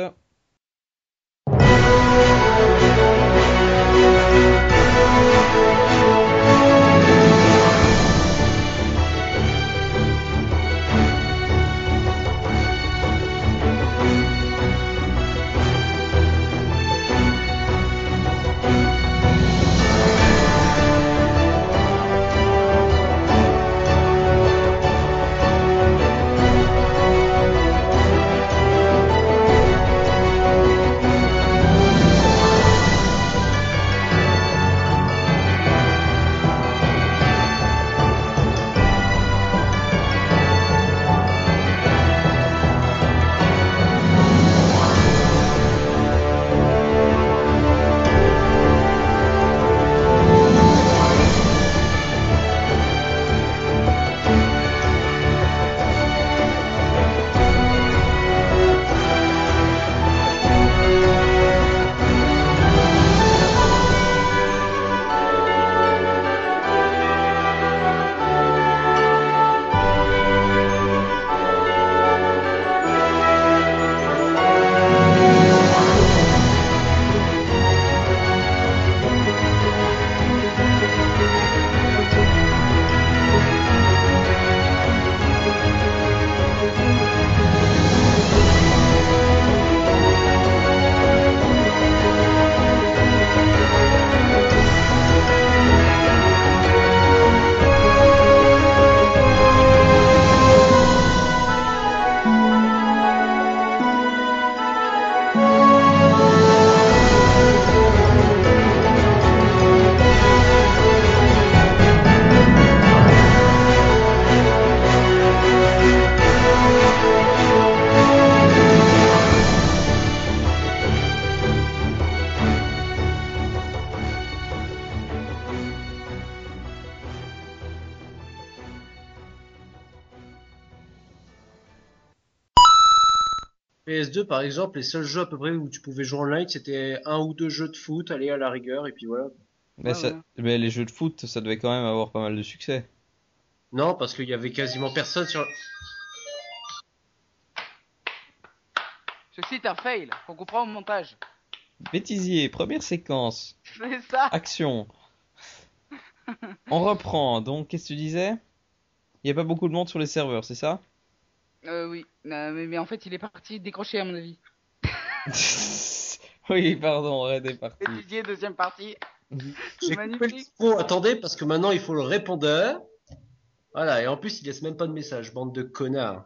P S deux, par exemple, les seuls jeux à peu près où tu pouvais jouer online, c'était un ou deux jeux de foot, aller à la rigueur, et puis voilà. Mais, Ouais, ça, voilà. mais les jeux de foot, ça devait quand même avoir pas mal de succès. Non, parce qu'il y avait quasiment personne sur. Ceci est un fail, qu'on comprend au montage. Bêtisier, première séquence. C'est ça! Action. On reprend. Donc, qu'est-ce que tu disais? Il n'y a pas beaucoup de monde sur les serveurs, c'est ça? Euh, oui, Euh, mais, mais en fait, il est parti décrocher à mon avis. Oui, pardon, Red est parti. Bêtisier, deuxième partie. J'ai coupé le Magnifique. micro. Attendez, parce que maintenant il faut le répondeur. Voilà, et en plus il laisse même pas de message, bande de connards.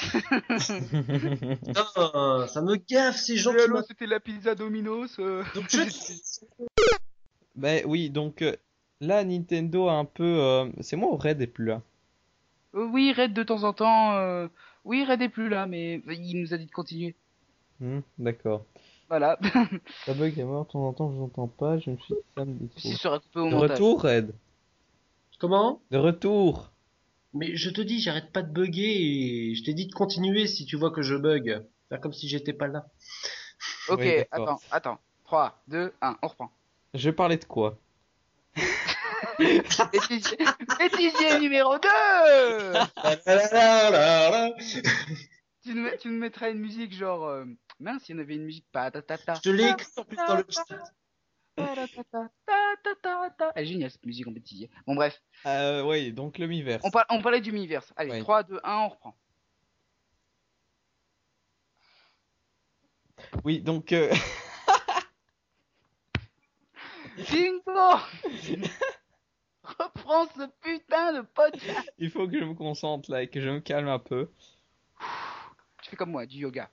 Putain, ça me gaffe ces gens Oui, qui allô, m'a- c'était la pizza Domino's. euh. Donc je... Ben oui, donc euh, là, Nintendo a un peu. euh, C'est moi ou Red est plus là? Euh, oui, Red de temps en temps. euh, Oui, Red est plus là, mais il nous a dit de continuer. Hmm, d'accord. Voilà. Ça bug est mort, de temps en temps, je vous entends pas, je me suis dit ça me dit Ceci trop. sera coupé au De montage. retour, Red. Comment? De retour. Mais je te dis, j'arrête pas de bugger et je t'ai dit de continuer si tu vois que je bug. Faire comme si j'étais pas là. Ok, Oui, d'accord. attends, attends. trois, deux, un, on reprend. Je parlais de quoi? Bêtisier, bêtisier numéro deux. Tu nous, tu nous mettrais une musique genre... euh, Mince, il y en avait une musique... Patatata. Je te l'ai écrit en plus dans le chat. Patatata, tatatata. Elle est géniale cette musique en bêtisier. Bon bref, Euh, oui, donc le Miiverse. on, par- on parlait du Miiverse. Allez, Oui. trois, deux, un, on reprend. Oui, donc euh, Bingo. Reprends ce putain de podcast. il faut que je me concentre là et que je me calme un peu. Tu fais comme moi, du yoga.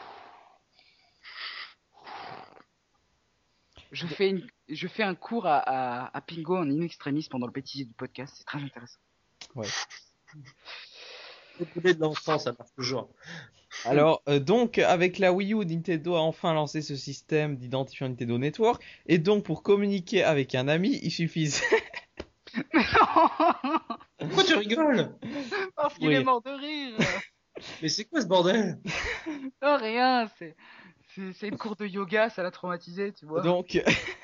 Je fais, une, je fais un cours à, à, à Pingo en in extremis pendant le bêtisier du podcast. C'est très intéressant. Ouais. Faut couler de l'encens, ça marche toujours. Alors, euh, donc, avec la Wii U, Nintendo a enfin lancé ce système d'identifiant Nintendo Network. Et donc, pour communiquer avec un ami, il suffisait. Mais non. Pourquoi tu rigoles? Parce qu'il Oui. est mort de rire. Mais c'est quoi ce bordel? Non, rien. C'est, c'est, c'est une cours de yoga, ça l'a traumatisé, tu vois. Donc,